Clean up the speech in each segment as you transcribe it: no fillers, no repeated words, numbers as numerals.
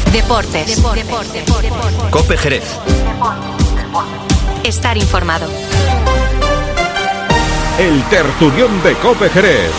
Deportes. COPE Jerez. Estar informado. El tertulión de COPE Jerez.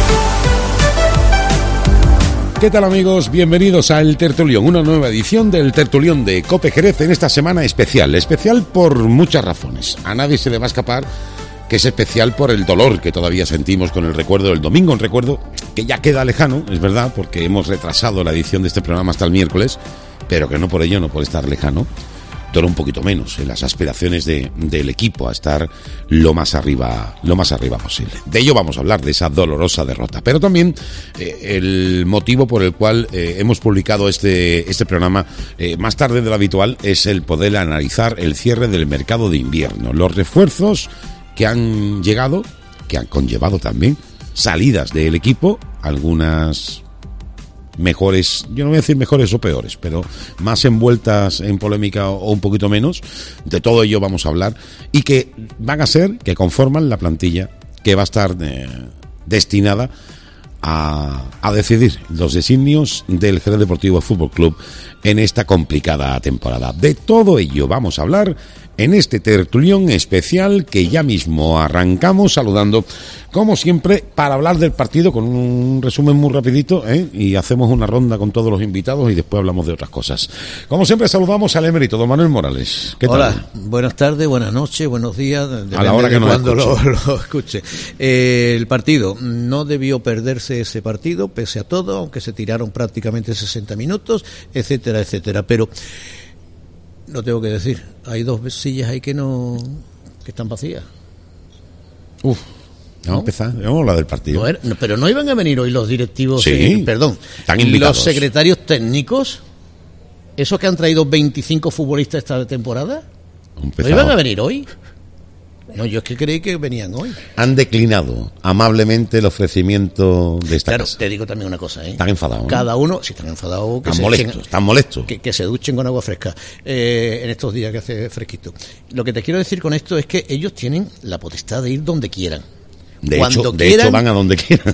¿Qué tal, amigos? Bienvenidos a El Tertulión, una nueva edición del Tertulión de COPE Jerez en esta semana especial. Especial por muchas razones. A nadie se le va a escapar que es especial por el dolor que todavía sentimos con el recuerdo del domingo. Un recuerdo que ya queda lejano, es verdad, porque hemos retrasado la edición de este programa hasta el miércoles, pero que no por ello, no por estar lejano, dura un poquito menos en las aspiraciones del equipo a estar lo más arriba posible. De ello vamos a hablar, de esa dolorosa derrota, pero también el motivo por el cual hemos publicado este programa más tarde de lo habitual es el poder analizar el cierre del mercado de invierno, los refuerzos que han llegado, que han conllevado también salidas del equipo, algunas mejores, yo no voy a decir mejores o peores, pero más envueltas en polémica o un poquito menos. De todo ello vamos a hablar y que van a ser, que conforman la plantilla que va a estar destinada a decidir los designios del Jerez Deportivo Fútbol Club en esta complicada temporada. De todo ello vamos a hablar en este tertulión especial que ya mismo arrancamos saludando, como siempre, para hablar del partido con un resumen muy rapidito, y hacemos una ronda con todos los invitados y después hablamos de otras cosas. Como siempre, saludamos al emérito, don Manuel Morales. ¿Qué tal? Hola, buenas tardes, buenas noches, buenos días. A la hora que nos cuando lo escuche. El partido, no debió perderse ese partido, pese a todo, aunque se tiraron prácticamente 60 minutos, etcétera, etcétera, pero no tengo que decir, hay dos sillas ahí que están vacías. Vamos a empezar, vamos a hablar del partido. Pero no iban a venir hoy los directivos, sí, están invitados. Los secretarios técnicos, esos que han traído 25 futbolistas esta temporada, ¿no iban a venir hoy? No, yo es que creí que venían hoy. Han declinado amablemente el ofrecimiento de esta casa. Te digo también una cosa, Están enfadados, ¿no? Cada uno, si están enfadados, están molestos. Que se duchen con agua fresca en estos días que hace fresquito. Lo que te quiero decir con esto es que ellos tienen la potestad de ir donde quieran. De hecho van a donde quieran.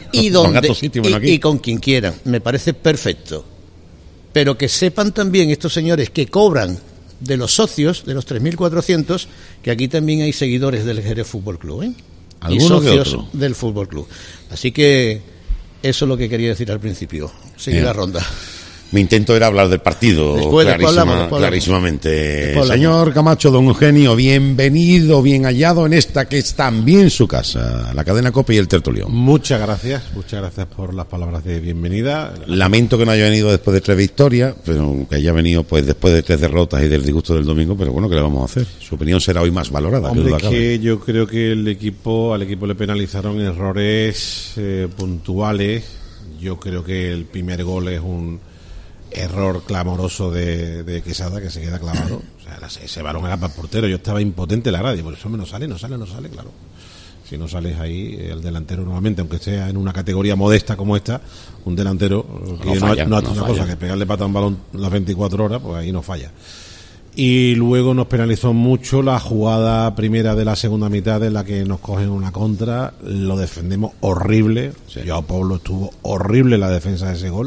Y con quien quieran. Me parece perfecto. Pero que sepan también estos señores que cobran de los socios, de los 3.400, que aquí también hay seguidores del Jerez Fútbol Club, y socios del Fútbol Club. Así que eso es lo que quería decir al principio. Seguir la ronda. Mi intento era hablar del partido clarísimamente. Señor Camacho, don Eugenio, bienvenido, bien hallado en esta que es también su casa, la cadena COPE y el tertulión. Muchas gracias por las palabras de bienvenida. Lamento que no haya venido después de 3 victorias, pero que haya venido pues después de 3 derrotas y del disgusto del domingo, pero bueno, ¿qué le vamos a hacer? Su opinión será hoy más valorada. Hombre, que yo creo que al equipo le penalizaron errores puntuales. Yo creo que el primer gol es un error clamoroso de Quesada, que se queda clavado. O sea, ese balón era para el portero. Yo estaba impotente en la radio, por eso no sale, claro. Si no sales ahí, el delantero normalmente, aunque sea en una categoría modesta como esta, un delantero no hace otra cosa que pegarle pata a un balón las 24 horas, pues ahí no falla. Y luego nos penalizó mucho la jugada primera de la segunda mitad, en la que nos cogen una contra, lo defendemos horrible. Sí. Joao Pablo estuvo horrible en la defensa de ese gol.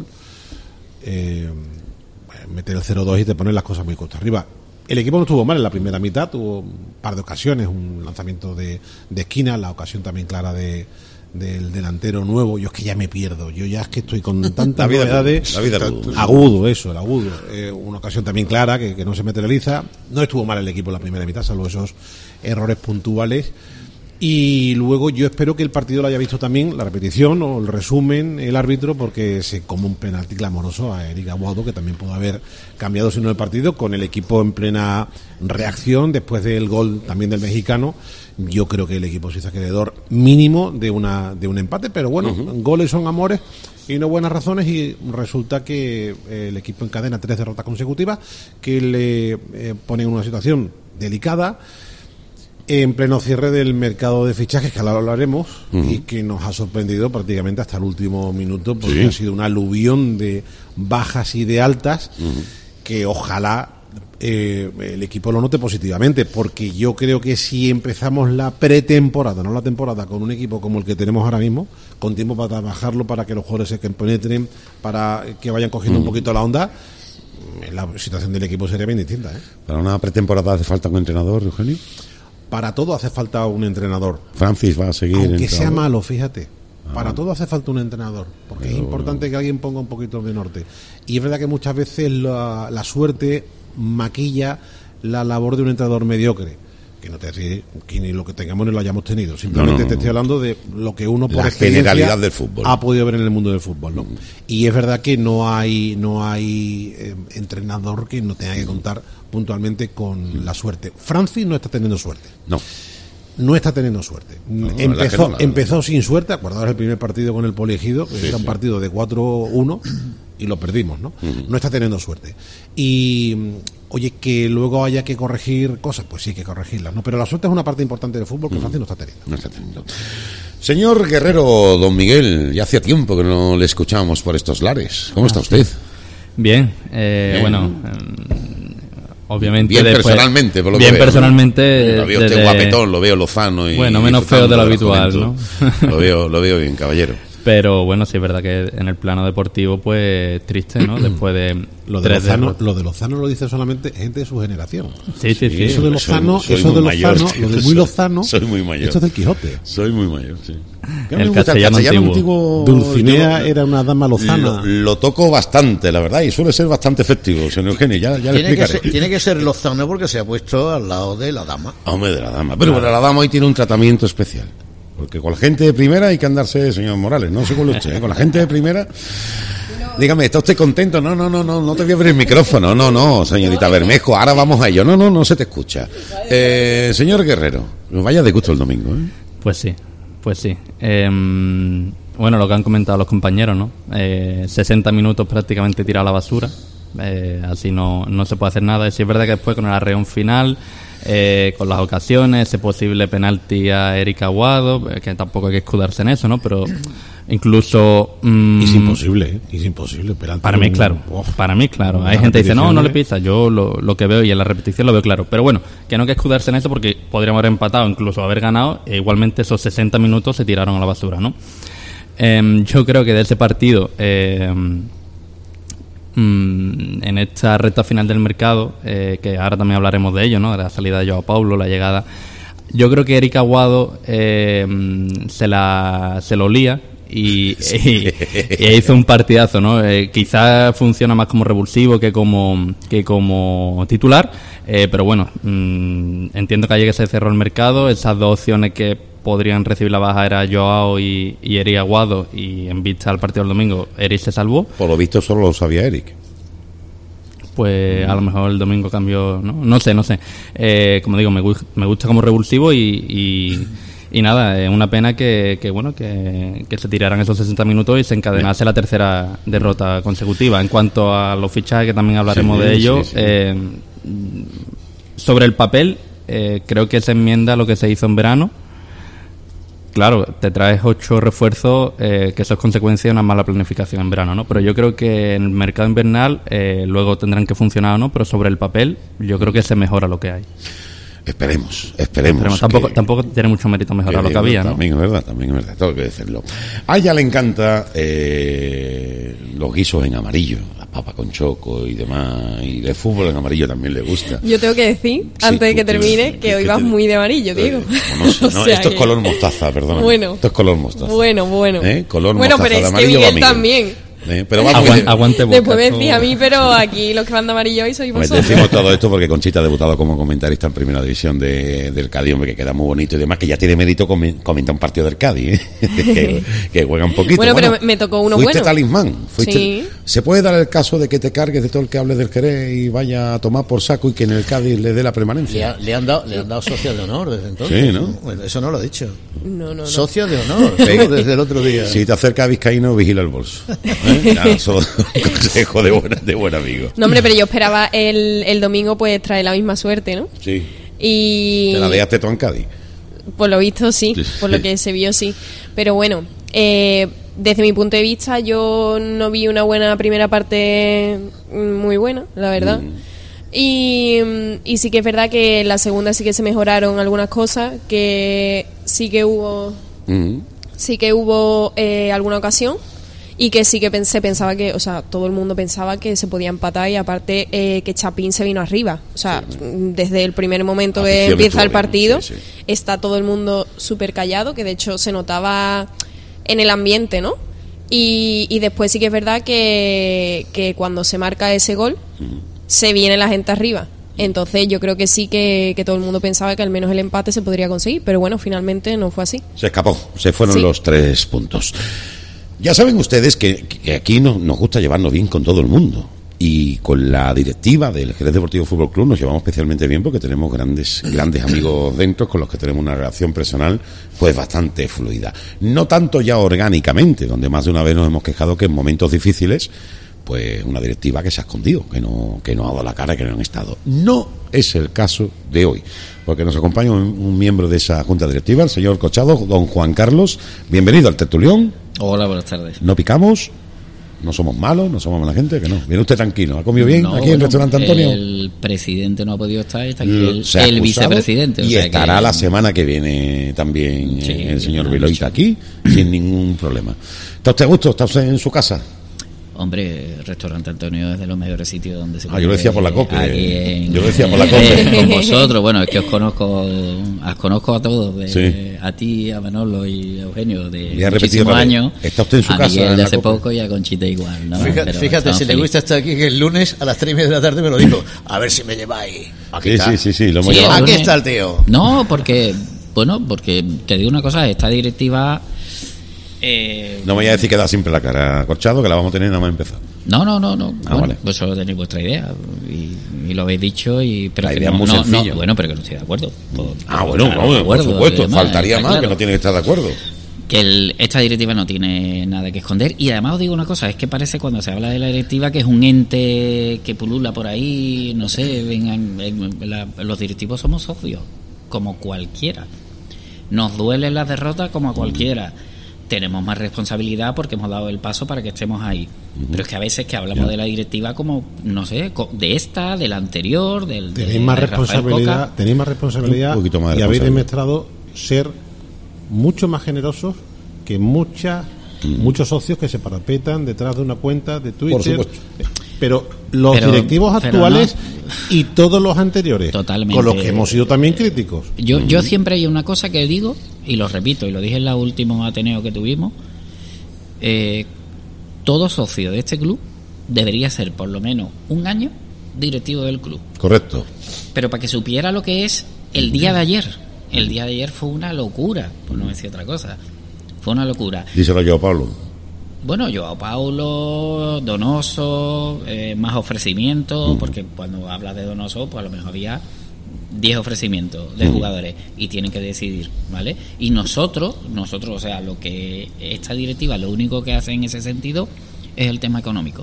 Meter el 0-2 y te ponen las cosas muy costa arriba. El equipo no estuvo mal en la primera mitad, tuvo un par de ocasiones, un lanzamiento de esquina, la ocasión también clara del delantero nuevo. Yo es que ya me pierdo, yo ya es que estoy con tantas novedades. El agudo. Una ocasión también clara que no se materializa. No estuvo mal el equipo en la primera mitad, salvo esos errores puntuales. Y luego yo espero que el partido lo haya visto también, la repetición o el resumen, el árbitro, porque se come un penalti clamoroso a Eric Aguado, que también pudo haber cambiado si no el partido, con el equipo en plena reacción después del gol también del mexicano. Yo creo que el equipo se hizo acreedor mínimo de un empate, pero bueno, goles son amores y no buenas razones, y resulta que el equipo encadena 3 derrotas consecutivas que le ponen en una situación delicada en pleno cierre del mercado de fichajes, que ahora hablaremos, y que nos ha sorprendido prácticamente hasta el último minuto, porque ha sido una aluvión de bajas y de altas, que ojalá el equipo lo note positivamente, porque yo creo que si empezamos la pretemporada, no la temporada, con un equipo como el que tenemos ahora mismo, con tiempo para trabajarlo, para que los jugadores se compenetren, para que vayan cogiendo un poquito la onda, la situación del equipo sería bien distinta, ¿eh? ¿Para una pretemporada hace falta un entrenador, Eugenio? Para todo hace falta un entrenador. Francis va a seguir. Aunque sea malo, fíjate. Para todo hace falta un entrenador, porque es importante que alguien ponga un poquito de norte. Y es verdad que muchas veces la suerte maquilla la labor de un entrenador mediocre. Que no te decir que ni lo que tengamos ni lo hayamos tenido. Simplemente te estoy hablando de lo que uno por la generalidad del fútbol ha podido ver en el mundo del fútbol, ¿no? Y es verdad que no hay entrenador que no tenga que contar puntualmente con la suerte. Francis no está teniendo suerte. No está teniendo suerte. Empezó sin suerte. Acordaos el primer partido con el Poliegido, que era un partido de 4-1 y lo perdimos, ¿no? No está teniendo suerte. Y oye, que luego haya que corregir cosas, pues sí hay que corregirlas, ¿no? Pero la suerte es una parte importante del fútbol que Francis no está teniendo. No está teniendo. Señor Guerrero, don Miguel, ya hacía tiempo que no le escuchábamos por estos lares. ¿Cómo está usted? Bien, bueno, obviamente bien personalmente, por lo bien que veo, personalmente, ¿no? Lo veo usted guapetón, lo veo lozano y bueno, menos feo de lo habitual, ¿no? Lo veo bien, caballero. Pero bueno, sí es verdad que en el plano deportivo, pues triste, ¿no? Después de lo de Lozano lo dice solamente gente de su generación. Sí. Eso de Lozano, lo de muy Lozano, soy muy mayor. Esto es del Quijote. Soy muy mayor, sí. El castellano antiguo. Dulcinea era una dama lozana. Lo toco bastante, la verdad, y suele ser bastante efectivo, señor Eugenio, ya le explicaré. Tiene que ser Lozano porque se ha puesto al lado de la dama. Hombre, de la dama. Pero bueno, la dama hoy tiene un tratamiento especial. Porque con la gente de primera hay que andarse, señor Morales, no sé con usted, con la gente de primera. Dígame, ¿está usted contento? No te voy a abrir el micrófono. No, señorita Bermejo, ahora vamos a ello. No se te escucha. Señor Guerrero, vaya de gusto el domingo, ¿eh? Pues sí. Bueno, lo que han comentado los compañeros, ¿no? 60 minutos prácticamente tirado a la basura. Así no se puede hacer nada. Y sí es verdad que después con el arreón final, con las ocasiones, ese posible penalti a Eric Aguado, que tampoco hay que escudarse en eso, ¿no? Pero incluso es imposible. Para mí claro. Hay gente que dice no le pisa. Yo lo que veo y en la repetición lo veo claro, pero bueno, que no hay que escudarse en eso porque podríamos haber empatado, incluso haber ganado, e igualmente esos 60 minutos se tiraron a la basura, ¿no? Yo creo que de ese partido, en esta recta final del mercado, que ahora también hablaremos de ello, ¿no? De la salida de Joao Paulo, la llegada, yo creo que Eric Aguado se lo olía y hizo un partidazo, ¿no? Quizás funciona más como revulsivo que como titular, pero bueno, entiendo que ayer que se cerró el mercado, esas dos opciones que podrían recibir la baja era Joao y Eric Aguado, y en vista al partido del domingo Eric se salvó. Por lo visto solo lo sabía Eric. Pues a lo mejor el domingo cambió, no sé. Como digo, me gusta como revulsivo y nada, es una pena que se tiraran esos 60 minutos y se encadenase la tercera derrota consecutiva. En cuanto a los fichajes, que también hablaremos de ello, sobre el papel, creo que se enmienda lo que se hizo en verano. Claro, te traes 8 refuerzos, que eso es consecuencia de una mala planificación en verano, ¿no? Pero yo creo que en el mercado invernal luego tendrán que funcionar o no, pero sobre el papel yo creo que se mejora lo que hay. Esperemos. Tampoco tiene mucho mérito mejorar lo que había, ¿no? También es verdad, tengo que decirlo. A ella le encanta los guisos en amarillo, la papa con choco y demás, y el fútbol en amarillo también le gusta. Yo tengo que decir, antes de que termine, que hoy vas muy de amarillo, Diego. Esto es color mostaza, perdóname. Bueno. Esto es color mostaza. Bueno. Color mostaza, pero es que Miguel también. Pero aguante boca. Después me decís a mí, pero aquí los que van de amarillo hoy sois vosotros. Decimos todo esto porque Conchita ha debutado como comentarista en primera división del Cádiz, hombre, que queda muy bonito y demás, que ya tiene mérito comentar un partido del Cádiz, que juega un poquito. Bueno, pero me tocó uno fuiste bueno. Talismán. Sí. ¿Se puede dar el caso de que te cargues de todo el que hable del Jerez y vaya a tomar por saco y que en el Cádiz le dé la permanencia? Le han dado socio de honor desde entonces. Sí, ¿no? Bueno, eso no lo he dicho. No. Socio de honor, desde el otro día. Si te acercas a Vizcaíno, vigila el bolso. Solo un consejo de buen amigo. No, hombre, pero yo esperaba el domingo pues traer la misma suerte, ¿no? Sí. Y ¿te la dejaste tú en Cádiz? Por lo visto sí, por lo que se vio sí. Pero bueno, desde mi punto de vista yo no vi una buena primera parte muy buena, la verdad. Y sí que es verdad que en la segunda sí que se mejoraron algunas cosas, que sí que hubo alguna ocasión. y que sí que se pensaba que, o sea, todo el mundo pensaba que se podía empatar, y aparte que Chapín se vino arriba. O sea, desde el primer momento que empieza el partido, está todo el mundo súper callado, que de hecho se notaba en el ambiente, ¿no? Y después sí que es verdad que cuando se marca ese gol, se viene la gente arriba. Entonces yo creo que sí que todo el mundo pensaba que al menos el empate se podría conseguir, pero bueno, finalmente no fue así. Se escapó, se fueron los 3 puntos. Ya saben ustedes que aquí nos gusta llevarnos bien con todo el mundo, y con la directiva del Jerez Deportivo Fútbol Club nos llevamos especialmente bien porque tenemos grandes amigos dentro con los que tenemos una relación personal pues bastante fluida. No tanto ya orgánicamente, donde más de una vez nos hemos quejado que en momentos difíciles pues una directiva que se ha escondido, que no ha dado la cara, que no han estado. No es el caso de hoy, porque nos acompaña un miembro de esa junta directiva, el señor Cochado, don Juan Carlos. Bienvenido al tertulión. Hola, buenas tardes. No picamos, no somos malos, no somos mala gente, que no. Viene usted tranquilo, ¿ha comido bien aquí en el restaurante Antonio? El presidente no ha podido estar, está aquí el vicepresidente. Y estará la semana que viene también el señor Viloita aquí, sin ningún problema. ¿Está usted a gusto? ¿Está usted en su casa? Hombre, el restaurante Antonio es de los mejores sitios donde se yo lo decía por la COPE. Yo lo decía por la COPE. Con vosotros, bueno, es que os conozco a todos, a ti, a Manolo y a Eugenio, de muchísimos años. ¿Está usted en su casa? A Miguel de hace poco y a Conchita igual, ¿no? Fíjate, si le gusta estar aquí, que el lunes a las 3:30 de la tarde me lo dijo, a ver si me lleváis. Aquí está. Sí, lo hemos llevado. Aquí está el tío. No, porque te digo una cosa, esta directiva... no me voy a decir que da siempre la cara, Corchado, que la vamos a tener nada más empezar. No. Bueno, vale. Pues solo tenéis vuestra idea y lo habéis dicho, pero la que idea es muy sencilla. pero que no estoy de acuerdo. Por supuesto, faltaría más, que no tiene que estar de acuerdo. Que esta directiva no tiene nada que esconder, y además os digo una cosa, es que parece cuando se habla de la directiva que es un ente que pulula por ahí, no sé, los directivos somos socios, como cualquiera. Nos duelen las derrotas como a cualquiera. Tenemos más responsabilidad porque hemos dado el paso para que estemos ahí. Pero es que a veces que hablamos de la directiva como, no sé, de esta, de la anterior, tenéis más responsabilidad, y habéis demostrado ser mucho más generosos que muchos socios que se parapetan detrás de una cuenta de Twitter. Pero los directivos actuales y todos los anteriores, totalmente, con los que hemos sido también críticos. Yo siempre hay una cosa que digo, y lo repito, y lo dije en la última Ateneo que tuvimos, todo socio de este club debería ser por lo menos un año directivo del club. Correcto. Pero para que supiera lo que es el día de ayer. El día de ayer fue una locura, por no decir otra cosa. Fue una locura. Díselo yo, Pablo. Bueno, Joao Paulo, Donoso, más ofrecimientos, porque cuando hablas de Donoso, pues a lo mejor había 10 ofrecimientos de jugadores y tienen que decidir, ¿vale? Y nosotros, o sea, lo que esta directiva, lo único que hace en ese sentido es el tema económico.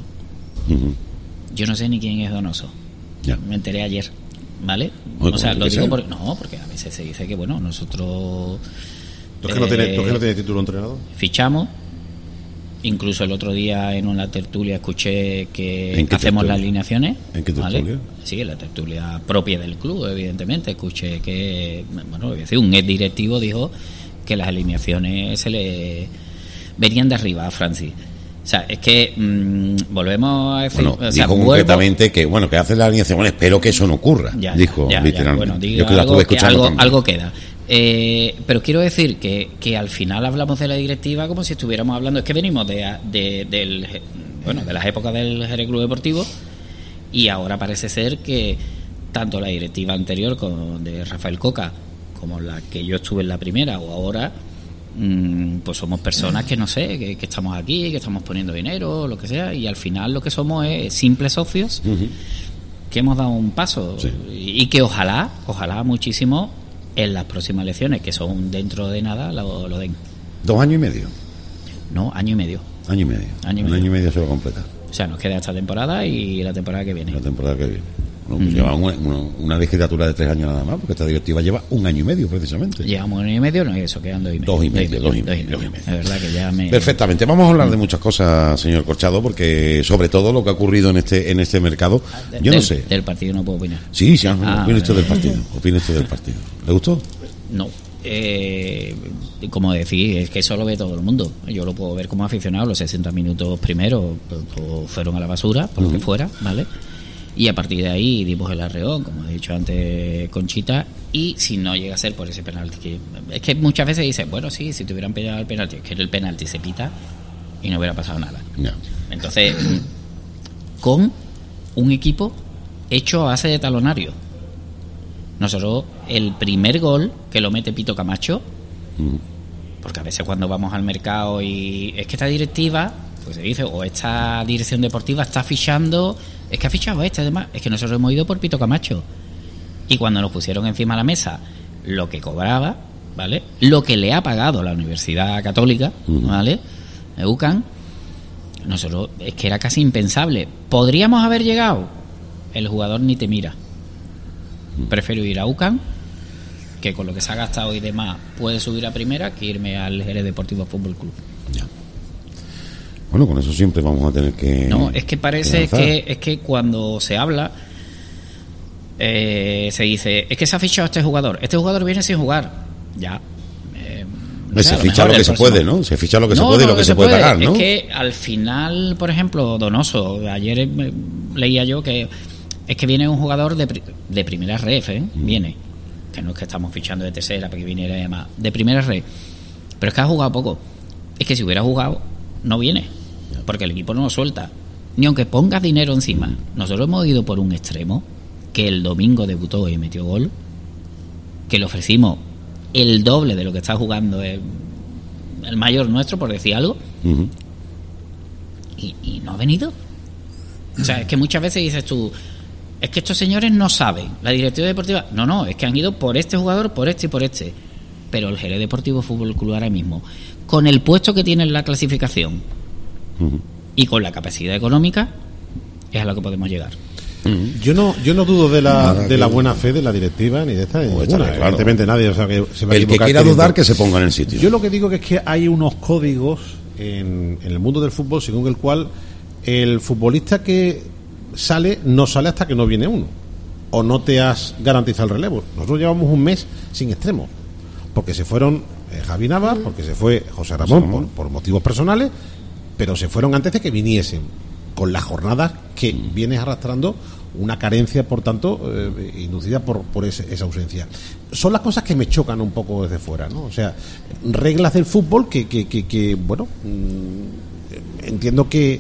Yo no sé ni quién es Donoso. Me enteré ayer, ¿vale? O sea, lo digo porque a veces se dice que, bueno, nosotros... ¿Tú que no tienes título de entrenador? Fichamos. Incluso el otro día en una tertulia escuché que hacemos las alineaciones. ¿En qué tertulia? ¿Vale? Sí, en la tertulia propia del club, evidentemente. Escuché que, un ex directivo dijo que las alineaciones se le venían de arriba a Francis. O sea, es que volvemos a decir... dijo concretamente que hace la alineación. Bueno, espero que eso no ocurra. Dijo literalmente. Yo que la estuve escuchando algo queda. Pero quiero decir que al final hablamos de la directiva como si estuviéramos hablando, es que venimos de las épocas del Jerez Club Deportivo, y ahora parece ser que tanto la directiva anterior de Rafael Coca como la que yo estuve en la primera o ahora, pues somos personas que no sé, que estamos aquí, que estamos poniendo dinero, lo que sea, y al final lo que somos es simples socios que hemos dado un paso, y que ojalá muchísimo en las próximas elecciones, que son dentro de nada, lo den. 2 años y medio. No, año y medio. Año y medio se va a completar. O sea, nos queda esta temporada y la temporada que viene. Bueno, pues lleva una legislatura de 3 años nada más, porque esta directiva lleva 1 año y medio precisamente. Llevamos 1 año y medio, no es eso, quedan 2 y medio. 2 y medio. Es verdad que ya Perfectamente, vamos a hablar de muchas cosas, señor Corchado, porque sobre todo lo que ha ocurrido en este mercado, no sé. Del partido no puedo opinar. Sí, opine usted del partido. ¿Le gustó? No. como decís, es que eso lo ve todo el mundo. Yo lo puedo ver como aficionado. Los 60 minutos primero pues fueron a la basura, por lo que fuera, ¿vale? Y a partir de ahí dimos el arreón, como he dicho antes Conchita, y si no llega a ser por ese penalti, es que muchas veces dicen, bueno, sí, si te hubieran pillado el penalti, es que el penalti se pita y no hubiera pasado nada. No. Entonces, con un equipo hecho a base de talonario. Nosotros, el primer gol que lo mete Pito Camacho, porque a veces cuando vamos al mercado y es que esta directiva, pues se dice, o esta dirección deportiva está fichando, es que ha fichado además, es que nosotros hemos ido por Pito Camacho. Y cuando nos pusieron encima de la mesa lo que cobraba, ¿vale? Lo que le ha pagado la Universidad Católica, ¿vale? UCAN, nosotros, es que era casi impensable. ¿Podríamos haber llegado? El jugador ni te mira. Prefiero ir a UCAN, que con lo que se ha gastado y demás puede subir a primera, que irme al Jerez Deportivo Fútbol Club. Ya. Bueno, con eso siempre vamos a tener que... No, es que parece que cuando se habla, se dice, es que se ha fichado este jugador viene sin jugar. Ya. No sé, se ficha lo que se puede, ¿no? Se ficha lo que se puede y lo que se puede pagar, ¿no? Es que al final, por ejemplo, Donoso, ayer leía yo que es que viene un jugador de primera ref, viene, que no es que estamos fichando de tercera para que viniera y demás, de primera ref, pero es que ha jugado poco. Es que si hubiera jugado, no viene, porque el equipo no lo suelta, ni aunque pongas dinero encima. Nosotros hemos ido por un extremo que el domingo debutó y metió gol, que le ofrecimos el doble de lo que está jugando el mayor nuestro, por decir algo, y no ha venido. O sea, es que muchas veces dices tú, es que estos señores no saben, la directiva deportiva, no, es que han ido por este jugador, por este y por este. Pero el Jerez Deportivo Fútbol Club ahora mismo, con el puesto que tiene en la clasificación y con la capacidad económica, es a lo que podemos llegar. Yo no dudo de la buena fe de la directiva ni de esta, evidentemente nadie, o sea, que se va a equivocar. El que quiera dudar, que se ponga en el sitio. Yo lo que digo que es que hay unos códigos en el mundo del fútbol según el cual el futbolista que sale no sale hasta que no viene uno, o no te has garantizado el relevo. Nosotros llevamos un mes sin extremos, porque se fueron Javi Navas, porque se fue José Ramón por motivos personales, pero se fueron antes de que viniesen, con las jornadas que vienes arrastrando una carencia, por tanto, inducida por esa ausencia. Son las cosas que me chocan un poco desde fuera, ¿no? O sea, reglas del fútbol que bueno, entiendo que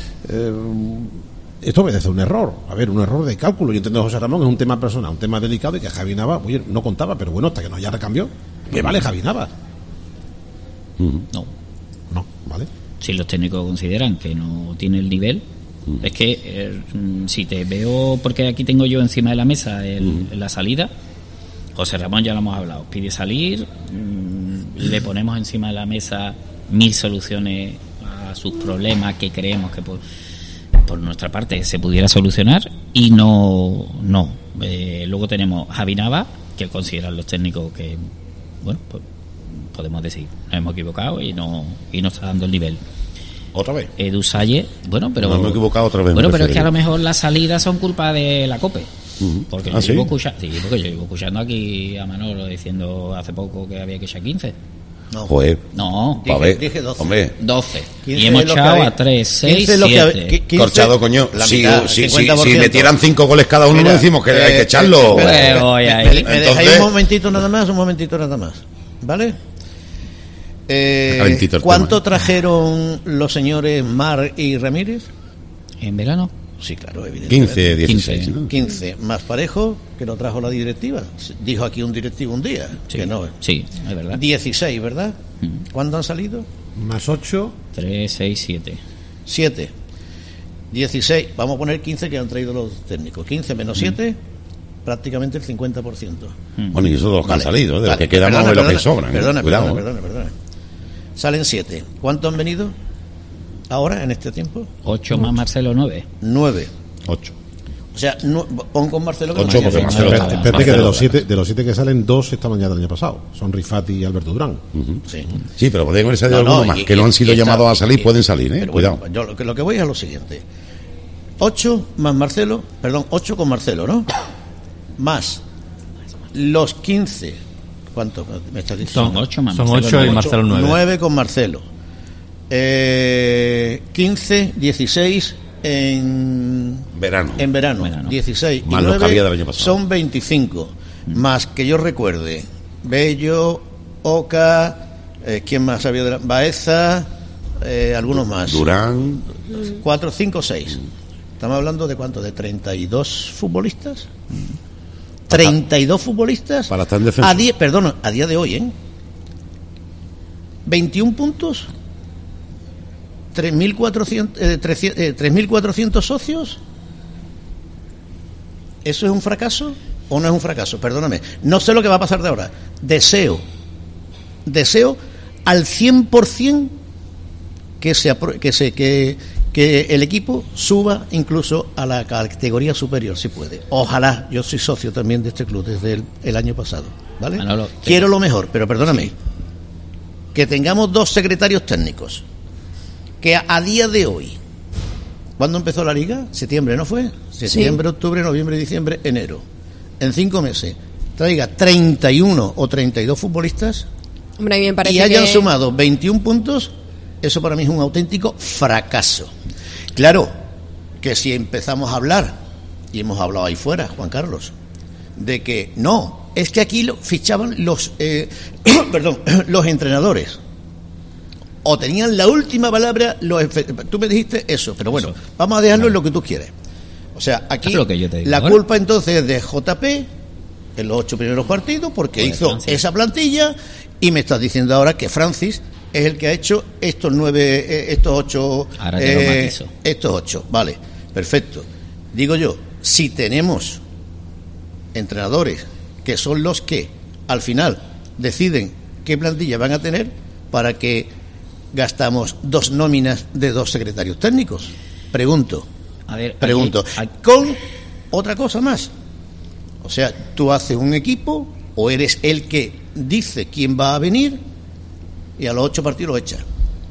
esto obedece a un error, un error de cálculo. Yo entiendo que José Ramón es un tema personal, un tema delicado, y que Javi Navas, oye, no contaba, pero bueno, hasta que no haya recambio, ¿qué vale Javi Navas? No, ¿vale? Si los técnicos consideran que no tiene el nivel, es que si te veo, porque aquí tengo yo encima de la mesa la salida, José Ramón ya lo hemos hablado, pide salir, le ponemos encima de la mesa 1000 soluciones a sus problemas que creemos que por nuestra parte se pudiera solucionar, y no. Luego tenemos Javi Navas, que consideran los técnicos que, bueno, pues podemos decir, nos hemos equivocado y no está dando el nivel. ¿Otra vez? Edu Salle, bueno, pero... Nos hemos equivocado otra vez. Bueno, pero es que a lo mejor las salidas son culpa de la COPE. Porque yo llevo escuchando aquí a Manolo diciendo hace poco que había que echar 15. No. Pues, no, dije 12. Hombre. 12. Y hemos echado a 3, 6, 7. Corchado, coño. Si metieran 5 goles cada uno, mira, no decimos que hay que echarlo. Me dejáis un momentito nada más, ¿vale? ¿Cuánto trajeron los señores Mar y Ramírez? ¿En verano? Sí, claro, evidentemente. 15, 16. 15 más Parejo, que lo trajo la directiva. Dijo aquí un directivo un día. Sí, que no. Sí, es verdad. 16, ¿verdad? ¿Cuándo han salido? Más 8. 3, 6, 7. 7. 16. Vamos a poner 15 que han traído los técnicos. 15 menos 7, prácticamente el 50%. Bueno, y eso de los que han salido, de los que quedan más de los que sobran. Perdona. Salen 7. ¿Cuántos han venido ahora, en este tiempo? 8 más Marcelo, 9. 9. 8. O sea, pon con Marcelo. 8 porque Marcelo está. Espérate que de los 7 que salen, 2 estaban ya del año pasado. Son Rifati y Alberto Durán. Sí, pero pueden haber salido algunos más que no han sido llamados a salir, pueden salir, ¿eh? Cuidado. Bueno, yo lo que voy es a lo siguiente. 8 más Marcelo, 8 con Marcelo, ¿no? Más los 15 ¿Cuántos me estás diciendo? Son 8 más. Son 8 y Marcelo 9. 9 con Marcelo. 15, 16 en verano. 16 Más y los que 9 había del año pasado. son 25. Más que yo recuerde. Bello, Oca, ¿quién más había de la Baeza? Algunos más. Durán. 4, 5, 6. Estamos hablando de ¿cuánto? ¿De 32 futbolistas? 32 futbolistas. Para estar en defensa. A día de hoy, 21 puntos. 3.400 socios. ¿Eso es un fracaso o no es un fracaso? Perdóname. No sé lo que va a pasar de ahora. Deseo al 100% que el equipo suba incluso a la categoría superior, si puede. Ojalá. Yo soy socio también de este club desde el año pasado, ¿vale? Manolo, quiero lo mejor, pero perdóname. Sí. Que tengamos 2 secretarios técnicos. Que a día de hoy, ¿cuándo empezó la liga? Septiembre, ¿no fue? Septiembre, sí. Octubre, noviembre, diciembre, enero. En 5 meses traiga 31 o 32 futbolistas. Hombre, a mí me parece y hayan sumado 21 puntos. Eso para mí es un auténtico fracaso. Claro, que si empezamos a hablar, y hemos hablado ahí fuera, Juan Carlos, de que no, es que aquí fichaban los los entrenadores. O tenían la última palabra, tú me dijiste eso, pero bueno, vamos a dejarlo en lo que tú quieres. O sea, aquí lo que yo te digo, la culpa entonces es de JP en los 8 primeros partidos, porque pues hizo Francia. Esa plantilla, y me estás diciendo ahora que Francis es el que ha hecho estos 8. Ahora te lo matizo. Estos 8, vale, perfecto. Digo yo, si tenemos entrenadores que son los que al final deciden qué plantilla van a tener, para que gastamos 2 nóminas de 2 secretarios técnicos. Pregunto. Con otra cosa más. O sea, tú haces un equipo, o eres el que dice quién va a venir, y a los 8 partidos lo echa.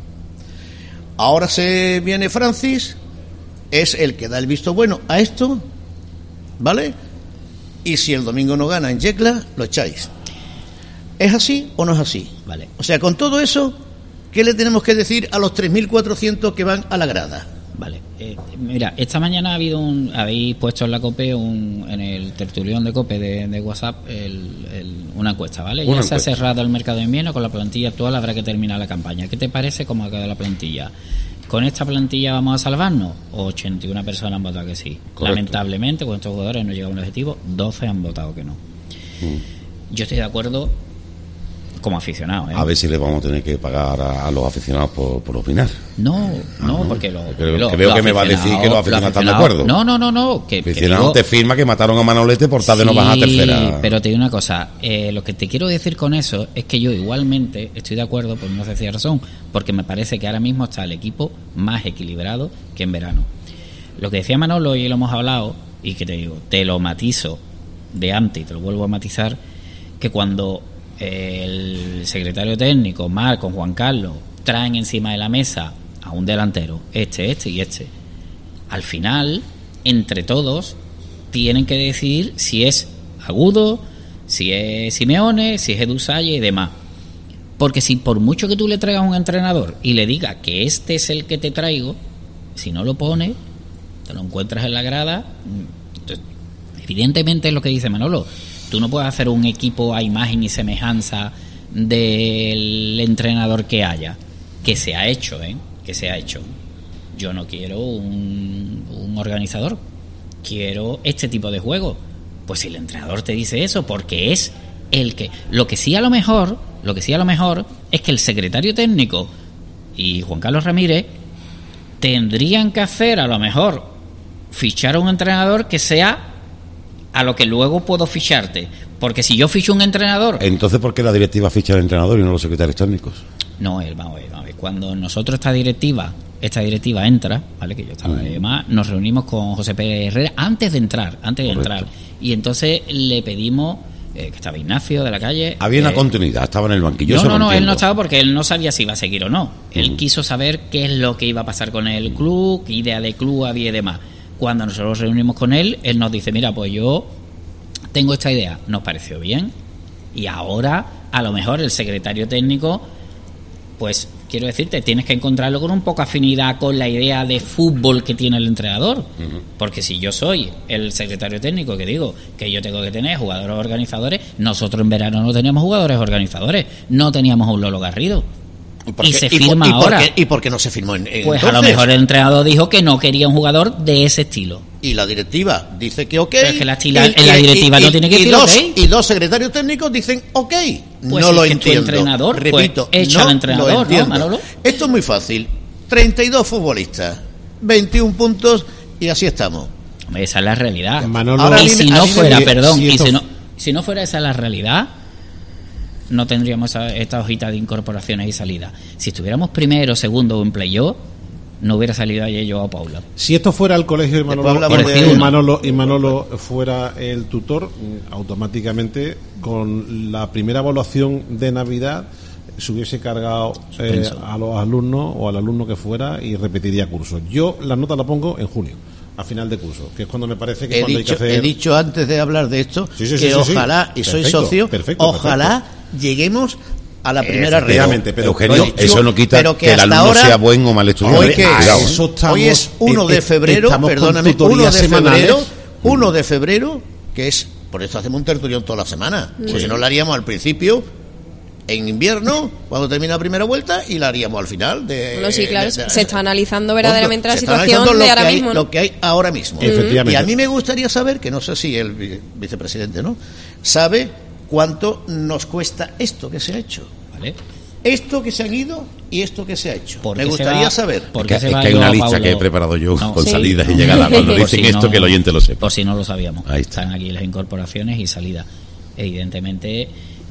Ahora se viene Francis, es el que da el visto bueno a esto, ¿vale? Y si el domingo no gana en Yecla, lo echáis. ¿Es así o no es así? Vale. O sea, con todo eso, ¿qué le tenemos que decir a los 3.400 que van a la grada? Vale. Mira, esta mañana habéis puesto en la COPE, en el tertulión de COPE de WhatsApp, una encuesta, ¿vale? Ya se ha cerrado el mercado de invierno, con la plantilla actual habrá que terminar la campaña. ¿Qué te parece cómo ha quedado la plantilla? ¿Con esta plantilla vamos a salvarnos? 81 personas han votado que sí. Correcto. Lamentablemente, con estos jugadores no llega a un objetivo, 12 han votado que no. Yo estoy de acuerdo como aficionado, ¿eh? A ver si le vamos a tener que pagar a los aficionados por opinar. No, porque creo que me va a decir que los aficionados están de acuerdo. No. Que aficionado te firma que mataron a Manolete por tal de no bajar a tercera. Pero te digo una cosa, lo que te quiero decir con eso es que yo igualmente estoy de acuerdo, por no sé si hay razón, porque me parece que ahora mismo está el equipo más equilibrado que en verano. Lo que decía Manolo, y lo hemos hablado, y que te digo, te lo matizo de antes y te lo vuelvo a matizar, que cuando el secretario técnico, Marc, con Juan Carlos, traen encima de la mesa a un delantero, este y este, al final, entre todos, tienen que decidir si es Agudo, si es Simeone, si es Edu Salle y demás. Porque si por mucho que tú le traigas a un entrenador y le digas que este es el que te traigo, si no lo pones, te lo encuentras en la grada. Entonces, evidentemente es lo que dice Manolo. Tú no puedes hacer un equipo a imagen y semejanza del entrenador que haya. Que se ha hecho, que se ha hecho. Yo no quiero un organizador. Quiero este tipo de juego. Pues si el entrenador te dice eso, porque es el que... Lo que sí a lo mejor es que el secretario técnico y Juan Carlos Ramírez tendrían que hacer, a lo mejor, fichar a un entrenador que sea a lo que luego puedo ficharte. Porque si yo ficho un entrenador... Entonces, ¿por qué la directiva ficha al entrenador y no los secretarios técnicos? No, vamos a ver. Cuando nosotros esta directiva entra, ¿vale? Que yo estaba además, nos reunimos con José Pérez Herrera antes de entrar. Y entonces le pedimos... que estaba Ignacio de la Calle. Había una continuidad, estaba en el banquillo. No, él no estaba porque él no sabía si iba a seguir o no. Él quiso saber qué es lo que iba a pasar con el club, qué idea de club había y demás. Cuando nosotros nos reunimos con él, él nos dice, mira, pues yo tengo esta idea. Nos pareció bien, Y ahora, a lo mejor, el secretario técnico, pues, quiero decirte, tienes que encontrarlo con un poco afinidad con la idea de fútbol que tiene el entrenador. Porque si yo soy el secretario técnico que digo que yo tengo que tener jugadores organizadores, nosotros en verano no teníamos jugadores organizadores, no teníamos a un Lolo Garrido. Y se firma ahora. ¿Y por qué no se firmó pues entonces? A lo mejor el entrenador dijo que no quería un jugador de ese estilo. Y la directiva dice que ok. Pero es que la directiva no tiene que decir ok. Y dos secretarios técnicos dicen ok. Pues no lo entiendo. Entrenador, repito, pues echa al entrenador, ¿no, Manolo? Esto es muy fácil. 32 futbolistas, 21 puntos y así estamos. Esa es la realidad. Manolo, y si no fuera esa la realidad, no tendríamos esta hojita de incorporaciones y salidas. Si estuviéramos primero, segundo o en playoff, no hubiera salido ayer Joao Paulo. Si esto fuera el colegio de y Manolo fuera el tutor, automáticamente con la primera evaluación de Navidad se hubiese cargado a los alumnos o al alumno que fuera y repetiría curso. Yo la nota la pongo en junio, a final de curso, que es cuando me parece que hay que hacer... He dicho antes de hablar de esto que ojalá, y soy socio, ojalá lleguemos a la primera red. Pero Eugenio, eso no quita que el alumno sea buen o mal estudiante. Hoy es 1 de febrero, perdóname, 1 de febrero, que es, por eso hacemos un tertulión toda la semana, porque si no lo haríamos al principio, en invierno, cuando termina la primera vuelta, y la haríamos al final. Sí, claro, se está analizando verdaderamente la situación de ahora mismo. Lo que hay ahora mismo. Efectivamente. Y a mí me gustaría saber, que no sé si el vicepresidente no sabe cuánto nos cuesta esto que se ha hecho. ¿Vale? Esto que se han ido y esto que se ha hecho. Me gustaría saber. Porque es que hay una lista que he preparado yo con salidas y llegadas. Cuando dicen esto, que el oyente lo sepa. Por si no lo sabíamos. Ahí está. Están aquí las incorporaciones y salidas. Evidentemente,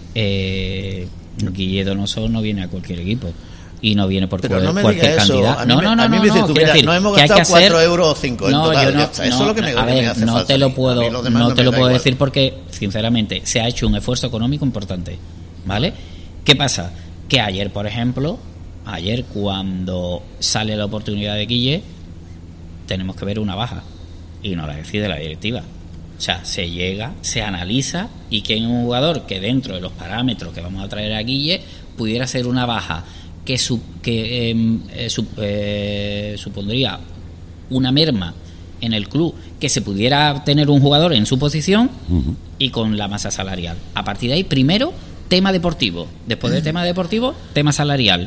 Guille Donoso no viene a cualquier equipo. Y no viene por cualquier candidato. A mí me dices tú, mira, no hemos gastado 4 euros o 5 en total. Eso es lo que me hace no falta. Te lo puedo decir porque, sinceramente, se ha hecho un esfuerzo económico importante. ¿Vale? ¿Qué pasa? Que ayer, por ejemplo, cuando sale la oportunidad de Guille, tenemos que ver una baja. Y no la decide la directiva. O sea, se llega, se analiza y que hay un jugador que dentro de los parámetros que vamos a traer a Guille pudiera ser una baja que supondría una merma en el club, que se pudiera tener un jugador en su posición y con la masa salarial. A partir de ahí, primero, tema deportivo. Después del tema deportivo, tema salarial.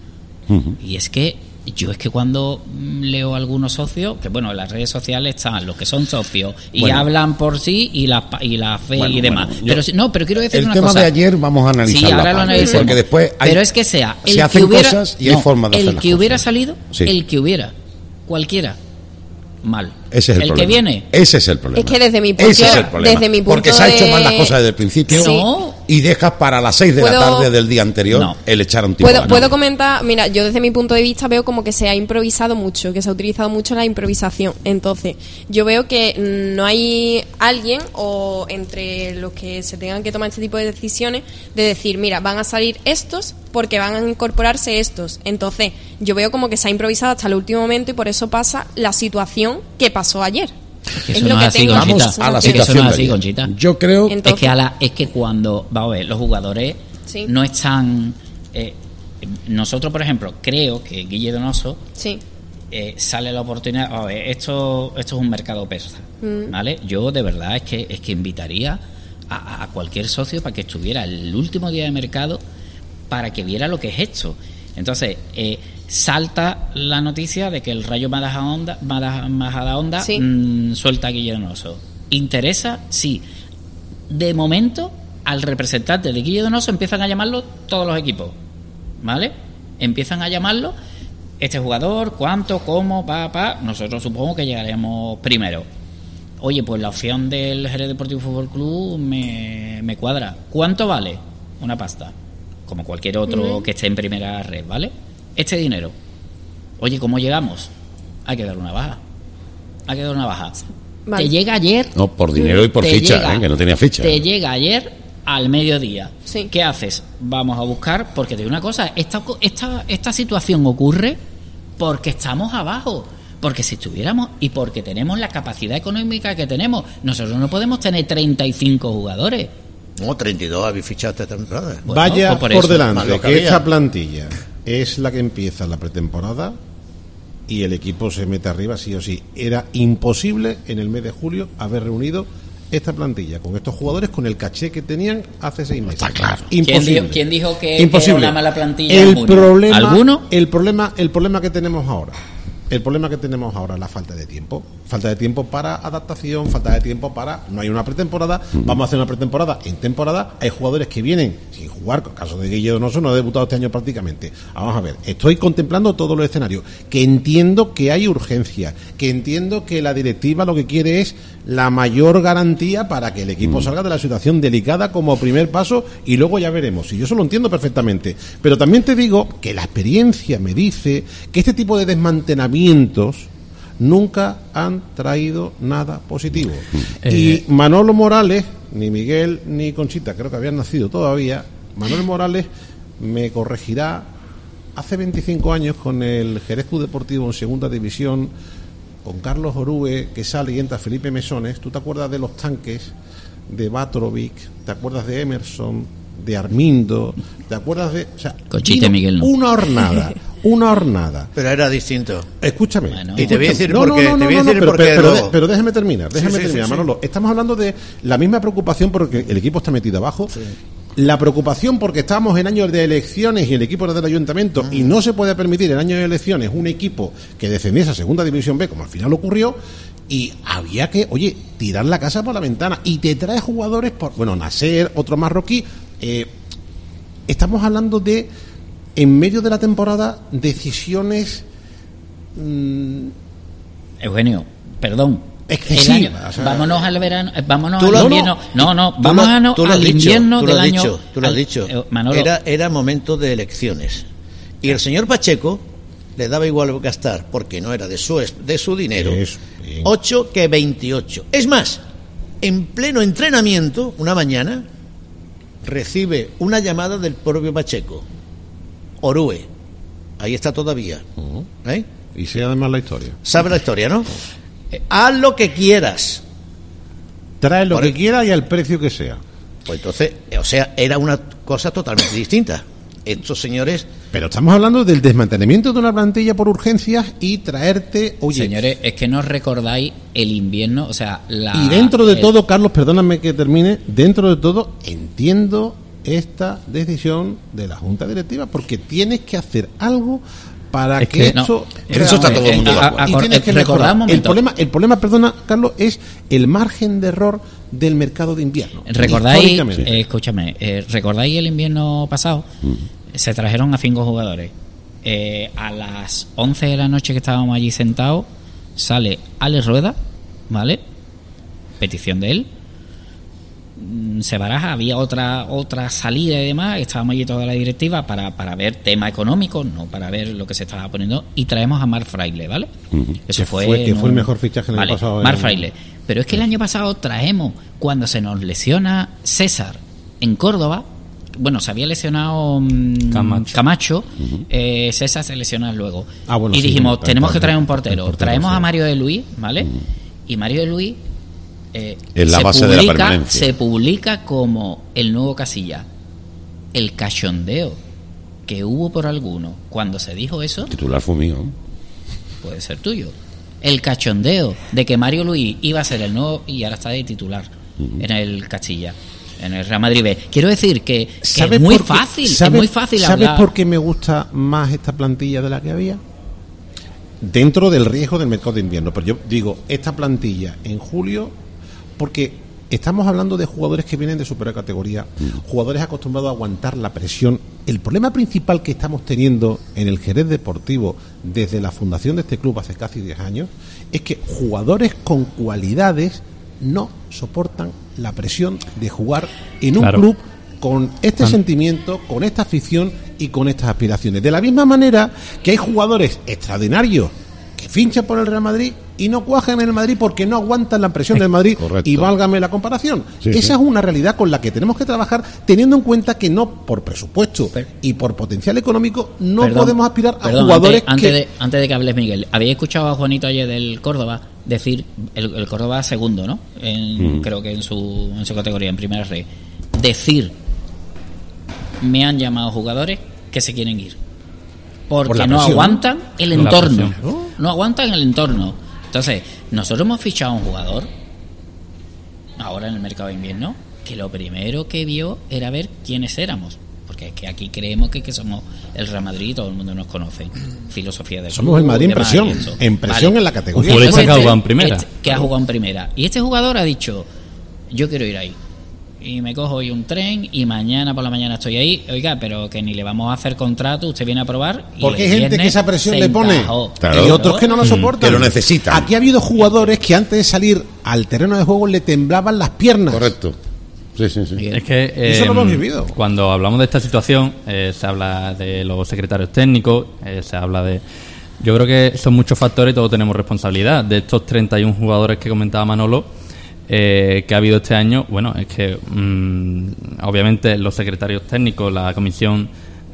Y es que cuando leo a algunos socios, que bueno, en las redes sociales están los que son socios y hablan por sí y la fe y demás. Pero quiero decir una cosa. El tema de ayer vamos a analizarlo. Sí, ahora lo analizamos. Porque después pero es que sea el se que hacen hubiera, cosas y hay formas de hacer las que hubiera cosas. salido, sí. El que hubiera, cualquiera, mal. Ese es el problema. Que viene. Ese es el problema. Es que desde mi punto porque se ha hecho mal las cosas desde el principio. Sí. Y dejas para las 6 de la tarde del día anterior el echar un tipo. Puedo comentar, mira, yo desde mi punto de vista veo como que se ha improvisado mucho, que se ha utilizado mucho la improvisación. Entonces, yo veo que no hay alguien o entre los que se tengan que tomar este tipo de decisiones de decir, mira, van a salir estos porque van a incorporarse estos. Entonces, yo veo como que se ha improvisado hasta el último momento y por eso pasa la situación que pasó ayer. Es lo que tengo. Vamos a la situación así, Conchita. Yo creo es que cuando vamos a ver, los jugadores no están nosotros, por ejemplo, creo que Guille Donoso sale la oportunidad. A ver, esto es un mercado persa, ¿vale? Yo de verdad es que invitaría a cualquier socio para que estuviera el último día de mercado para que viera lo que es esto. Entonces, salta la noticia de que el Rayo Majadahonda suelta a Guille Donoso. ¿Interesa? Sí. De momento, al representante de Guille Donoso empiezan a llamarlo todos los equipos, ¿vale? Empiezan a llamarlo, este jugador, cuánto, cómo, nosotros supongo que llegaremos primero. Oye, pues la opción del Jerez Deportivo Fútbol Club me cuadra. ¿Cuánto vale? Una pasta, como cualquier otro que esté en primera red, ¿vale? Este dinero. Oye, ¿cómo llegamos? Hay que dar una baja. Vale. Te llega ayer. No, por dinero y por ficha, que no tenía ficha. Te llega ayer al mediodía. Sí. ¿Qué haces? Vamos a buscar, porque te digo una cosa, esta situación ocurre porque estamos abajo. Porque si estuviéramos y porque tenemos la capacidad económica que tenemos, nosotros no podemos tener 35 jugadores. No, 32 habéis fichado esta temporada. Bueno, vaya pues por delante, que esta plantilla es la que empieza la pretemporada y el equipo se mete arriba sí o sí. Era imposible en el mes de julio haber reunido esta plantilla con estos jugadores con el caché que tenían hace 6 meses. Está claro. Imposible. ¿Quién dijo que imposible. era una mala plantilla? ¿Alguno? El problema que tenemos ahora. El problema que tenemos ahora es la falta de tiempo. Falta de tiempo para adaptación, falta de tiempo para... No hay una pretemporada, vamos a hacer una pretemporada en temporada. Hay jugadores que vienen sin jugar, con el caso de Guille Donoso no ha debutado este año prácticamente. Vamos a ver, estoy contemplando todos los escenarios, que entiendo que hay urgencia, que entiendo que la directiva lo que quiere es la mayor garantía para que el equipo salga de la situación delicada como primer paso y luego ya veremos. Y yo eso lo entiendo perfectamente. Pero también te digo que la experiencia me dice que este tipo de desmantelamientos nunca han traído nada positivo. Y Manolo Morales, ni Miguel ni Conchita, creo que habían nacido todavía, Manolo Morales me corregirá, hace 25 años con el Jerez Club Deportivo en segunda división, con Carlos Orue, que sale y entra Felipe Mesones. ¿Tú te acuerdas de los tanques de Batrovic? ¿Te acuerdas de Emerson? ¿De Armindo? ¿Te acuerdas de...? O sea, Conchita Miguel no. Una hornada. Pero era distinto. Escúchame. Bueno, y te voy a decir por qué. Pero déjame terminar, Manolo. Estamos hablando de la misma preocupación porque el equipo está metido abajo. Sí. La preocupación porque estamos en años de elecciones y el equipo era del ayuntamiento y no se puede permitir en años de elecciones un equipo que descendiese a segunda división B, como al final ocurrió, y había que, tirar la casa por la ventana. Y te trae jugadores Nasser, otro marroquí. Estamos hablando de, en medio de la temporada, decisiones... Eugenio, perdón. Excesiva, vámonos al verano, vámonos al invierno. Vámonos al invierno del año. Tú lo has dicho. Manolo. Era momento de elecciones. Y el señor Pacheco le daba igual gastar, porque no era de su dinero, 8 que 28. Es más, en pleno entrenamiento, una mañana, recibe una llamada del propio Pacheco. Orue. Ahí está todavía. Y sé además la historia. Sabe la historia, ¿no? Haz lo que quieras. Trae lo que quieras y al precio que sea. Pues entonces, era una cosa totalmente distinta. Estos señores... Pero estamos hablando del desmantelamiento de una plantilla por urgencias y traerte... Señores, es que no recordáis el invierno, Y dentro de todo, Carlos, perdóname que termine, dentro de todo, entiendo esta decisión de la Junta Directiva, porque tienes que hacer algo... para que esto... En eso está todo el mundo de acuerdo. El problema, perdona, Carlos, es el margen de error del mercado de invierno. ¿Recordáis? ¿Recordáis el invierno pasado? Se trajeron a 5 jugadores. A las 11 de la noche que estábamos allí sentados, sale Alex Rueda, ¿vale? Petición de él. Se baraja, había otra salida y demás, estábamos allí toda la directiva para ver tema económico, no para ver lo que se estaba poniendo, y traemos a Marc Fraile, ¿vale? Eso fue el mejor fichaje el año pasado. Marc Fraile. Pero es que el año pasado traemos, cuando se nos lesiona César en Córdoba, se había lesionado Camacho, César se lesiona luego. Y dijimos, tenemos que traer un portero. Traemos a Mario de Luis, ¿vale? Y Mario de Luis en la base de la permanencia. Se publica como el nuevo Casilla. El cachondeo que hubo por alguno cuando se dijo eso. Titular fue mío. Puede ser tuyo. El cachondeo de que Mario Luis iba a ser el nuevo y ahora está de titular en el Castilla, en el Real Madrid B. Quiero decir que es muy fácil. ¿Sabes por qué me gusta más esta plantilla de la que había? Dentro del riesgo del mercado de invierno. Pero yo digo, esta plantilla en julio, porque estamos hablando de jugadores que vienen de superior categoría, jugadores acostumbrados a aguantar la presión. El problema principal que estamos teniendo en el Jerez Deportivo desde la fundación de este club hace casi 10 años es que jugadores con cualidades no soportan la presión de jugar en un club con este sentimiento, con esta afición y con estas aspiraciones. De la misma manera que hay jugadores extraordinarios que finchan por el Real Madrid y no cuajan en el Madrid porque no aguantan la presión del Madrid. Correcto. Y válgame la comparación. Esa es una realidad con la que tenemos que trabajar, teniendo en cuenta que no por presupuesto y por potencial económico podemos aspirar a jugadores antes de que hables, Miguel, habéis escuchado a Juanito ayer del Córdoba decir, el Córdoba segundo, ¿no? Creo que en su categoría, en primera red, decir, me han llamado jugadores que se quieren ir porque no aguantan el entorno, no aguantan el entorno. Entonces, nosotros hemos fichado a un jugador ahora en el mercado de invierno que lo primero que vio era ver quiénes éramos, porque es que aquí creemos que somos el Real Madrid y todo el mundo nos conoce. Filosofía del somos el Madrid en presión, en la categoría. Un futbolista que ha jugado en primera. Que ha jugado en primera. Y este jugador ha dicho, yo quiero ir ahí. Y me cojo hoy un tren y mañana por la mañana estoy ahí. Oiga, pero que ni le vamos a hacer contrato, usted viene a probar. Porque hay gente que esa presión le pone. Claro. Y otros que no lo soportan. Que lo necesitan. Aquí ha habido jugadores que antes de salir al terreno de juego le temblaban las piernas. Correcto. Sí. Es que eso lo hemos vivido. Cuando hablamos de esta situación, se habla de los secretarios técnicos, se habla de... Yo creo que son muchos factores y todos tenemos responsabilidad. De estos 31 jugadores que comentaba Manolo, que ha habido este año, bueno, es que obviamente los secretarios técnicos, la comisión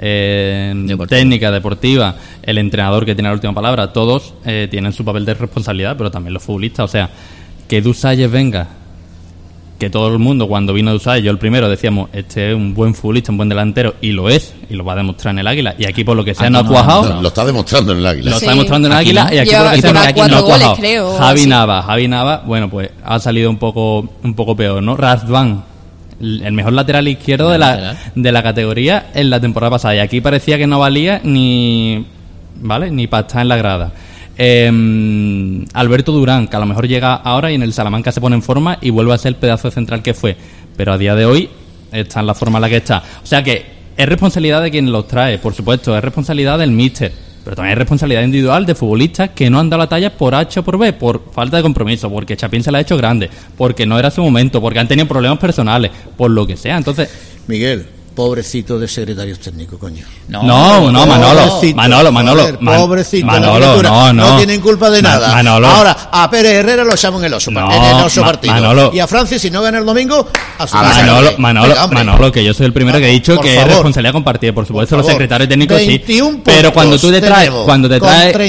técnica, deportiva, el entrenador que tiene la última palabra, todos tienen su papel de responsabilidad, pero también los futbolistas. O sea, que Dusalles venga, que todo el mundo cuando vino Dusalles, yo el primero, decíamos, este es un buen futbolista, un buen delantero, y lo es, y lo va a demostrar en el Águila, y aquí por lo que sea no ha cuajado. Lo está demostrando en el Águila. Lo está demostrando en el Águila, y aquí por lo que sea no ha cuajado. Goles, creo, Javi Nava, bueno, pues ha salido un poco peor, ¿no? Razvan, el mejor lateral izquierdo de la categoría en la temporada pasada, y aquí parecía que no valía ni para estar en la grada. Alberto Durán, que a lo mejor llega ahora y en el Salamanca se pone en forma y vuelve a ser el pedazo de central que fue, pero a día de hoy está en la forma en la que está. O sea que es responsabilidad de quien los trae, por supuesto, es responsabilidad del míster, pero también es responsabilidad individual de futbolistas que no han dado la talla por H o por B, por falta de compromiso, porque Chapín se la ha hecho grande, porque no era su momento, porque han tenido problemas personales, por lo que sea. Entonces, Miguel, pobrecito de secretarios técnicos, coño. No, Manolo. Pobrecito, Manolo, no tienen culpa de nada. Manolo. Ahora, a Pérez Herrera lo echamos en el oso partido. Manolo. Y a Francis, si no gana el domingo, a su casa. Manolo, que yo soy el primero que he dicho que es responsabilidad compartida, por supuesto, los secretarios técnicos sí. Pero cuando tú te traes, cuando te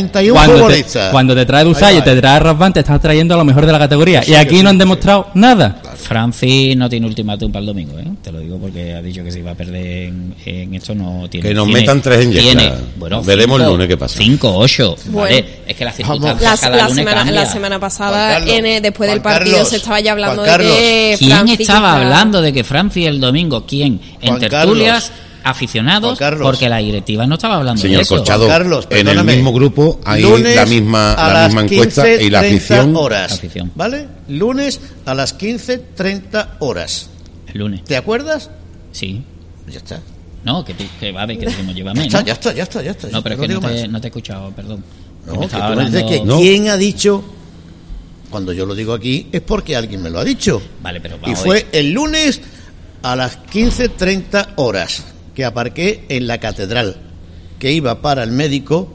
trae Dusalles, te trae Razvan, te estás trayendo a lo mejor de la categoría. Y aquí no han demostrado nada. Francis no tiene ultimátum para el domingo, te lo digo porque ha dicho que si va a perder en esto no tiene. Que nos metan 3 en Yesca. Bueno, veremos el lunes qué pasa. 5, 8. Bueno, ¿vale? Es que las circunstancias cada lunes cambian. La semana pasada, Carlos, después del partido, Carlos, se estaba ya hablando Juan de que ¿Quién Francis estaba hablando de que Francis el domingo? ¿Quién? En tertulias, aficionados, porque la directiva no estaba hablando Señor de eso. Corchado, Carlos, en el mismo grupo hay la misma encuesta y la afición. ¿Vale? Lunes a las 15:30 horas. El lunes. ¿Te acuerdas? Sí. Ya está. No, que va, que decimos, llévame. Ya ¿no? está. No, pero es que no te he escuchado, perdón. No, que tú me dices que quién ha dicho. Cuando yo lo digo aquí es porque alguien me lo ha dicho. Vale, pero y fue el lunes a las 15:30 horas que aparqué en la catedral, que iba para el médico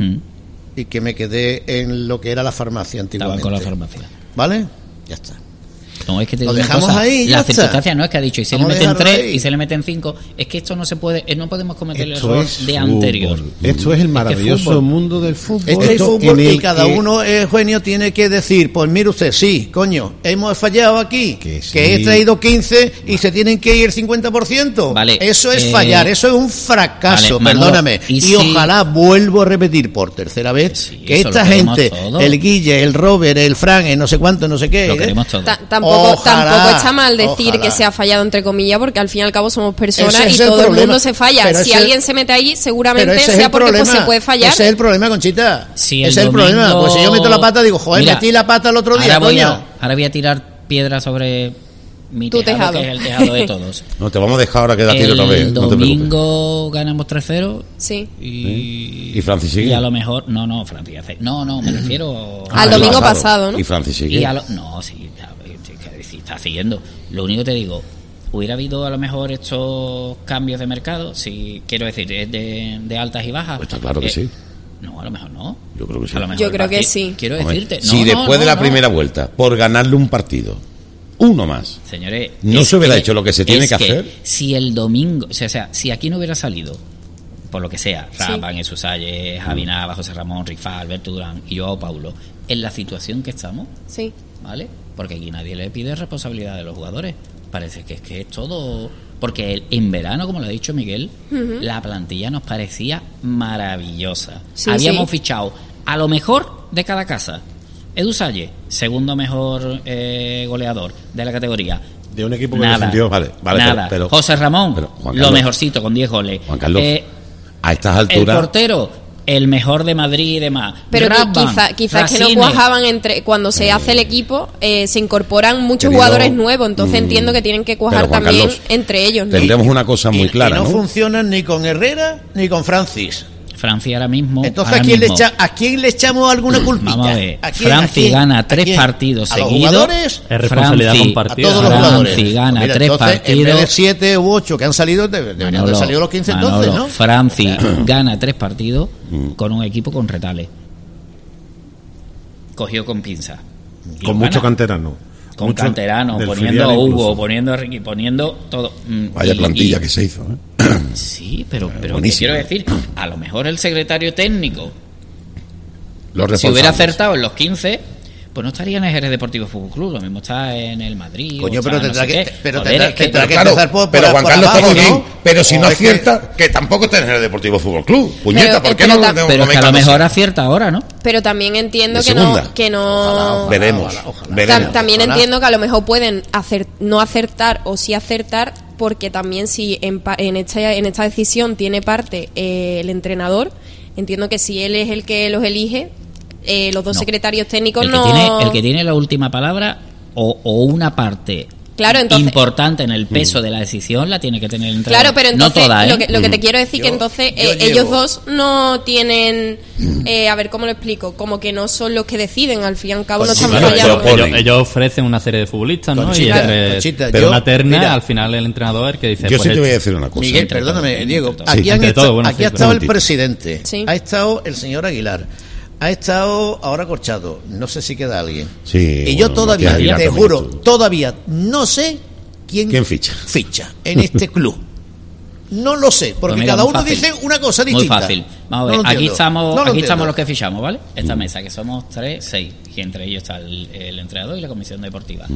y que me quedé en lo que era la farmacia antiguamente. Estaba con la farmacia. ¿Vale? Ya está. No, es que te lo digo dejamos una cosa, ahí, las circunstancias no es que ha dicho y se Vamos le meten 3 ahí. y se le meten 5, es que esto no se puede, no podemos cometer el error de anterior. Esto es el maravilloso mundo del fútbol. Este es fútbol y cada uno, Eugenio, tiene que decir, pues mire usted, sí, coño, hemos fallado aquí, que he traído 15 y se tienen que ir 50%. Vale, eso es fallar, eso es un fracaso, vale, perdóname. Y si, ojalá, vuelvo a repetir por tercera vez, que esta gente, el Guille, el Robert, el Fran, el no sé cuánto, no sé qué. Lo queremos todo. Tampoco está mal decir que se ha fallado entre comillas, porque al fin y al cabo somos personas y todo el mundo se falla. Si alguien se mete ahí, seguramente sea porque pues, se puede fallar. Ese es el problema, Conchita. Si ese es el problema. Pues si yo meto la pata, digo, joder, mira, metí la pata el otro día, ahora voy a tirar piedra sobre mi tejado, que es el tejado de todos. No, te vamos a dejar ahora que da tiro otra vez. El domingo ganamos 3-0. Sí. ¿Y Francis sigue? Y a lo mejor... No, Francis hace... No, me refiero... al domingo pasado, ¿no? ¿Y Francis sigue? No, sí, está siguiendo. Lo único que te digo, hubiera habido a lo mejor estos cambios de mercado, si quiero decir, es de altas y bajas. Pues está claro que sí. No, a lo mejor no. Yo creo que sí. Yo creo que sí. Quiero decirte... Si después de la primera vuelta, por ganarle un partido, uno más, señores, no se hubiera hecho lo que se tiene que hacer. Si el domingo, o sea, si aquí no hubiera salido, por lo que sea, Razvan, Esusalles, Javi Nava, José Ramón, Rifá, Alberto Durán y Joao Paulo, en la situación que estamos, sí, ¿vale? Porque aquí nadie le pide responsabilidad de los jugadores. parece que es todo... Porque en verano, como lo ha dicho Miguel, la plantilla nos parecía maravillosa. Sí, Habíamos fichado a lo mejor de cada casa. Edu Salle, segundo mejor goleador de la categoría. De un equipo que Nada, defendió. Vale, nada. pero José Ramón, Juan lo Carlos, mejorcito, con 10 goles. Juan Carlos, a estas alturas... El portero, el mejor de Madrid y demás. Pero Rabban, quizás que no Racine. cuajaban entre cuando se hace el equipo, se incorporan muchos Querido, jugadores nuevos, entonces entiendo que tienen que cuajar pero, Juan también Carlos, entre ellos, ¿no? Tendremos una cosa muy clara, y no ¿no? funcionan ni con Herrera ni con Francis. Francia ahora mismo. Entonces, ahora mismo, ¿a quién le echamos alguna culpilla? Vamos a ver. ¿A quién? Francia gana 3 ¿A quién? partidos ¿A los seguidos. jugadores? Es responsabilidad Francia, compartida. A todos los jugadores. Francia gana Mira, 3 entonces, partidos. en vez de 7 u 8 que han salido, deberían haber salido los 15 entonces, ¿no? Francia gana 3 partidos con un equipo con retales. Cogió con pinza. Y Con lo mucho gana. canterano. Con Mucho canterano, del poniendo filial a Hugo, incluso. poniendo a Ricky, poniendo todo. Vaya plantilla que se hizo, ¿eh? Sí, pero ¿qué buenísimo. quiero decir? A lo mejor el secretario técnico, Los si hubiera responsables. acertado en los 15, pues no estaría en el Jerez Deportivo Fútbol Club, lo mismo está en el Madrid. Coño, o pero está tendrá no sé que- qué. pero Joder, tendrá- es que- tendrá que Claro, empezar por pero Juan por Carlos abajo, está muy ¿no? bien. Pero si O no es que- acierta, que tampoco está en el Deportivo Fútbol Club. Puñeta, ¿por qué pero no ta- lo tengo pero es que a lo mejor acierta ahora, ¿no? Pero también entiendo De que segunda. no Veremos. Ojalá. Veremos. También Ojalá. entiendo que a lo mejor pueden no acertar o sí acertar, porque también si en esta decisión tiene parte el entrenador, entiendo que si él es el que los elige, los dos No. secretarios técnicos El que tiene la última palabra o una parte Claro, entonces- importante en el peso de la decisión la tiene que tener el entrenador. Claro, pero entonces no toda, ¿eh? lo que te quiero decir que Yo- entonces yo ellos llevo- dos no tienen, a ver cómo lo explico, como que no son los que deciden, al fin y al cabo Pues no sí, estamos claro, fallando. pero ponen. Ellos ofrecen una serie de futbolistas, ¿no? Conchita, Y entre Conchita, pero yo- una terna, mira, al final el entrenador es el que dice... Yo pues sí te voy a este. decir una cosa. Miguel, Entre perdóname, todos, Diego. entre todos. Sí, Aquí, entre todos, bueno, aquí sí, ha pero estado un el momentito. presidente, Sí. ha estado el señor Aguilar, ha estado ahora Corchado, no sé si queda alguien. Sí, Y yo bueno, todavía, Matías Aguilar te también juro, estuvo. todavía no sé quién ficha en este club. No lo sé, porque Pues mira, cada muy uno fácil. dice una cosa Muy distinta. fácil. Vamos a No ver, lo aquí entiendo. estamos, No lo aquí entiendo. estamos los que fichamos, ¿vale? Esta mesa, que somos 6, y entre ellos está el entrenador y la comisión deportiva.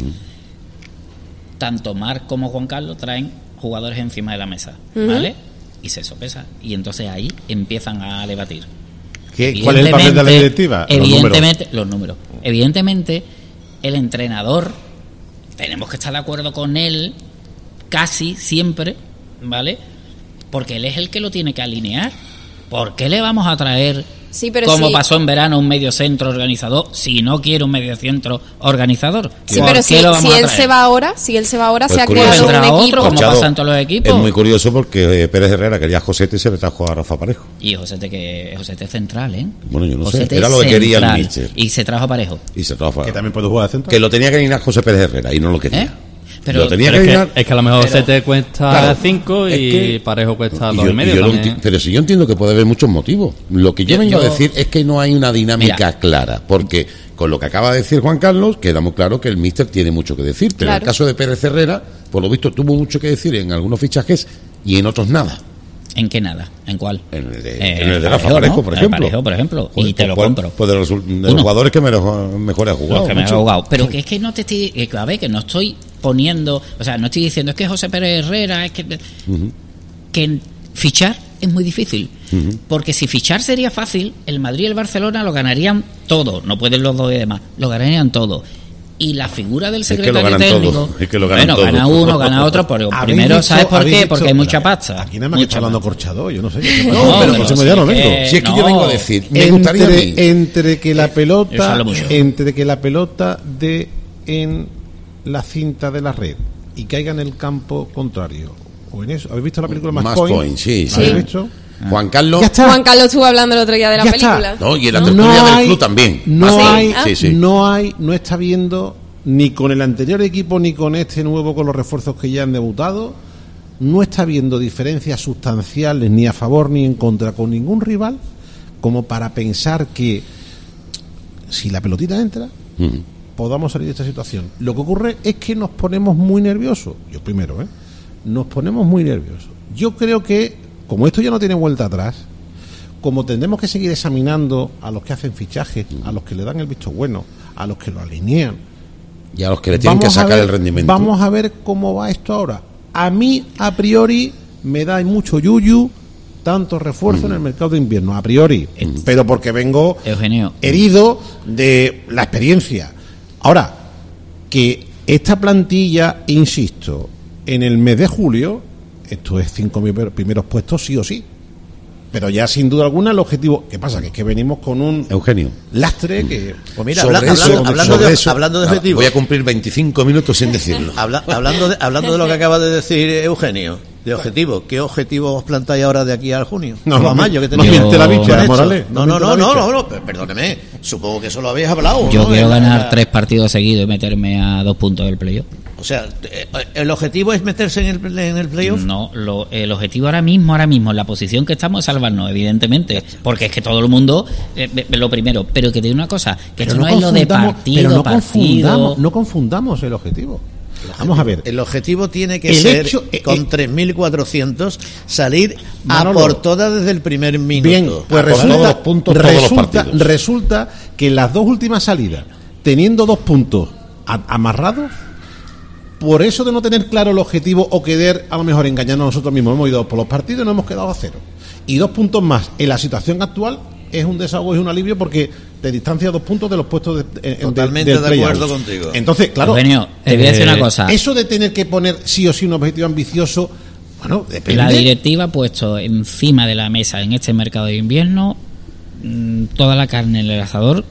Tanto Marc como Juan Carlos traen jugadores encima de la mesa, ¿vale? Y se sopesa. Y entonces ahí empiezan a debatir. ¿Cuál es el papel de la directiva? Evidentemente, los números. Evidentemente, el entrenador, tenemos que estar de acuerdo con él casi siempre, ¿vale? Porque él es el que lo tiene que alinear. ¿Por qué le vamos a traer, Sí, pero como sí. pasó en verano, un mediocentro organizador si no quiere un mediocentro organizador? Sí, ¿Por pero qué si lo vamos a él traer? se va ahora, Pues se ha curioso. creado Vendrá un otro, equipo. como Corchado, pasa en todos los equipos. Es muy curioso porque Pérez Herrera quería a Josete y se le trajo a Rafa Parejo. Y Josete es central, ¿eh? Bueno, yo no sé. Josete Era es lo que quería el central. míster. Y se trajo a Parejo. Y se trajo a Que también puede jugar de centro. Que lo tenía que alinear José Pérez Herrera y no lo quería. ¿Eh? Pero- lo tenía Pero que es alinear. que a lo mejor Pero- se te cuesta Claro, 5 es y que- Parejo cuesta Y 2 y medio yo lo también. pero si yo entiendo que puede haber muchos motivos. Lo que yo vengo a decir es que no hay una dinámica Mira. clara. Porque con lo que acaba de decir Juan Carlos, queda muy claro que el míster tiene mucho que decir. Pero en el Claro. caso de Pérez Herrera, por lo visto, tuvo mucho que decir en algunos fichajes y en otros nada. ¿En qué nada? ¿En cuál? En el de Rafa Parejo, ¿no? por En ejemplo. Parejo, por ejemplo. Y Pues, te lo pues, compro. Pues de los Uno. jugadores que mejor ha jugado. Los que me macho. he jugado. Pero que es que no te estoy. A ver, que no estoy poniendo. O sea, no estoy diciendo es que José Pérez Herrera. Es que. Que fichar es muy difícil. Porque si fichar sería fácil, el Madrid y el Barcelona lo ganarían todo. No pueden los dos y demás. Lo ganarían todo. Y la figura del que lo secretario ganan técnico. todo, es que lo ganan bueno, todo. gana uno, gana otro. Pero ¿Habéis primero, visto- ¿sabes por habéis qué? visto- Porque hay mucha Espera, pasta. Aquí nada más que Mucha está hablando pasta. Corchado, yo no sé. No, pero pero próximo sí día no que- vengo. Si es que yo No. vengo a decir, me gustaría a mí. Entre que la Yo pelota hablo mucho. entre que la pelota dé en la cinta de la red y caiga en el campo contrario o en eso. ¿Habéis visto la película Match Match Point? Point, sí, ¿La habéis sí. visto? Juan Carlos. Ya está. Juan Carlos estuvo hablando el otro día de la Ya está. película. No, y en la tertulia del club también. No Match hay, Point. Sí, sí. no está viendo ni con el anterior equipo ni con este nuevo, con los refuerzos que ya han debutado, no está viendo diferencias sustanciales ni a favor ni en contra con ningún rival como para pensar que si la pelotita entra Ujú. podamos salir de esta situación. Lo que ocurre es que nos ponemos muy nerviosos. Yo primero, nos ponemos muy nerviosos. Yo creo que, como esto ya no tiene vuelta atrás, como tendremos que seguir examinando a los que hacen fichajes, a los que le dan el visto bueno, a los que lo alinean, Y a los que le tienen que sacar el rendimiento. Vamos a ver cómo va esto ahora. A mí, a priori, me da mucho yuyu tanto refuerzo en el mercado de invierno, a priori. Pero porque vengo Eugenio, herido de la experiencia. Ahora, que esta plantilla, insisto, en el mes de julio, esto es 5 primeros puestos sí o sí. Pero ya sin duda alguna el objetivo, ¿qué pasa? Que es que venimos con un Eugenio lastre que... Pues mira, hablando de objetivos, voy a cumplir 25 minutos sin decirlo. Hablando de lo que acaba de decir Eugenio, de objetivos, ¿qué objetivos os plantáis ahora de aquí al junio? No, a mayo, que no miente la bicha, Morales. No, perdóneme, supongo que eso lo habéis hablado. Yo quiero ganar 3 partidos seguidos y meterme a 2 puntos del playoff. O sea, ¿el objetivo es meterse en el playoff? No, el objetivo ahora mismo, en la posición que estamos es salvarnos, evidentemente. Porque es que todo el mundo, lo primero, pero que te digo una cosa, que esto no es lo de partido. No confundamos el objetivo. Vamos a ver. El objetivo tiene que ser, con 3.400, salir a por todas desde el primer minuto. Bien, pues resulta que en las 2 últimas salidas, teniendo 2 puntos amarrados, por eso de no tener claro el objetivo o querer a lo mejor engañarnos a nosotros mismos, hemos ido por los partidos y nos hemos quedado a 0. Y 2 puntos más en la situación actual es un desahogo y un alivio porque te distancia 2 puntos de los puestos totalmente de acuerdo contigo. Entonces, claro, Eugenio, te voy a decir una cosa. Eso de tener que poner sí o sí un objetivo ambicioso, bueno, depende. La directiva ha puesto encima de la mesa en este mercado de invierno toda la carne en el asador,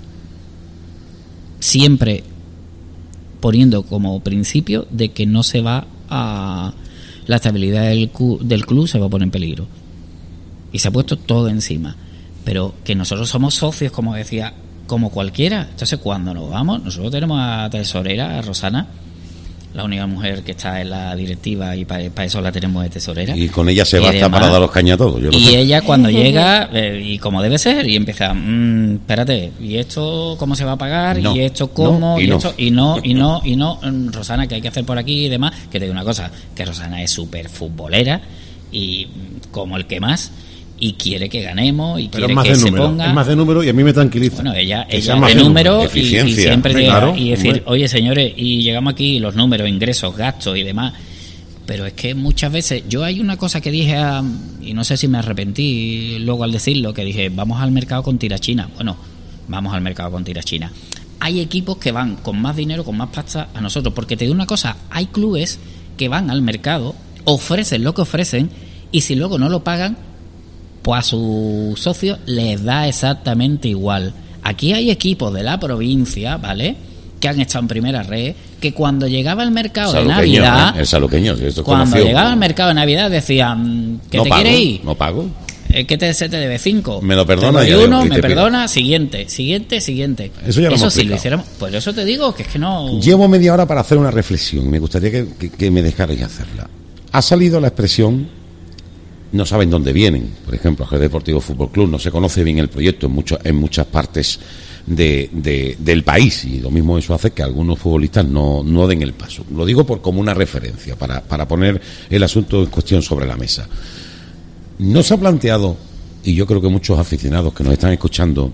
siempre poniendo como principio de que no se va a... la estabilidad del club se va a poner en peligro. Y se ha puesto todo encima. Pero que nosotros somos socios, como decía, como cualquiera. Entonces, cuando nos vamos, nosotros tenemos a tesorera, a Rosana, la única mujer que está en la directiva, y para eso la tenemos de tesorera. Y con ella se basta para dar los cañas a todos. Y ella cuando llega, y como debe ser, y empieza, espérate, ¿y esto cómo se va a pagar? No, ¿Y esto cómo? No, y no, Rosana, ¿qué hay que hacer por aquí y demás? Que te digo una cosa, que Rosana es súper futbolera, y como el que más, y quiere que ganemos, y pero quiere que se ponga. Es más de número y a mí me tranquiliza. Bueno, ella es de número y siempre llega claro, y decir, oye señores, y llegamos aquí, los números, ingresos, gastos y demás. Pero es que muchas veces, yo hay una cosa que dije, y no sé si me arrepentí luego al decirlo, que dije, vamos al mercado con tirachina. Bueno, vamos al mercado con tirachina. Hay equipos que van con más dinero, con más pasta a nosotros, porque te digo una cosa, hay clubes que van al mercado, ofrecen lo que ofrecen, y si luego no lo pagan, pues a sus socios les da exactamente igual. Aquí hay equipos de la provincia, ¿vale?, que han estado en primera red, que cuando llegaba el mercado de Navidad, el saluqueño, esto cuando conocido, llegaba el mercado de Navidad decían, ¿que no te pago, quieres ir? No pago. ¿Qué se te debe? 5. Me lo perdona. Te doy 1, me perdona, siguiente. Eso ya lo hemos si lo explicado. hiciéramos, pues eso te digo, que es que no... Llevo media hora para hacer una reflexión. Me gustaría que me dejarais hacerla. Ha salido la expresión, no saben dónde vienen. Por ejemplo, Jerez Deportivo Fútbol Club, no se conoce bien el proyecto en muchas partes del país, y lo mismo eso hace que algunos futbolistas no den el paso. Lo digo como una referencia para poner el asunto en cuestión sobre la mesa. No se ha planteado, y yo creo que muchos aficionados que nos están escuchando,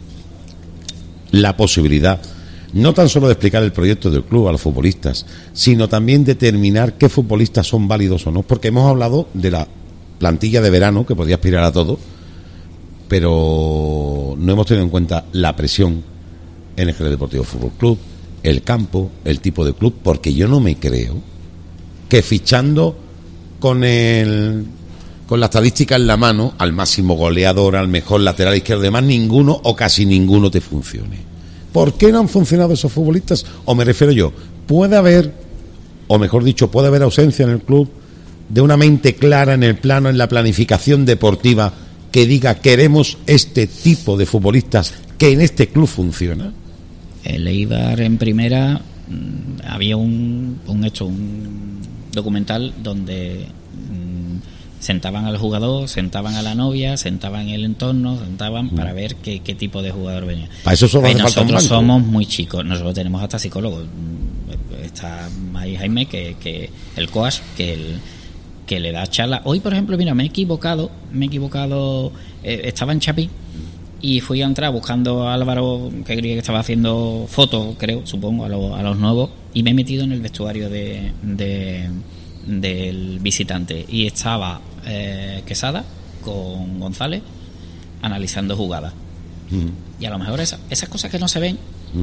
la posibilidad no tan solo de explicar el proyecto del club a los futbolistas, sino también determinar qué futbolistas son válidos o no, porque hemos hablado de la plantilla de verano que podía aspirar a todo, pero no hemos tenido en cuenta la presión en el Jerez Deportivo Fútbol Club, el campo, el tipo de club, porque yo no me creo que fichando con la estadística en la mano, al máximo goleador, al mejor lateral izquierdo, además ninguno o casi ninguno te funcione. ¿Por qué no han funcionado esos futbolistas? O me refiero yo, puede haber, o mejor dicho, puede haber ausencia en el club de una mente clara en el plano, en la planificación deportiva, que diga, queremos este tipo de futbolistas que en este club funciona. El Eibar en primera había un documental donde sentaban al jugador, sentaban a la novia, sentaban el entorno, para ver qué tipo de jugador venía. Para eso solo hace falta un nosotros banco. somos muy chicos, nosotros tenemos hasta psicólogos. Está ahí Jaime, que el coach, que le da charla. Hoy, por ejemplo, mira, me he equivocado, estaba en Chapí y fui a entrar buscando a Álvaro, que creía que estaba haciendo fotos, supongo, a los nuevos, y me he metido en el vestuario del visitante, y estaba Quesada con González analizando jugadas. Y a lo mejor esas cosas que no se ven,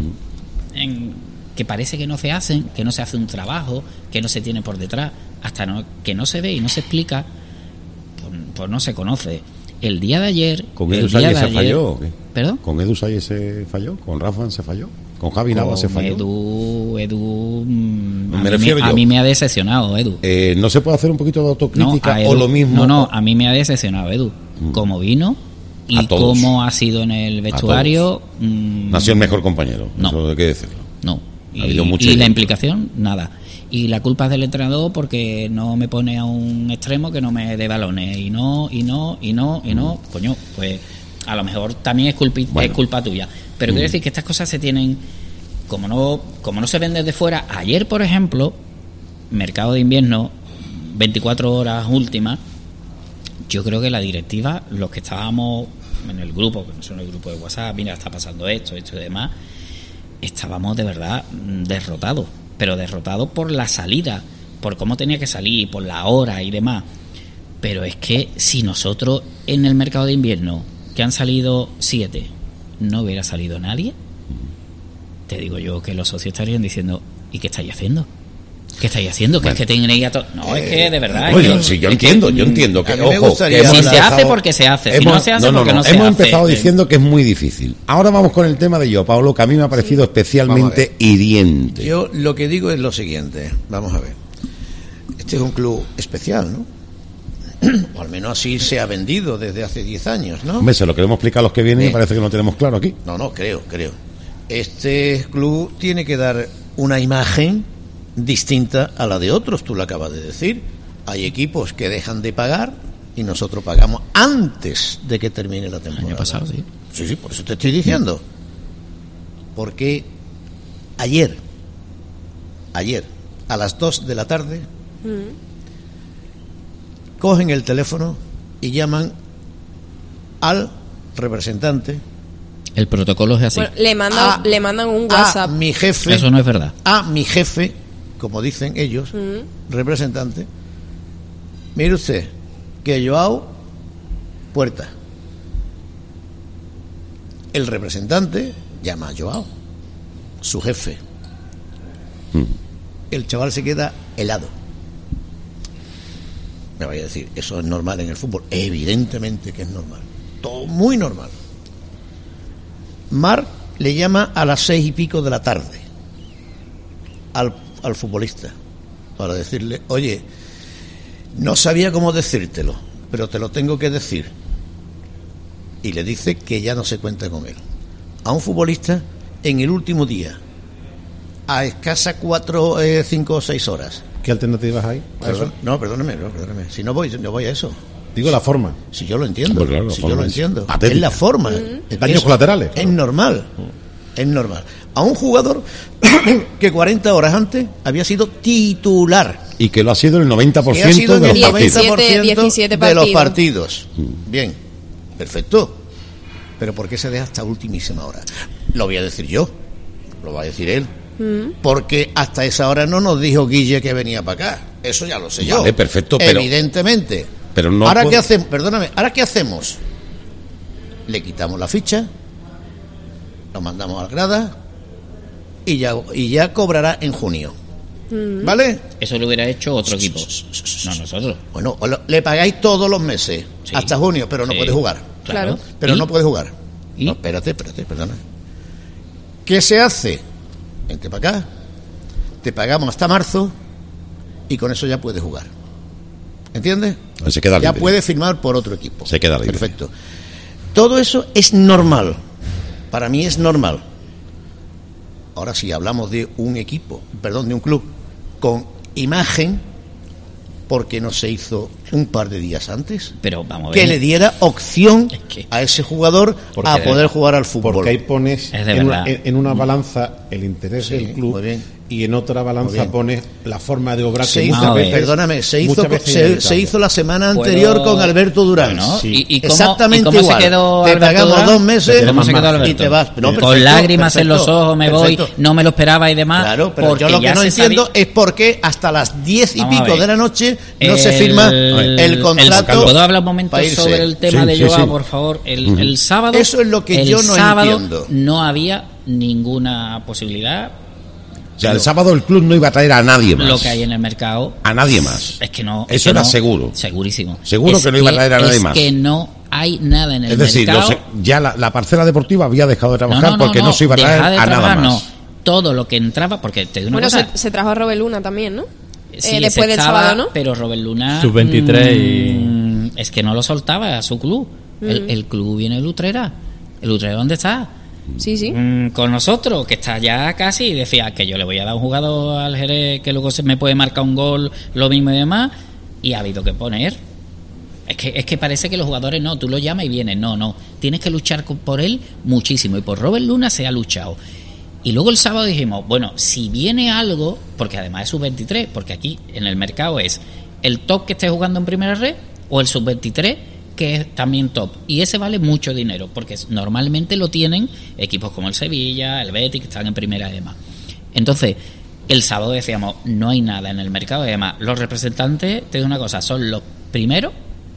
que parece que no se hacen, que no se hace un trabajo, que no se tiene por detrás, que no se ve y no se explica, pues no se conoce. El día de ayer... ¿Con Edu Salles se falló o qué? ¿Perdón? ¿Con Edu Salles se falló? ¿Con Rafa se falló? ¿Con Javi Navas se falló? Edu a mí me ha decepcionado, Edu. ¿No se puede hacer un poquito de autocrítica o lo mismo? No, a mí me ha decepcionado, Edu. Como vino y cómo ha sido en el vestuario... Nació el mejor compañero, no, eso hay que decirlo. No, y la implicación, nada. Y la culpa es del entrenador porque no me pone a un extremo que no me dé balones. Y no. Coño, pues a lo mejor también es culpa tuya. Pero quiero decir que estas cosas se tienen... Como no se ven desde fuera. Ayer, por ejemplo, mercado de invierno, 24 horas últimas, yo creo que la directiva, los que estábamos en el grupo, que no son el grupo de WhatsApp, mira, está pasando esto y demás, estábamos de verdad derrotados. Pero derrotados por la salida, por cómo tenía que salir, por la hora y demás. Pero es que si nosotros en el mercado de invierno, que han salido 7, no hubiera salido nadie, te digo yo que los socios estarían diciendo, ¿y qué estáis haciendo? ¿Qué estáis haciendo? Que es que tenéis a todos... No, es que de verdad... Yo entiendo que... Ojo, que si se hace porque se hace, si no se hace porque no se hace. Hemos empezado diciendo que es muy difícil. Ahora vamos con el tema de Joao Paulo, que a mí me ha parecido especialmente hiriente. Yo lo que digo es lo siguiente, vamos a ver. Este es un club especial, ¿no? O al menos así se ha vendido desde hace 10 años, ¿no? Hombre, se lo queremos explicar a los que vienen y parece que no tenemos claro aquí. No, creo. Este club tiene que dar una imagen distinta a la de otros, tú lo acabas de decir. Hay equipos que dejan de pagar y nosotros pagamos antes de que termine la temporada. El año pasado, sí. Sí, por eso te estoy diciendo. Porque ayer a las 2 de la tarde cogen el teléfono y llaman al representante. El protocolo es así. Bueno, le mandan un WhatsApp. A mi jefe. Eso no es verdad. A mi jefe, como dicen ellos, representante. Mire usted, que Joao, puerta. El representante llama a Joao, su jefe. El chaval se queda helado. Me vaya a decir, eso es normal en el fútbol. Evidentemente que es normal. Todo muy normal. Marc le llama a las 6 y pico de la tarde al futbolista para decirle, oye, no sabía cómo decírtelo, pero te lo tengo que decir. Y le dice que ya no se cuenta con él. A un futbolista en el último día, a escasa 4, 5 o 6 horas. ¿Qué alternativas hay? Perdóname. Si no voy a eso. Digo la forma. Si yo lo entiendo. Claro, si yo lo entiendo. Patética. Es la forma. Daños colaterales. Es normal. Es normal. A un jugador que 40 horas antes había sido titular. Y que lo ha sido el 90% que ha sido de el los partidos. 17 de los partidos. Bien. Perfecto. Pero ¿por qué se deja hasta ultimísima hora? Lo voy a decir yo. Lo va a decir él. Porque hasta esa hora no nos dijo Guille que venía para acá. Eso ya lo sé yo. Vale, perfecto, pero... Evidentemente. Pero no ahora puedo... ¿qué hacemos? Perdóname. ¿Ahora qué hacemos? Le quitamos la ficha, lo mandamos al grada y ya cobrará en junio. ¿Vale? Eso lo hubiera hecho otro equipo. No nosotros. Bueno, le pagáis todos los meses, sí, hasta junio, pero no puede jugar. Claro. Pero no puede jugar. ¿Y? No, espérate, perdona. ¿Qué se hace? Vente para acá, te pagamos hasta marzo y con eso ya puedes jugar. ¿Entiendes? Se queda ya libre. Puede firmar por otro equipo. Se queda libre. Perfecto. Todo eso es normal. Para mí es normal. Ahora, si hablamos de un equipo, de un club con imagen, ¿por qué no se hizo un par de días antes, pero vamos a ver, que le diera opción a ese jugador a poder jugar al fútbol. Porque ahí pones en una balanza el interés del club, muy bien, y en otra balanza pones la forma de obrar que muchas veces, perdóname, se hizo la semana anterior con Alberto Durán. Bueno, sí. ¿Y cómo, exactamente ¿y cómo igual. se quedó te Alberto pagamos Durán? 2 meses y te vas. No, con lágrimas en los ojos me voy, no me lo esperaba y demás. Claro, pero yo lo que no entiendo es por qué hasta las 10 y pico de la noche no se firma el contrato. ¿Puedo hablar un momento sobre el tema de Joao, por favor? El sábado. Eso es lo que yo no entiendo. No había ninguna posibilidad. O sea, el sábado el club no iba a traer a nadie más. Lo que hay en el mercado. A nadie más. Es que no. Eso era seguro. Segurísimo. Seguro que no iba a traer a nadie más. Es que no hay nada en el Es mercado. decir, ya la parcela deportiva había dejado de trabajar porque no se iba a traer a nada más. No. Todo lo que entraba, porque te digo una cosa. Se trajo a Robert Luna también, ¿no? Sí, después del sábado, ¿no? Pero Robert Luna. Sub-23 es que no lo soltaba a su club. El club viene de Utrera. ¿El Utrera dónde está? Sí. Con nosotros, que está ya casi, y decía que yo le voy a dar un jugador al Jerez que luego se me puede marcar un gol, lo mismo y demás, y ha habido que poner. Es que parece que los jugadores no, tú lo llamas y vienen, no, tienes que luchar por él muchísimo, y por Robert Luna se ha luchado. Y luego el sábado dijimos, bueno, si viene algo, porque además es sub-23, porque aquí en el mercado es el top que esté jugando en primera red o el sub-23 que es también top, y ese vale mucho dinero porque normalmente lo tienen equipos como el Sevilla, el Betis, que están en primera y demás. Entonces el sábado decíamos, no hay nada en el mercado, y además los representantes, te digo una cosa, son los primeros.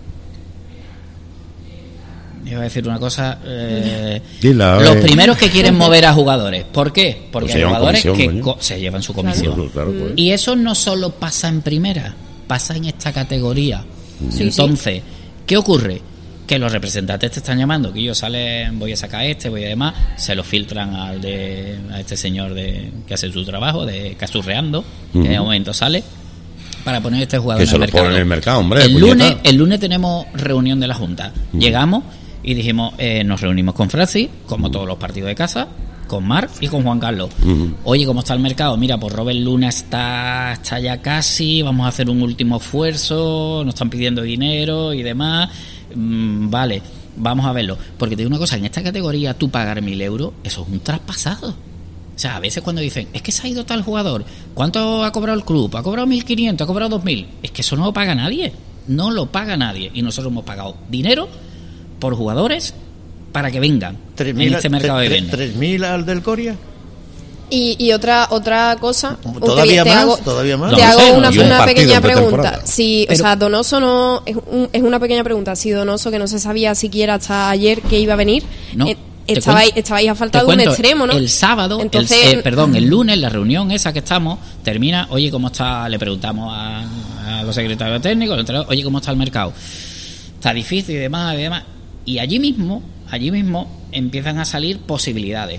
Iba a decir una cosa, los primeros que quieren mover a jugadores. ¿Por qué? Porque hay jugadores que se llevan su comisión. Claro, pues. Y eso no solo pasa en primera, pasa en esta categoría. Entonces, ¿qué ocurre? Que los representantes te están llamando, que ellos salen, voy a sacar voy a demás, se lo filtran a este señor que hace su trabajo, de Casurreando, que en el momento sale, para poner este jugador en el mercado. En el mercado, hombre. El lunes tenemos reunión de la Junta. Llegamos y dijimos, nos reunimos con Francis, como todos los partidos de casa, con Marc y con Juan Carlos. Oye, ¿cómo está el mercado? Mira, pues Robert Luna está ya casi, vamos a hacer un último esfuerzo, nos están pidiendo dinero y demás. Vale, vamos a verlo. Porque te digo una cosa, en esta categoría tú pagar 1.000 euros, eso es un traspasado. O sea, a veces cuando dicen, es que se ha ido tal jugador, ¿cuánto ha cobrado el club? ¿Ha cobrado 1.500? ¿Ha cobrado 2.000? Es que eso no lo paga nadie. No lo paga nadie. Y nosotros hemos pagado dinero por jugadores para que vengan en este mercado de venta. 3.000 al del Coria. Y otra cosa, todavía más. Te hago una pequeña pregunta. Si, o sea, Donoso no es una pequeña pregunta. Si Donoso, que no se sabía siquiera hasta ayer que iba a venir, no, estabais a falta de un extremo, ¿no? El sábado, entonces, el lunes, la reunión esa que estamos termina. Oye, ¿cómo está? Le preguntamos a los secretarios técnicos, oye, ¿cómo está el mercado? Está difícil y demás. Y allí mismo empiezan a salir posibilidades.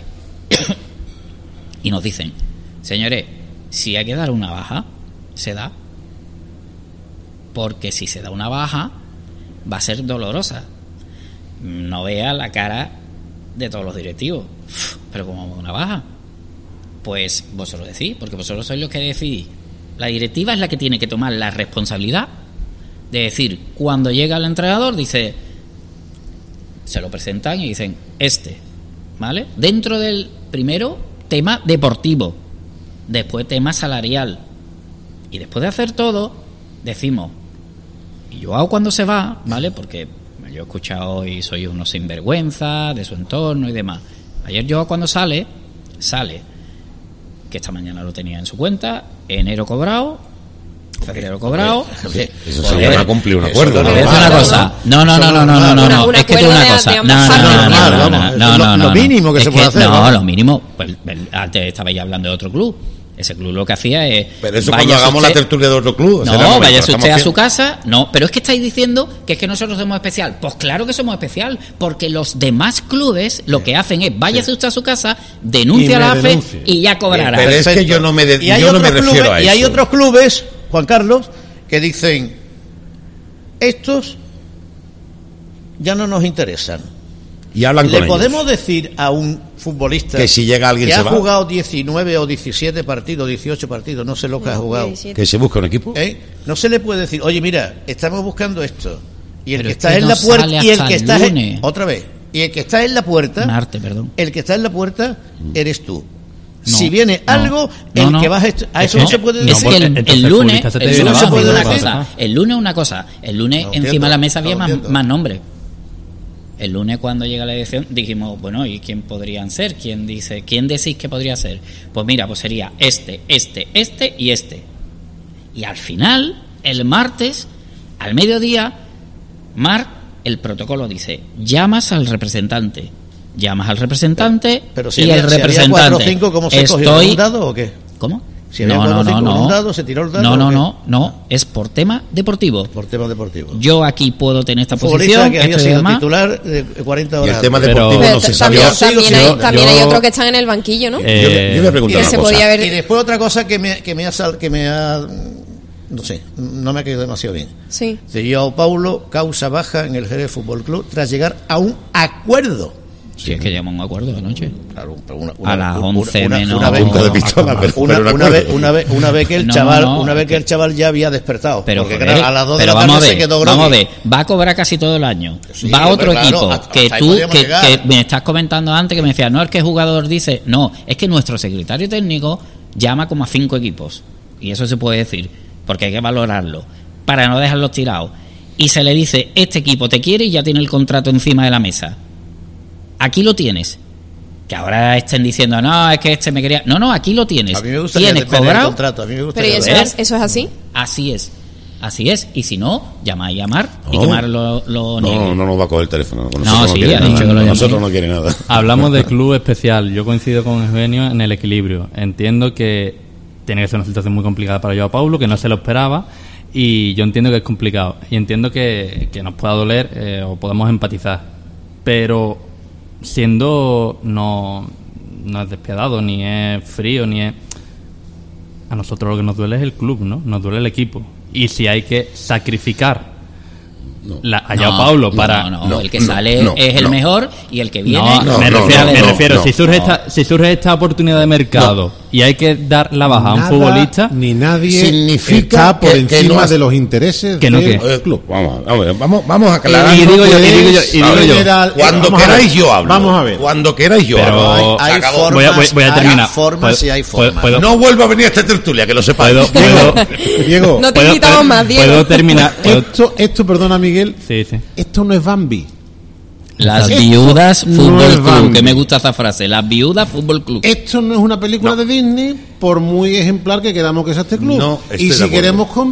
Y nos dicen, señores, si hay que dar una baja, se da. Porque si se da una baja, va a ser dolorosa. No vea la cara de todos los directivos. Pero como una baja, pues vosotros decís, porque vosotros sois los que decidís. La directiva es la que tiene que tomar la responsabilidad de decir, cuando llega el entrenador, dice, se lo presentan y dicen, ¿vale? Dentro del primero tema deportivo, después tema salarial, y después de hacer todo decimos, y Joao cuando se va, ¿vale? Porque yo he escuchado hoy, soy unos sinvergüenza de su entorno y demás. Ayer Joao cuando sale, que esta mañana lo tenía en su cuenta, enero cobrado, febrero cobrado. Eso se llama cumplir un acuerdo. Es una cosa. No. Es que es una cosa. No. Lo mínimo que se puede hacer. No, lo mínimo. Pues antes estabais hablando de otro club. Ese club lo que hacía es. Pero eso cuando hagamos la tertulia de otro club. No, váyase usted a su casa. No, pero es que estáis diciendo que es que nosotros somos especial. Pues claro que somos especial. Porque los demás clubes lo que hacen es váyase usted a su casa, denuncia a la AFE y ya cobrará. Pero es que yo no me refiero a eso. Y hay otros clubes, Juan Carlos, que dicen, estos ya no nos interesan. Y hablan con ¿Le ellos. podemos decir a un futbolista Que si llega alguien que se ha va? jugado 19 o 17 partidos, 18 partidos, no sé lo que ha jugado, 17. Que se busca un equipo. no se le puede decir, oye, mira, estamos buscando esto, y el Pero que es está que en no la puerta, sale y el hasta que el está lunes. otra vez, y el que está en la puerta, Marte, perdón. el que está en la puerta eres tú. No, Si viene no, algo, no, el no. que vas a eso no se puede Es decir. que entonces el el lunes, futbolista se te el viene lunes abajo, una ¿no? cosa, el lunes una cosa, el lunes No encima entiendo, de la mesa había no entiendo. más nombres. El lunes cuando llega la elección dijimos, bueno, ¿y quién podrían ser? ¿Quién decís que podría ser? Pues mira, pues sería este y este. Y al final, el martes, al mediodía, el protocolo dice, llamas al representante, Pero si y había, el si había representante. 4 o 5, ¿cómo se cogió? ¿Con un dado o qué? ¿Cómo? Si había 4 o 5 con un dado, ¿se tiró el dado? o qué? No, es por tema deportivo. Por tema deportivo. Yo aquí puedo tener esta Futbolista posición, que había esto y sido demás. titular de 40 Y horas. el tema antes. Pero- deportivo Pero no se también, sabía. también hay otros que están en el banquillo, ¿no? Yo le voy a preguntar que una se cosa. podía Y ver. después otra cosa que me ha no sé, no me ha caído demasiado bien. Sí. De Joao Paulo, causa baja en el Jerez Fútbol Club tras llegar a un acuerdo. Si es que llegamos a un acuerdo anoche. Claro, pero A las 11 menos. una vez, Punta de pistola, pero un acuerdo. una vez que el No, chaval, no, una vez que el chaval ya había despertado, Pero, porque joder, claro, a las 2 de pero la vamos tarde a se ver, quedó vamos a groggy. ver, va a cobrar casi todo el año. Sí, va otro hombre, claro, equipo hasta que ahí tú podíamos que llegar. me estás comentando antes que me decías, no, es que el jugador dice, no, es que nuestro secretario técnico llama como a 5 equipos y eso se puede decir, porque hay que valorarlo para no dejarlos tirados. Y se le dice, este equipo te quiere y ya tiene el contrato encima de la mesa. Aquí lo tienes. Que ahora estén diciendo, no, es que este me quería. No, aquí lo tienes. A mí me gustaría Tienes tener el cobrado. contrato, a mí me Pero gustaría ¿y eso ver. es así? Así es. Y si no, llama y Mar y No. que Mar lo niegue. No nos va a coger el teléfono. Con No, nosotros sí, quiere ha nada. dicho que lo Con llaméis. nosotros no quiere nada. Hablamos de club especial. Yo coincido con Eugenio en el equilibrio. Entiendo que tiene que ser una situación muy complicada para Joao Paulo, que no se lo esperaba, y yo entiendo que es complicado. Y entiendo que nos pueda doler o podemos empatizar. Pero siendo no es despiadado, ni es frío, ni es... A nosotros lo que nos duele es el club, ¿no? Nos duele el equipo. Y si hay que sacrificar a Joao Paulo para... No, el que sale es el mejor y el que viene... Me refiero, si surge esta oportunidad de mercado y hay que dar la baja a un Nada futbolista, ni nadie significa está por que encima no has- de los intereses que no, del que- club. Vamos a aclarar. Y digo yo, Cuando Vamos a queráis ver. yo hablo. Vamos a ver. Cuando queráis yo Pero- hablo. Hay Se acabó. formas, voy a terminar. Hay formas y hay formas. puedo- No vuelva a venir a esta tertulia, que lo sepáis. Diego, No te invitamos más, Diego. Puedo terminar. esto, perdona Miguel, Sí. esto no es Bambi. Las Esto viudas no Fútbol es Club, Bambi. que me gusta esta frase, las viudas Fútbol Club. Esto no es una película de Disney, por muy ejemplar que queramos que sea este club. No, estoy y de si acuerdo.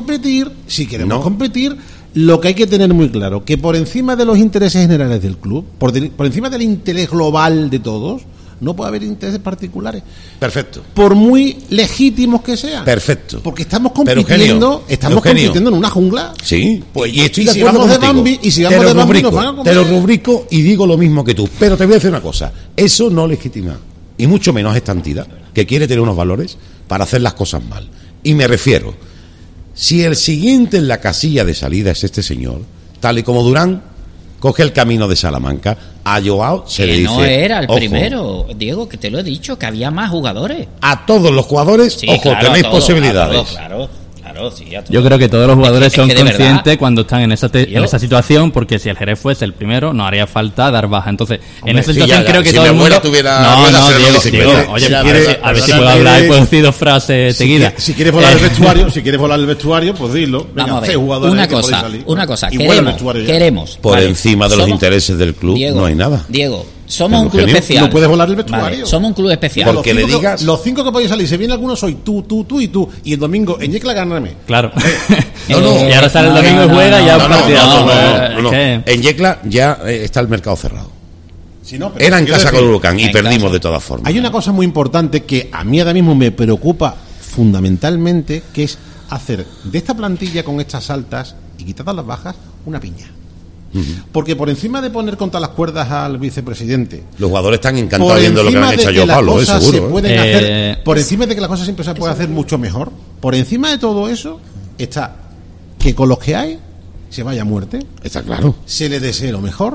queremos competir, lo que hay que tener muy claro, que por encima de los intereses generales del club, por encima del interés global de todos, no puede haber intereses particulares, Perfecto. por muy legítimos que sean. Perfecto. Porque estamos Pero, compitiendo, Eugenio, compitiendo en una jungla. Sí, Pues, y estoy y de si acuerdo vamos de contigo. Bambi, y si Te vamos lo de Bambi, rubrico, nos van a comer. te lo rubrico y digo lo mismo que tú. Pero te voy a decir una cosa. Eso no legitima, y mucho menos esta entidad, que quiere tener unos valores para hacer las cosas mal. Y me refiero, si el siguiente en la casilla de salida es este señor, tal y como Durán coge el camino de Salamanca, a Joao se le Que dice... no era el "Ojo, primero, Diego, que te lo he dicho, que había más jugadores. a todos los jugadores, Sí, ojo, claro, tenéis a todos, posibilidades. a todos, claro, sí, a todos. Yo creo que todos los jugadores Es que son de verdad, conscientes cuando están en esa Yo- en esa situación, porque si el Jerez fuese el primero, no haría falta dar baja. Entonces, en esa sí, situación ya, creo que si todo mi el mundo... abuela tuviera No, ruedas, no, era Diego, bicicleta. oye, Si a quiere- ver si si puedo quiere- hablar y puedo decir dos frases seguidas. Si quieres volar el vestuario, pues dilo. Venga, Vamos a ver, 6 jugadores una que podéis cosa, salir. una cosa, Y vuela el queremos, vestuario ya. queremos. Por encima de los intereses del club, no hay nada. Diego, somos Pero, un club Eugenio, especial. no puedes volar el vestuario. Vale, somos un club especial. Porque le digas- Los 5 que podéis salir, si viene alguno soy tú y tú. Y el domingo, en Yecla, gáname. Claro. No, y ahora sale el no, domingo no, y juega no, y ya no, un no, partidazo. No. ¿Qué? En Yecla ya está el mercado cerrado. Si no, pero Era en quiero casa decir, con Huracán y en perdimos casa. de todas formas. Hay una cosa muy importante que a mí ahora mismo me preocupa fundamentalmente, que es hacer de esta plantilla con estas altas y quitadas las bajas una piña. Porque por encima de poner contra las cuerdas al vicepresidente, Los jugadores están encantados por viendo lo que encima han de hecho a que Joao las Paulo, cosas seguro. se pueden Eh, hacer, por encima de que las cosas siempre se pueden hacer mucho mejor, por encima de todo eso está que con los que hay se vaya a muerte, Está claro. se le desee lo mejor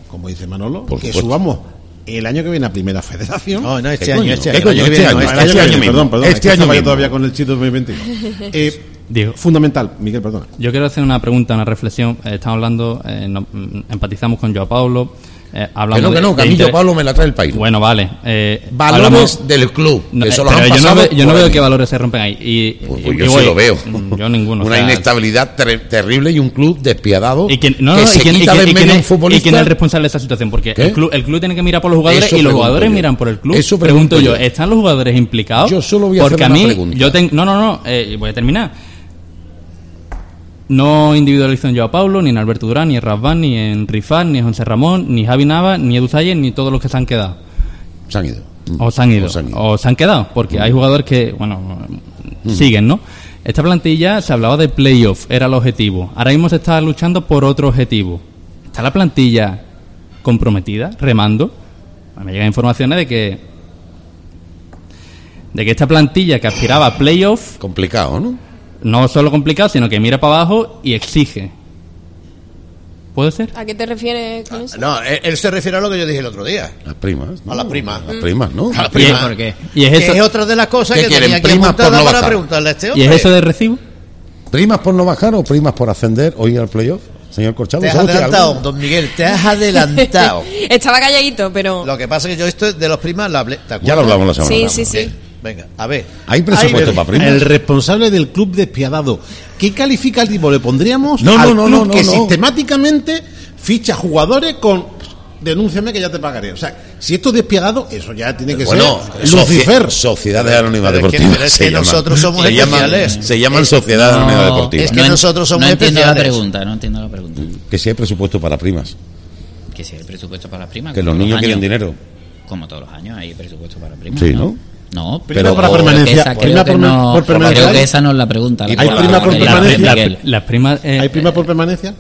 como dice Manolo, Por que supuesto. subamos el año que viene a Primera Federación. No, ¿Qué este coño? año. ¿Qué coño? Este año mismo. Perdón, Este año estaba yo mismo. todavía con el chiste 2021. Digo, Fundamental, Miguel, perdona. yo quiero hacer una pregunta, una reflexión. Estamos hablando, empatizamos con Joao Paulo. Hablamos Que no, de a mí interés. Pablo me la trae el país. Bueno, vale. Valores hablamos- del club. No, que eso lo pero han yo no pasado veo, yo no por veo ahí. qué valores se rompen ahí. Pues y yo sí voy- lo veo. Yo ninguno. Una o sea, inestabilidad terrible y un club despiadado y quién, que y se quién- y quita quién- de y medio quién un es- futbolista. ¿Y quién es el responsable de esa situación? Porque ¿Qué? el club tiene que mirar por los jugadores Eso y los pregunto jugadores yo. miran por el club. Eso pregunto pregunto yo, yo. ¿están los jugadores implicados? Yo solo voy a hacer Porque a una mí, pregunta. voy a terminar. No individualizo en Joao Paulo, ni en Alberto Durán, ni en Rasbán, ni en Rifán, ni en José Ramón, ni Javi Nava, ni Edu Sayer, ni todos los que se han quedado. Se han ido. O se han ido. O se han ido. O se han quedado. Porque hay jugadores que, siguen, ¿no? Esta plantilla se hablaba de playoff, era el objetivo. Ahora mismo se está luchando por otro objetivo. ¿Está la plantilla comprometida, remando? Me llegan informaciones de que esta plantilla que aspiraba a playoff, Complicado, ¿no? no solo complicado, sino que mira para abajo y exige. ¿Puede ser? ¿A qué te refieres con eso? No, él se refiere a lo que yo dije el otro día. Las primas. ¿no? A las primas. Las primas, ¿no? A las ¿Y primas. ¿Por qué? Y es Que eso, es otra de las cosas ¿Qué que quieren, tenía aquí primas por apuntada no para bajar? preguntarle a este ¿y hombre. es eso de recibo? ¿Primas por no bajar o primas por ascender hoy al playoff? Señor Corchado, Te has ¿sabe usted adelantado, algo? don Miguel, te has adelantado. Estaba calladito, pero... Lo que pasa es que yo esto de los primas lo hablé. ¿te acuerdas? Ya lo hablamos la semana Sí, pasada. sí, sí. Bien, venga, a ver. ¿Hay presupuesto para primas? El responsable del club despiadado. ¿Qué calificativo le pondríamos No, al no, club no, que no. sistemáticamente ficha jugadores con denúnciame que ya te pagaré? O sea, si esto es despiadado, eso ya tiene que Bueno, ser Lucifer. Sociedades Anónimas Pero es que- Deportivas. pero es que se llaman. nosotros somos Se llaman- especiales. Se llaman Sociedades Anónimas Deportivas. es que nosotros somos no entiendo la especiales. pregunta, no entiendo la pregunta. Que si hay presupuesto para primas. Que si hay presupuesto para las primas. Que como los todos niños quieren años. dinero. Como todos los años hay presupuesto para primas. Sí, ¿no? No, Prima para creo que permanencia. esa- Prima creo que por- no- por permanencia. creo que esa no es la pregunta. ¿Hay pregunta prima por que quería permanencia? hacer Miguel. Las primas... ¿Hay prima por permanencia?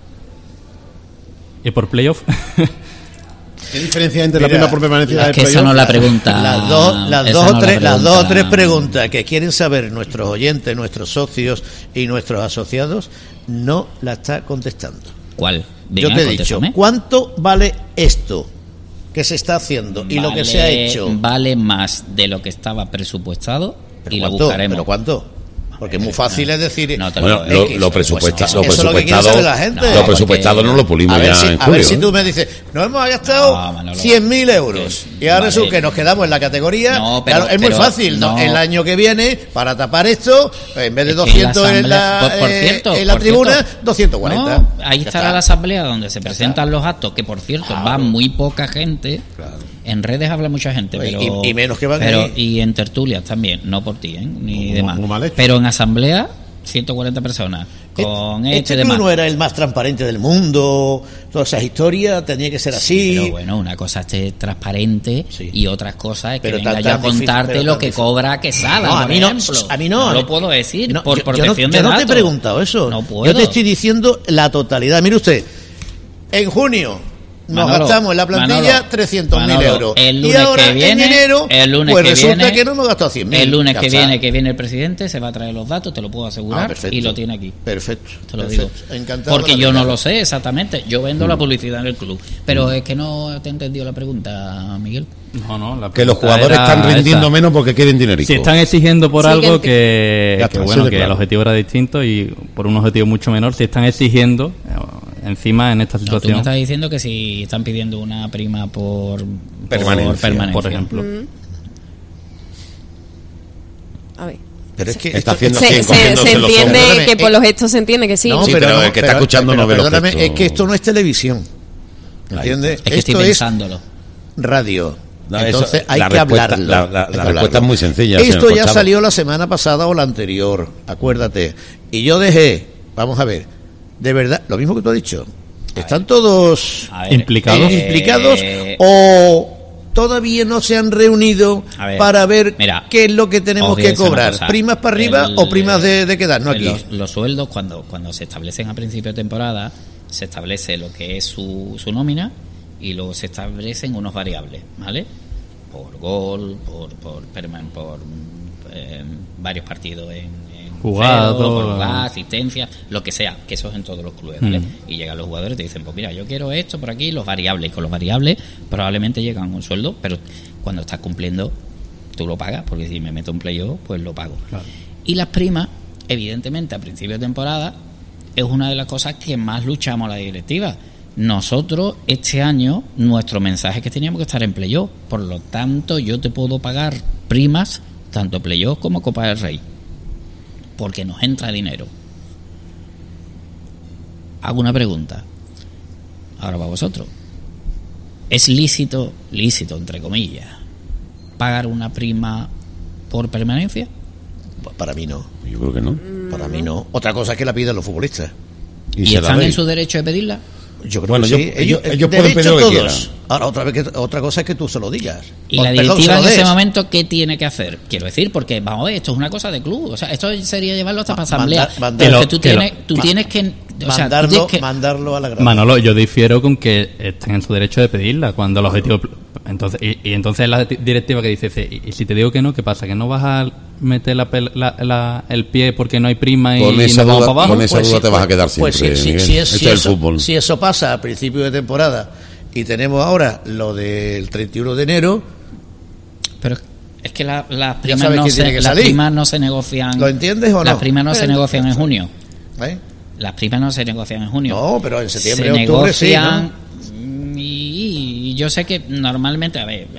¿Y por playoff? ¿Qué diferencia hay entre la Mira, prima por permanencia y la Es del que esa playoff? no es la pregunta. Las dos Esa no es o la tres, las dos o tres pregunta. preguntas que quieren saber nuestros oyentes, nuestros socios y nuestros asociados, no la está contestando. ¿Cuál? Yo Venga, te he dicho, contéstame. ¿cuánto vale esto que se está haciendo y lo que se ha hecho? Vale más de lo que estaba presupuestado ¿Pero y lo cuánto? buscaremos. ¿Pero cuánto? Porque es muy fácil es decir... No te Bueno, puedo decir. lo presupuestado, Eso es lo que quiere saber la gente. lo presupuestado porque- no lo pulimos A ver, ya si, en a julio. ver si ¿eh? tú me dices, nos hemos gastado No, Manolo. 100.000 euros y ahora Vale. resulta que nos quedamos en la categoría. No, pero- claro, es muy pero fácil, ¿no? no. El año que viene, para tapar esto, en vez de Es que 200 en la, por cierto, en la por tribuna, cierto, 240. no, ahí Ya estará está. la asamblea donde se presentan los actos, que por cierto va muy poca gente. En redes habla mucha gente, Y- pero y menos que van pero ahí. y en tertulias también, no por ti, ni Muy- demás. muy mal hecho. Pero en asamblea 140 personas con Este y club demás. no era el más transparente del mundo, todas esas historias, tenía que ser así. Pero bueno, una cosa es transparente Sí. y otras cosas es que Pero venga tan- yo a tan difícil, contarte pero lo tan que difícil. cobra Quesada, No, a por mí no, ejemplo. a mí no. lo puedo decir No, por yo protección no, de yo no te he datos. preguntado eso. No puedo. Yo te estoy diciendo la totalidad. Mire usted, en junio nos Manolo, gastamos en la plantilla Manolo, 300.000 Manolo, euros. el Y lunes ahora que viene, en enero, el lunes pues que resulta viene, que no hemos gastado 100.000. El lunes Ya que está. viene el presidente, se va a traer los datos, te lo puedo asegurar, perfecto. y lo tiene aquí. Perfecto. Te lo perfecto. digo. Encantado. Porque de la yo no vida. lo sé exactamente. Yo vendo la publicidad en el club. Pero es que no te he entendido la pregunta, Miguel. No, la Que los pregunta jugadores era están rindiendo esa. menos porque quieren dinerito. Si están exigiendo por Siguiente. algo que Ya está, bueno, sí, que claro. el objetivo era distinto y por un objetivo mucho menor, si están exigiendo encima en esta No, tú me situación, estás diciendo que si están pidiendo una prima por permanencia, por ejemplo. A ver. Pero es que Está esto- haciendo Se, así, se encogiéndose los entiende hombros. que por los gestos se entiende que sí. Sí, pero el que está escuchando no ve los perdóname, gestos. es que esto no es televisión. ¿Entiendes? Es que estoy Esto es pensándolo. radio. No, Entonces eso- hay la que respuesta- hablarlo. la Hay que respuesta hablarlo. es muy sencilla, Esto señor ya Corchado. salió la semana pasada o la anterior, acuérdate. Y yo dejé, vamos a ver, de verdad, lo mismo que tú has dicho. ¿Están todos A ver, Implicados. implicados o todavía no se han reunido A ver, para ver mira, qué es lo que tenemos os voy a que decir una cobrar? cosa. ¿Primas para arriba o primas de quedarnos aquí? Los sueldos, cuando se establecen a principio de temporada, se establece lo que es su nómina y luego se establecen unos variables, ¿vale? Por gol, por varios partidos en jugado, asistencia, lo que sea, que eso es en todos los clubes, ¿vale? Y llegan los jugadores y te dicen, pues mira, yo quiero esto por aquí, los variables, y con los variables probablemente llegan a un sueldo, pero cuando estás cumpliendo tú lo pagas, porque si me meto en playoff, pues lo pago. Claro. Y las primas, evidentemente a principio de temporada, es una de las cosas que más luchamos la directiva. Nosotros, este año, nuestro mensaje es que teníamos que estar en playoff. Por lo tanto, yo te puedo pagar primas, tanto playoff como Copa del Rey, porque nos entra dinero. Hago una pregunta. Ahora para vosotros. ¿Es lícito, entre comillas, pagar una prima por permanencia? Para mí no. Yo creo que no. Para mí no. Otra cosa es que la piden los futbolistas. ¿Y están en su derecho de pedirla? Yo creo que sí. Ellos pueden pedir lo que quieran. Ahora, otra cosa es que tú se lo digas. Y la directiva en ese momento, ¿qué tiene que hacer? Quiero decir, porque vamos a ver, esto es una cosa de club. O sea, esto sería llevarlo hasta asamblea. Pero que tú tienes que mandarlo a la grada. Manolo, yo difiero con que estén en su derecho de pedirla cuando el objetivo. Entonces, y entonces la directiva que dice, y si te digo que no, ¿qué pasa? ¿Que no vas a meter el pie porque no hay prima y con esa nos vamos duda, para abajo? con esa duda te vas a quedar siempre. Pues si eso pasa a principio de temporada y tenemos ahora lo del 31 de enero, pero es que las primas no se negocian. ¿Lo entiendes o no? Las primas no se negocian en junio. ¿Eh? Las primas no se negocian en junio. No, pero en septiembre, se octubre negocian, sí, ¿no? Y yo sé que normalmente, a ver,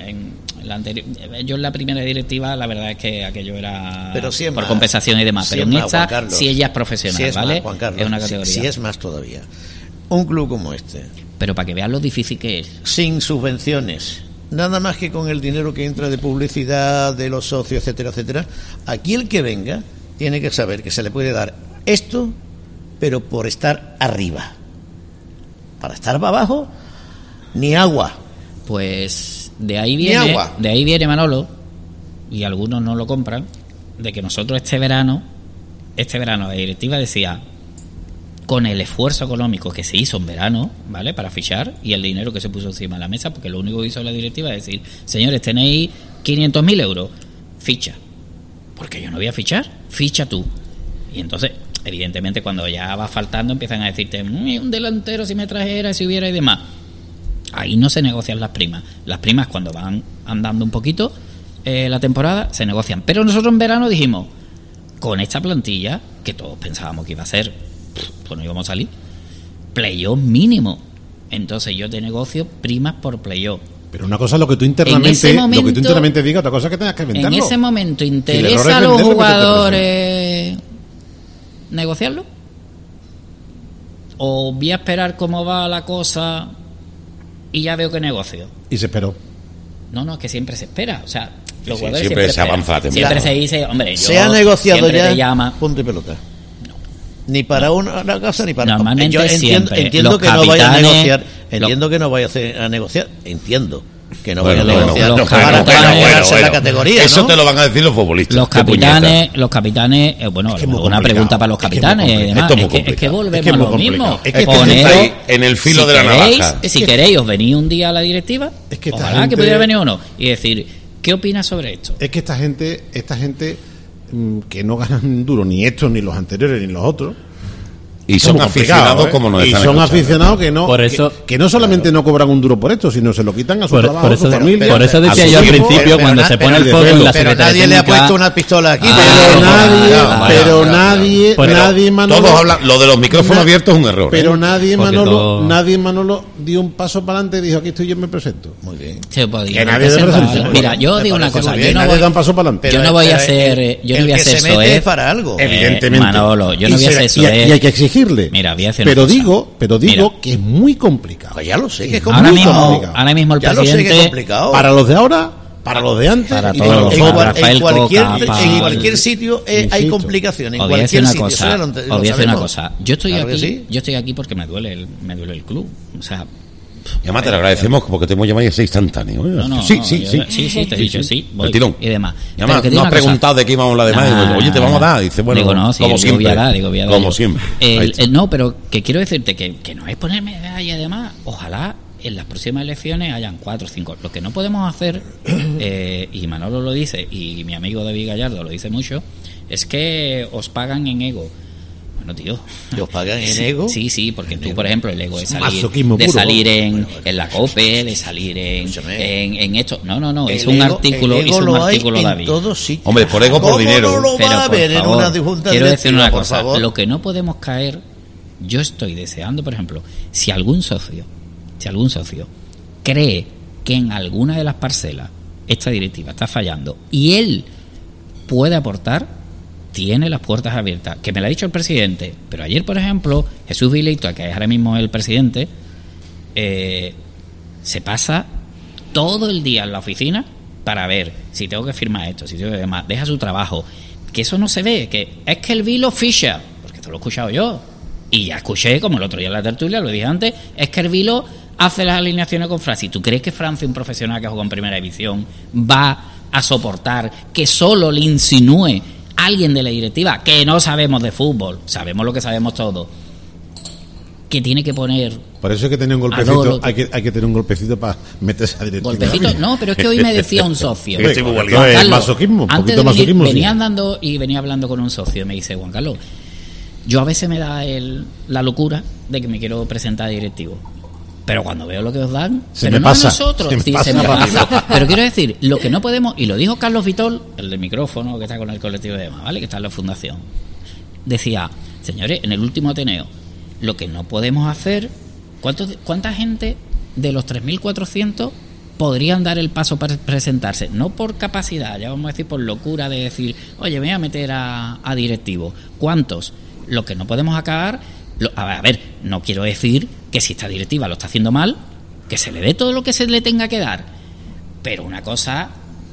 yo en la primera directiva la verdad es que aquello era por más, compensación y demás, pero en esta si ella es profesional, si es ¿vale? Más, Juan Carlos, es una categoría. Si es más todavía. Un club como este. Pero para que vean lo difícil que es. Sin subvenciones. Nada más que con el dinero que entra de publicidad, de los socios, etcétera, etcétera. Aquí el que venga tiene que saber que se le puede dar esto, pero por estar arriba. Para estar para abajo, ni agua. Pues de ahí viene Manolo, y algunos no lo compran, de que nosotros este verano la directiva decía, con el esfuerzo económico que se hizo en verano, ¿vale?, para fichar, y el dinero que se puso encima de la mesa, porque lo único que hizo la directiva es decir, señores, tenéis 500.000 euros, ficha. Porque yo no voy a fichar, ficha tú. Y entonces, evidentemente, cuando ya va faltando, empiezan a decirte, un delantero si me trajera, si hubiera y demás. Ahí no se negocian las primas. Las primas, cuando van andando un poquito la temporada, se negocian. Pero nosotros en verano dijimos, con esta plantilla, que todos pensábamos que iba a ser, pues no íbamos a salir, playoff mínimo. Entonces yo te negocio primas por playoff. Pero una cosa es lo que tú internamente digas, otra cosa es que tengas que inventarlo. En ese momento interesa a los jugadores negociarlo, o voy a esperar cómo va la cosa y ya veo que negocio. Y se esperó. No, es que siempre se espera. O sea, los sí, jugadores siempre se avanza la temporada. Siempre se dice, hombre, yo se ha negociado ya, te llama. punto y pelota. Ni para una casa ni para normalmente yo entiendo que no vaya a negociar. Entiendo que no vaya a negociar. Entiendo que no vaya a negociar para ganarse la categoría. Eso ¿no? te lo van a decir los futbolistas. Los capitanes, bueno, es una pregunta para los capitanes. Es que volvemos a lo mismo. Es que estáis en el filo de la navaja. Si queréis, os venís un día a la directiva. Es que ojalá que pudiera venir uno y decir, ¿qué opinas sobre esto? Es que esta gente que no ganan duro ni estos, ni los anteriores, ni los otros. Y son aficionados como nos están escuchando. Aficionados que no, por eso, que no solamente no cobran un duro por esto, sino se lo quitan a su trabajo, a su familia. Por eso decía yo al principio, cuando se pone el foco en la pero nadie le ha puesto una pistola aquí. Pero nadie, Manolo. Todos hablan, lo de los micrófonos abiertos es un error. Pero nadie, Manolo, dio un paso para adelante y dijo, aquí estoy yo, me presento. Muy bien. Que nadie se presenta. Mira, yo digo una cosa, yo no voy a hacer eso, para algo. Evidentemente. Manolo, yo no voy a hacer eso. Y hay que exigirle. Mira, voy a hacer pero digo que es muy complicado. Pues ya lo sé que es complicado. Ahora mismo el presidente, para los de ahora, para los de antes, para todos en cualquier sitio hay complicaciones. En cualquier sitio. Os voy a decir una cosa. Yo estoy aquí porque me duele el club. O sea, y además te lo agradecemos porque te hemos llamado y es instantáneo. Sí, te he dicho sí, voy, y demás. Y además no has preguntado de qué íbamos a hablar de más. Digo, oye, te vamos a dar. Dice, bueno, como siempre. Como siempre. No, pero que quiero decirte que no es ponerme ahí, además, ojalá en las próximas elecciones hayan 4 o 5. Lo que no podemos hacer, y Manolo lo dice, y mi amigo David Gallardo lo dice mucho, es que os pagan en ego. Bueno, tío. ¿Te os pagan en ego? Sí, porque tú, por ejemplo, el ego de salir puro, en la COPE, de salir en esto. No, es un artículo, hizo un artículo David. Hombre, por ego, por dinero. No lo pero va a ver en una junta quiero decir una por cosa, favor. lo que no podemos caer, yo estoy deseando, por ejemplo, si algún socio cree que en alguna de las parcelas esta directiva está fallando y él puede aportar, tiene las puertas abiertas, que me lo ha dicho el presidente, pero ayer, por ejemplo, Jesús Vilito, que es ahora mismo el presidente, se pasa todo el día en la oficina para ver si tengo que firmar esto, si tengo que demás, deja su trabajo, que eso no se ve, que es que el Vilo ficha, porque esto lo he escuchado yo, y ya escuché, como el otro día en la tertulia, lo dije antes, es que el Vilo hace las alineaciones con Francia. ¿Tú crees que Francia, un profesional que juega en primera división, va a soportar que solo le insinúe alguien de la directiva, que no sabemos de fútbol, sabemos lo que sabemos todos, que tiene que poner... Por eso hay que tener un golpecito, hay que tener un golpecito para meterse a directiva. ¿Golpecito? No, pero es que hoy me decía un socio. Es masoquismo, un antes poquito de masoquismo. venía andando y venía hablando con un socio y me dice, Juan Carlos, yo a veces me da la locura de que me quiero presentar a directivo. Pero cuando veo lo que os dan, se pero me no pasa, a nosotros, se me pasa. Pero quiero decir, lo que no podemos, y lo dijo Carlos Vitol, el de micrófono, que está con el colectivo de demás, ¿vale? Que está en la fundación. Decía, señores, en el último Ateneo, lo que no podemos hacer, ¿cuánta gente de los 3.400 podrían dar el paso para presentarse? No por capacidad, ya vamos a decir por locura de decir, oye, me voy a meter a directivo. ¿Cuántos? Lo que no podemos acabar... A ver, no quiero decir que si esta directiva lo está haciendo mal, que se le dé todo lo que se le tenga que dar, pero una cosa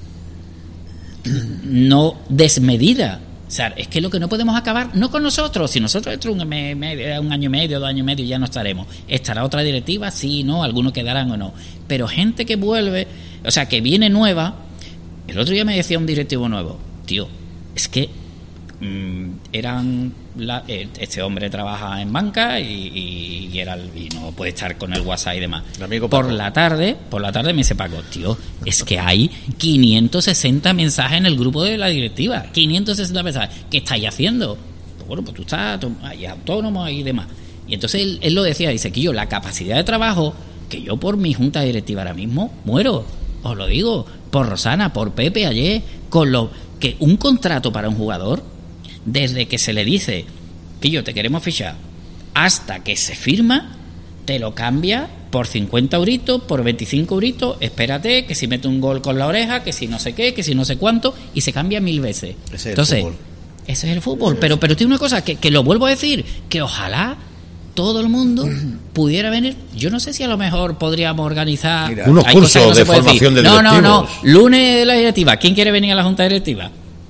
no desmedida. O sea, es que lo que no podemos acabar, no con nosotros, si nosotros dentro de un año y medio, 2 años y medio ya no estaremos, estará otra directiva, sí, no, algunos quedarán o no, pero gente que vuelve, o sea, que viene nueva. El otro día me decía un directivo nuevo, tío, es que este hombre trabaja en banca y no puede estar con el WhatsApp y demás. Por la tarde me dice Paco, tío, es que hay 560 mensajes en el grupo de la directiva, 560 mensajes. ¿Qué estáis haciendo? Pues bueno, pues tú estás ahí autónomo y demás. Y entonces él lo decía, dice que yo la capacidad de trabajo, que yo por mi junta directiva ahora mismo muero, os lo digo, por Rosana, por Pepe ayer, con lo que un contrato para un jugador, desde que se le dice que te queremos fichar hasta que se firma, te lo cambia por 50 euritos, por 25 euritos, espérate, que si mete un gol con la oreja, que si no sé qué, que si no sé cuánto, y se cambia 1000 veces. Entonces, ese es el fútbol. Pero tiene una cosa, que lo vuelvo a decir, que ojalá todo el mundo pudiera venir. Yo no sé si a lo mejor podríamos organizar unos cursos de formación de directivos. No, lunes de la directiva, ¿quién quiere venir a la junta directiva?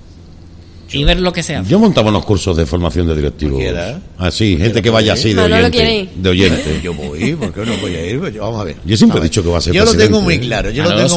Y ver lo que se hace. Yo montaba unos cursos de formación de directivos. Así, gente que vaya así de oyente. Yo voy, ¿por qué no voy a ir? Vamos a ver. Yo siempre he dicho que va a ser presidente. Yo lo tengo muy claro.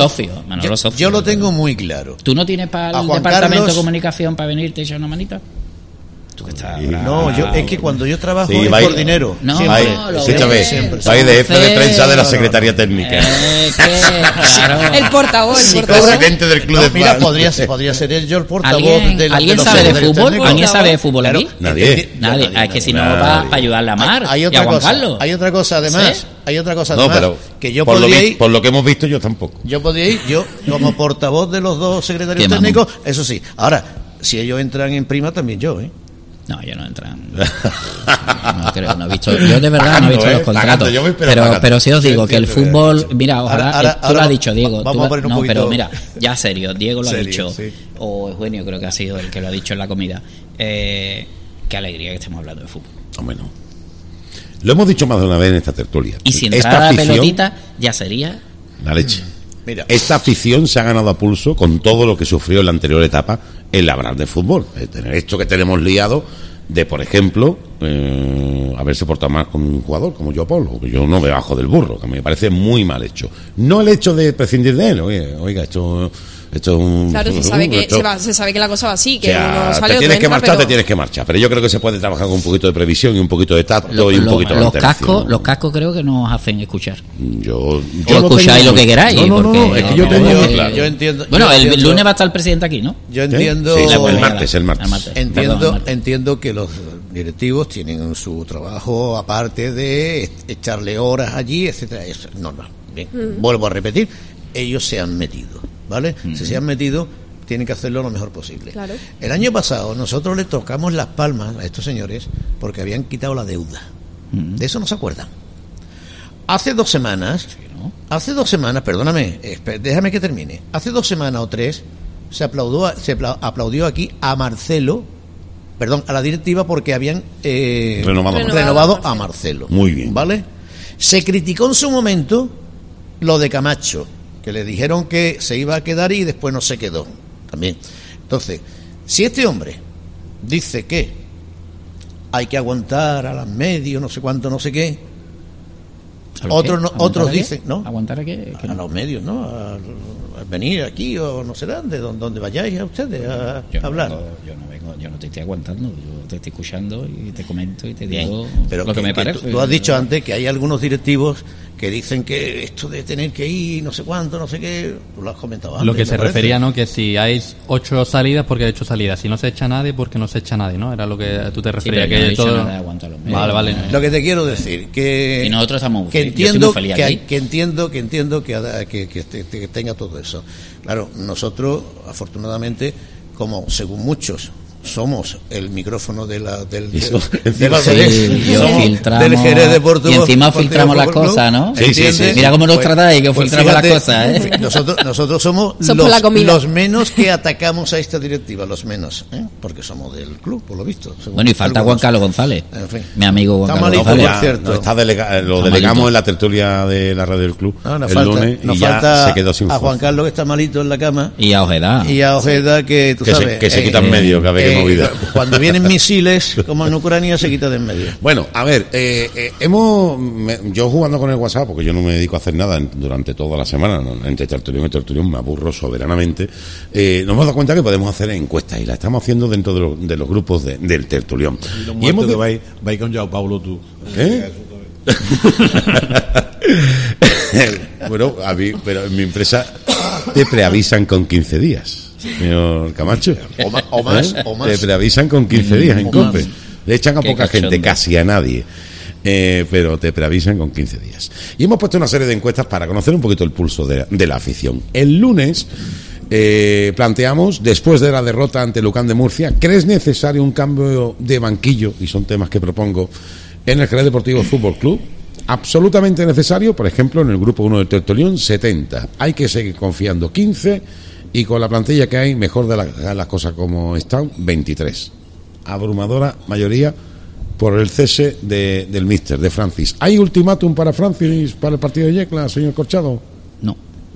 Yo lo tengo muy claro. ¿Tú no tienes para el departamento de comunicación para venirte y echar una manita? Tú que estás no, es que cuando yo trabajo es por dinero. No, siempre. Soy de jefe de prensa de la Secretaría Técnica. Claro. El portavoz. Presidente del club de mira, podría ser yo el portavoz ¿Alguien sabe de fútbol? ¿Alguien sabe de fútbol aquí? Nadie. Es que si no, para ayudarle a Mar y a Juan Carlos. Hay otra cosa además. No, pero que yo podría ir, por lo que hemos visto, yo tampoco. Yo podría ir, como portavoz de los dos secretarios técnicos, eso sí. Ahora, si ellos entran en prima, también yo, No, yo no entran. No creo, no he visto. Yo de verdad no he visto los contratos. Pero sí os digo que el fútbol, mira, ojalá, tú lo has dicho, Diego. No, pero mira, ya serio, Diego lo ha dicho, o Eugenio creo que ha sido el que lo ha dicho en la comida. Qué alegría que estemos hablando de fútbol. Hombre, no. Lo hemos dicho más de una vez en esta tertulia. Y si entrara la pelotita, ya sería la leche. Mira, esta afición se ha ganado a pulso con todo lo que sufrió en la anterior etapa el labrar de fútbol. Tener esto que tenemos liado de, por ejemplo, haberse portado mal con un jugador como Joao Paulo, que yo no me bajo del burro, que me parece muy mal hecho. No el hecho de prescindir de él, oiga, esto Esto es un... Claro, se sabe que la cosa va así, que o sea, uno sale, te tienes que marchar, pero... te tienes que marchar. Pero yo creo que se puede trabajar con un poquito de previsión y un poquito de tacto y un poquito de atención. Los cascos creo que nos hacen escuchar. Yo escucháis lo que queráis. No, es que yo tengo muy claro. Yo entiendo. Bueno, el lunes va a estar el presidente aquí, ¿no? Yo entiendo. Sí, el martes. Entiendo que los directivos tienen su trabajo aparte de echarle horas allí, etcétera. Eso es normal. Bien, vuelvo a repetir, ellos se han metido, ¿vale? Si se han metido, tienen que hacerlo lo mejor posible. Claro. El año pasado nosotros le tocamos las palmas a estos señores porque habían quitado la deuda. De eso no se acuerdan. Hace 2 semanas, perdóname, déjame que termine. Hace 2 semanas o 3 se aplaudió aquí a Marcelo, a la directiva porque habían renovado a Marcelo. Muy bien. ¿Vale? Se criticó en su momento lo de Camacho, que le dijeron que se iba a quedar y después no se quedó. También. Entonces, si este hombre dice que hay que aguantar a los medios, no sé cuánto, no sé qué, otros dicen, ¿no? ¿Aguantar a qué? A los medios, ¿no? A venir aquí o no sé donde vayáis a ustedes a hablar. Yo no te estoy aguantando, yo te estoy escuchando y te comento y te digo pero lo que me parece. Tú has dicho antes que hay algunos directivos que dicen que esto de tener que ir, no sé cuánto, no sé qué, tú lo has comentado antes. Lo que se refería, ¿no? Que si hay 8 salidas, porque hay 8 salidas. Si no se echa nadie, porque no se echa nadie, ¿no? Era lo que tú te referías. Sí, que no todo... nada de aguantar los medios. Vale. Lo que te quiero decir, que... Y nosotros estamos que entiendo que tenga todo eso. Claro, nosotros, afortunadamente, como según muchos... somos el micrófono del Jerez Deportivo. Y encima filtramos las cosas, ¿no? Sí. Mira cómo nos tratáis, que filtramos las cosas, ¿eh? Nosotros somos los menos que atacamos a esta directiva, los menos, porque somos del club, por lo visto. Bueno, y falta Juan Carlos González, en fin. mi amigo Juan Carlos González. Por cierto. Lo delegamos en la tertulia de la radio del club el lunes y ya se quedó sin a Juan Carlos, que está malito en la cama, y a Ojeda, que tú sabes que se quita en medio cada vez que movida. Cuando vienen misiles como en Ucrania se quita de en medio. Bueno, a ver, yo jugando con el WhatsApp, porque yo no me dedico a hacer nada durante toda la semana, entre tertulión y tertulión me aburro soberanamente, nos hemos dado cuenta que podemos hacer encuestas y las estamos haciendo dentro de los grupos del tertulión. Y hemos vais con Joao Paulo tú. Bueno, pero en mi empresa te preavisan con 15 días. Señor Camacho, o más. Te preavisan con 15 días en COPE. Le echan a poca gente, casi a nadie, pero te preavisan con 15 días. Y hemos puesto una serie de encuestas para conocer un poquito el pulso de la afición. El lunes planteamos, después de la derrota ante Lucán de Murcia, ¿crees necesario un cambio de banquillo? Y son temas que propongo en el Jerez Deportivo Fútbol Club. Absolutamente necesario, por ejemplo, en el grupo 1 del Tertulión, 70. Hay que seguir confiando, 15. Y con la plantilla que hay, mejor de las cosas como están, 23. Abrumadora mayoría por el cese del míster, de Francis. ¿Hay ultimátum para Francis para el partido de Yecla, señor Corchado? No.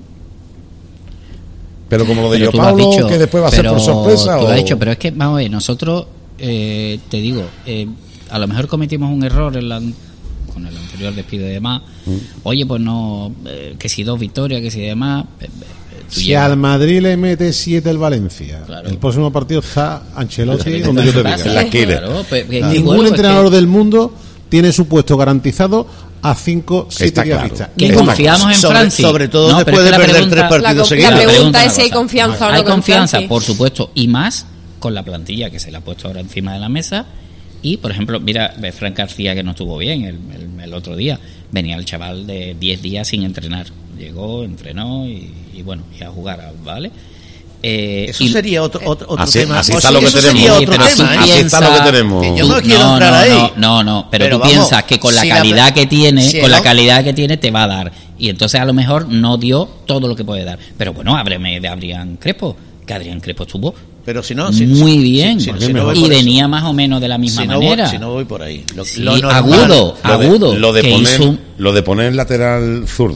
Pero como lo de Joao Paulo, que después va a ser por sorpresa. Tú lo has dicho, pero es que, vamos a ver, nosotros, te digo, a lo mejor cometimos un error con el anterior despido y demás. Oye, pues no, que si 2 victorias, que si demás... Si al Madrid le mete 7 el Valencia, claro, el próximo partido está Ancelotti donde yo te diga. En la esquina. Claro, ningún entrenador del mundo tiene su puesto garantizado a 5-7 días vista. Que confiamos en Francis. Sobre todo después de perder 3 partidos seguidos. La pregunta es si hay confianza o no. Hay confianza, por supuesto, y más con la plantilla que se le ha puesto ahora encima de la mesa. Y, por ejemplo, mira, Fran García, que no estuvo bien el otro día. Venía el chaval de 10 días sin entrenar. Llegó, entrenó y bueno, y a jugar, ¿vale? Eso sería otro tema. Así está lo que tenemos. Así está lo que tenemos. Yo no quiero entrar ahí. No, pero tú piensas que con la calidad que tiene, calidad que tiene te va a dar. Y entonces a lo mejor no dio todo lo que puede dar. Pero bueno, hábleme de Adrián Crespo, que Adrián Crespo estuvo pero si no, muy bien y venía más o menos de la misma manera. Si no voy por ahí. Agudo. Lo de poner lateral zurdo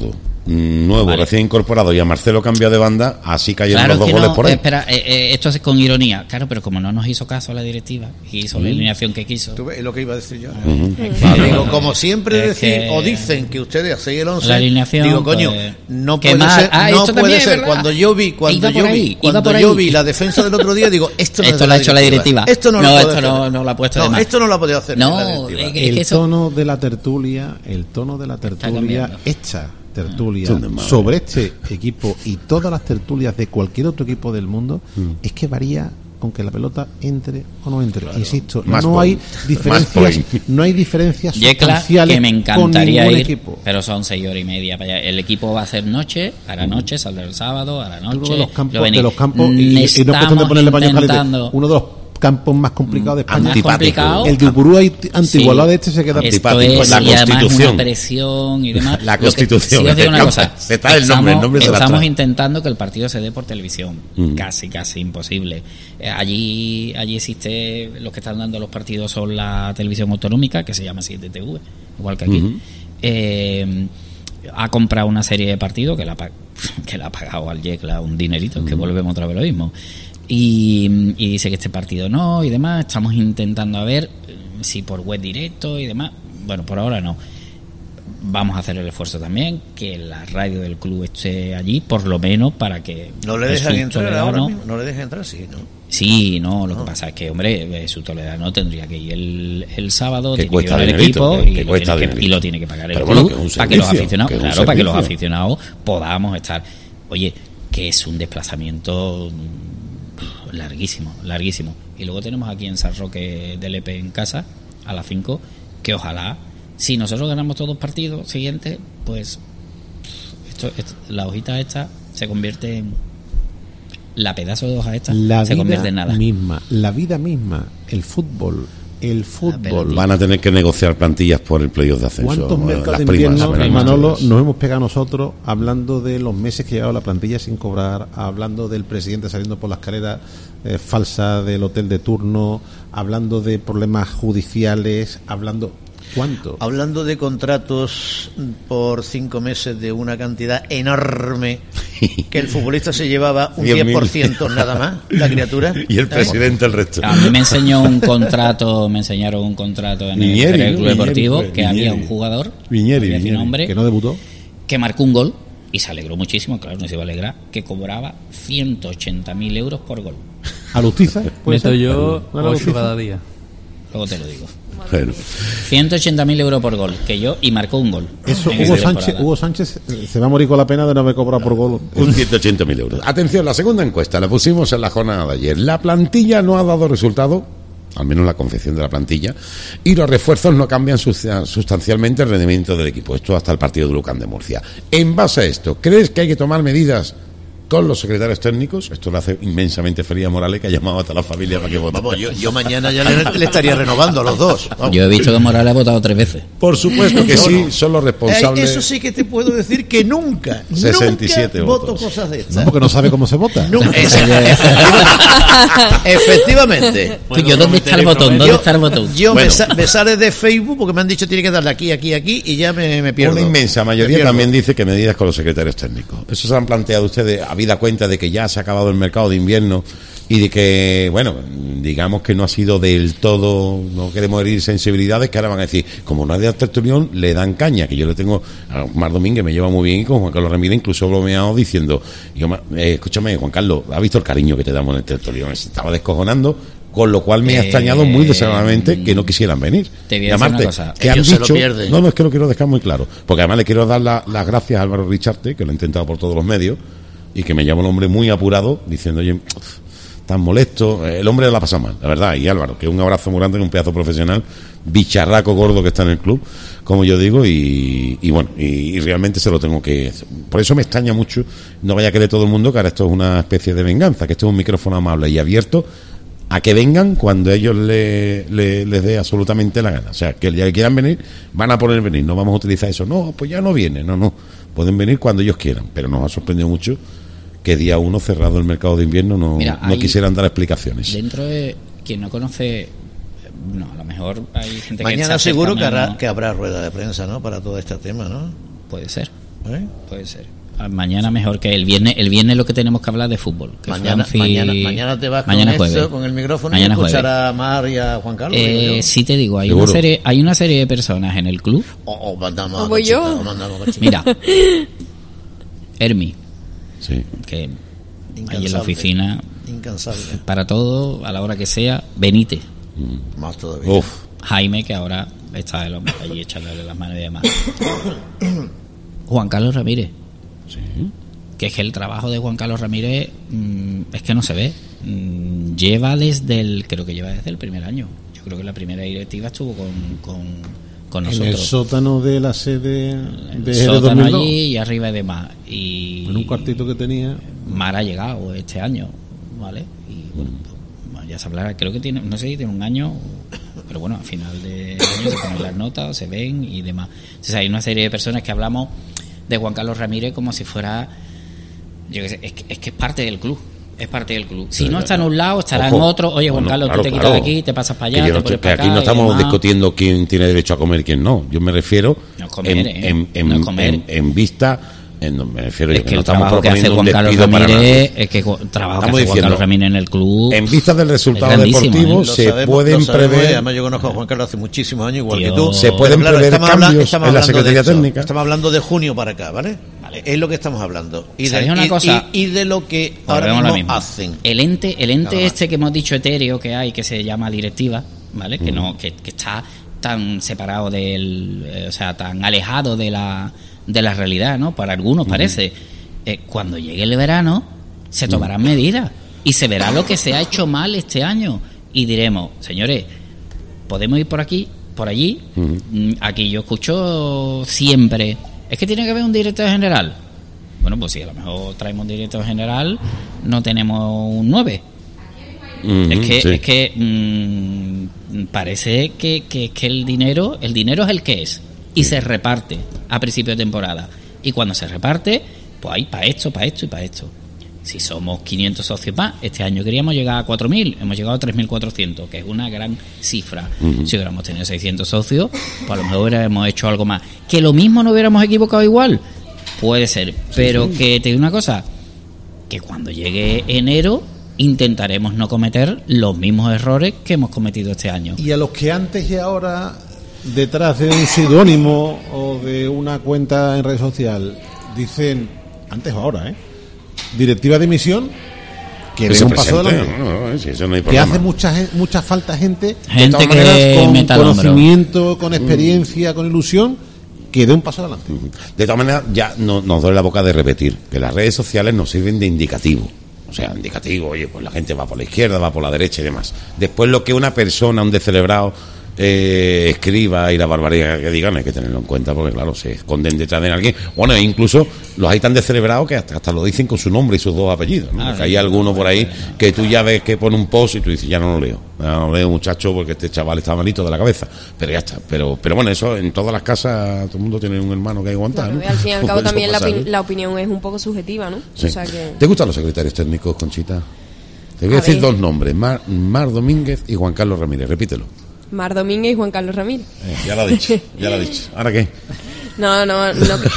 nuevo, recién incorporado, y a Marcelo cambiado de banda, así cayeron claro, los dos goles por ahí. Espera, esto es con ironía. Claro, pero como no nos hizo caso a la directiva y hizo la alineación que quiso. ¿Tú ves lo que iba a decir yo? Digo, como siempre dicen que ustedes hacéis el 11, la alineación, digo, coño, pues, no puede ser, no puede ser. Cuando yo vi la defensa del otro día, digo, esto lo ha hecho la directiva. Esto no lo ha puesto de más. Esto no lo ha podido hacer. No, el tono de la tertulia hecha tertulia sobre este equipo y todas las tertulias de cualquier otro equipo del mundo es que varía aunque la pelota entre o no entre. Claro. Insisto, no hay diferencias sustanciales que me encantaría con ningún ir, equipo. Pero son 6 horas y media para allá. El equipo va a hacer noche, a la noche, saldrá el sábado, a la noche. De los campos y no es cuestión de ponerle paño caliente. Uno de los campos más complicados de España. El de Upurú Antigualá de este se queda antipático. La Constitución. Una presión y demás. La Constitución. Sí, os digo una cosa. Estamos de intentando que el partido se dé por televisión. Casi imposible. Allí existe, los que están dando los partidos son la televisión autonómica, que se llama 7TV, igual que aquí. Ha comprado una serie de partidos que le ha pagado al Yecla un dinerito, que volvemos otra vez lo mismo. Y dice que este partido no y demás. Estamos intentando a ver si por web directo y demás. Bueno, por ahora no. Vamos a hacer el esfuerzo también que la radio del club esté allí, por lo menos para que no le dejan entrar ahora mismo. No le dejan entrar, sí, ¿no? Sí, no, lo que pasa es que, hombre, su Toledano tendría que ir el sábado, que tiene que ir el equipo y lo tiene que pagar el club, para que los aficionados, para que los aficionados podamos estar. Oye, que es un desplazamiento larguísimo. Y luego tenemos aquí en San Roque del EP en casa a las 5, que ojalá, si nosotros ganamos todos los partidos siguientes, pues la hojita esta se convierte en la pedazo de hoja esta, se convierte en nada. La vida misma, el fútbol. Van a tener que negociar plantillas por el playoff de ascenso. ¿Cuántos mercados de invierno, Manolo, nos hemos pegado nosotros hablando de los meses que llevaba la plantilla sin cobrar, hablando del presidente saliendo por la escalera falsa del hotel de turno, hablando de problemas judiciales, ¿cuánto? Hablando de contratos por 5 meses de una cantidad enorme, que el futbolista se llevaba un 10% nada más, la criatura. Y el presidente el resto. A mí me enseñaron un contrato en el Club Deportivo, que había un jugador, que no debutó, que marcó un gol y se alegró muchísimo, claro, no se iba a alegrar, que cobraba 180.000 euros por gol. ¿A Lustiza? Meto yo 8 cada día. Luego te lo digo. Bueno. 180.000 euros por gol, que yo, y marcó un gol. Eso, Hugo Sánchez se va a morir con la pena de no haber cobrado por gol. Un 180.000 euros. Atención, la segunda encuesta la pusimos en la jornada de ayer. La plantilla no ha dado resultado, al menos la confección de la plantilla, y los refuerzos no cambian sustancialmente el rendimiento del equipo. Esto hasta el partido de Lucán de Murcia. En base a esto, ¿crees que hay que tomar medidas con los secretarios técnicos? Esto le hace inmensamente feliz a Morales, que ha llamado a toda la familia para que vote. Vamos, yo mañana ya le estaría renovando a los dos. Vamos. Yo he visto que Morales ha votado 3 veces. Por supuesto que sí, son los responsables. Eso sí que te puedo decir que nunca 67 voto votos. Cosas de estas. No, porque no sabe cómo se vota. Nunca. Efectivamente. Pues yo, ¿dónde está el botón? Yo me sale de Facebook porque me han dicho tiene que darle aquí y ya me pierdo. Una inmensa mayoría también dice que medidas con los secretarios técnicos. Eso se han planteado ustedes, habida cuenta de que ya se ha acabado el mercado de invierno y de que, bueno, digamos que no ha sido del todo, no queremos herir sensibilidades, que ahora van a decir, como no hay de tertulión, le dan caña, que yo le tengo a Mar Domínguez, me lleva muy bien, y con Juan Carlos Ramírez incluso bromeado diciendo, escúchame, Juan Carlos, ¿has visto el cariño que te damos en el tertulión? Se estaba descojonando, con lo cual me ha extrañado muy desagradablemente que no quisieran venir. Te voy a decir una cosa, que han dicho, no, es que lo quiero dejar muy claro, porque además le quiero dar las gracias a Álvaro Richarte, que lo ha intentado por todos los medios, y que me llama un hombre muy apurado, diciendo, oye, tan molesto, el hombre la pasa mal, la verdad, y Álvaro, que un abrazo muy grande, un pedazo profesional, bicharraco gordo que está en el club, como yo digo, y bueno, y realmente se lo tengo que... Por eso me extraña mucho, no vaya a creer todo el mundo que ahora esto es una especie de venganza, que esto es un micrófono amable y abierto a que vengan cuando ellos les dé absolutamente la gana. O sea, que ya que quieran venir, van a poder venir, no vamos a utilizar eso, no, pues ya no vienen, no, pueden venir cuando ellos quieran, pero nos ha sorprendido mucho que día 1 cerrado el mercado de invierno no quisieran dar explicaciones. Dentro de quien no conoce, no, a lo mejor hay gente mañana que seguro que habrá rueda de prensa, ¿no? Para todo este tema, ¿no? Puede ser. Puede ser. Mañana mejor que el viernes. El viernes lo que tenemos que hablar de fútbol. Que mañana te vas con el micrófono mañana y escuchar a Mar y a Juan Carlos. Sí te digo, hay una serie de personas en el club. Voy yo. Mira, Hermi, sí, que ahí en la oficina, incansable, para todo, a la hora que sea. Benítez, más todavía. Jaime, que ahora está el hombre allí echándole las manos y demás. Juan Carlos Ramírez. Sí. Que es que el trabajo de Juan Carlos Ramírez es que no se ve. Lleva desde el primer año. Yo creo que la primera directiva estuvo con nosotros. En el sótano de la sede de sótano 2002. Allí y arriba y demás. Y en un cuartito que tenía. Mar ha llegado este año, ¿vale? Y bueno, pues, ya se hablará. Creo que tiene, no sé si tiene un año, pero bueno, al final de año se ponen las notas, se ven y demás. Entonces hay una serie de personas que hablamos de Juan Carlos Ramírez como si fuera, yo qué sé, es que es parte del club. Es parte del club. Si no está en un lado, estará en otro. Oye, Juan Carlos, tú te quitas de aquí, te pasas para allá, te pones para acá. Aquí no estamos discutiendo quién tiene derecho a comer y quién no. Yo me refiero en vista. Me refiero es que no el trabajo que hace Juan Carlos Ramírez es que trabajo que hace Juan Carlos Ramírez en el club. En vista del resultado deportivo, se pueden prever. Además, yo conozco a Juan Carlos hace muchísimos años, igual que tú. Se pueden prever cambios en la Secretaría Técnica. Estamos hablando de junio para acá, ¿vale? Es lo que estamos hablando. Y de lo que ahora mismo hacen. El ente este que hemos dicho etéreo que hay, que se llama directiva, ¿vale? Que no, que está tan separado del, o sea, tan alejado de la realidad, ¿no? Para algunos parece. Cuando llegue el verano se tomarán medidas y se verá lo que se ha hecho mal este año y diremos, señores, podemos ir por aquí, por allí. Aquí yo escucho siempre, es que tiene que haber un director general. Bueno, pues si a lo mejor traemos un director general, no tenemos un 9. Es que parece que el dinero es el que es y se reparte a principio de temporada, y cuando se reparte, pues hay para esto y para esto. Si somos 500 socios más, este año queríamos llegar a 4.000, hemos llegado a 3.400, que es una gran cifra. Si hubiéramos tenido 600 socios, pues a lo mejor hubiéramos hecho algo más. Que lo mismo no hubiéramos equivocado igual, puede ser, pero que te digo una cosa, que cuando llegue enero intentaremos no cometer los mismos errores que hemos cometido este año. Y a los que antes y ahora, detrás de un seudónimo o de una cuenta en red social, dicen, antes o ahora, directiva de misión, que dé un paso adelante. Que hace mucha falta gente de todas maneras, con conocimiento, con experiencia, con ilusión, que dé un paso adelante. De todas maneras, ya nos duele la boca de repetir que las redes sociales nos sirven de indicativo. O sea, indicativo, oye, pues la gente va por la izquierda, va por la derecha y demás. Después lo que una persona, un descerebrado, escriba y la barbaridad que digan hay que tenerlo en cuenta, porque claro, se esconden detrás de alguien. Bueno, incluso los hay tan descerebrados que hasta lo dicen con su nombre y sus dos apellidos, ¿no? Porque hay alguno por ahí que tú ya ves que pone un post y tú dices, ya no lo leo, muchacho, porque este chaval está malito de la cabeza, pero ya está. Pero bueno, eso en todas las casas, todo el mundo tiene un hermano que hay que aguantar, claro, ¿no? Al fin y al cabo también la opinión es un poco subjetiva, ¿no? Sí. O sea que... ¿Te gustan los secretarios técnicos, Conchita? Te voy a decir dos nombres, Mar Domínguez y Juan Carlos Ramírez, repítelo. Mar Domínguez y Juan Carlos Ramírez. Ya lo ha dicho. ¿Ahora qué? No. A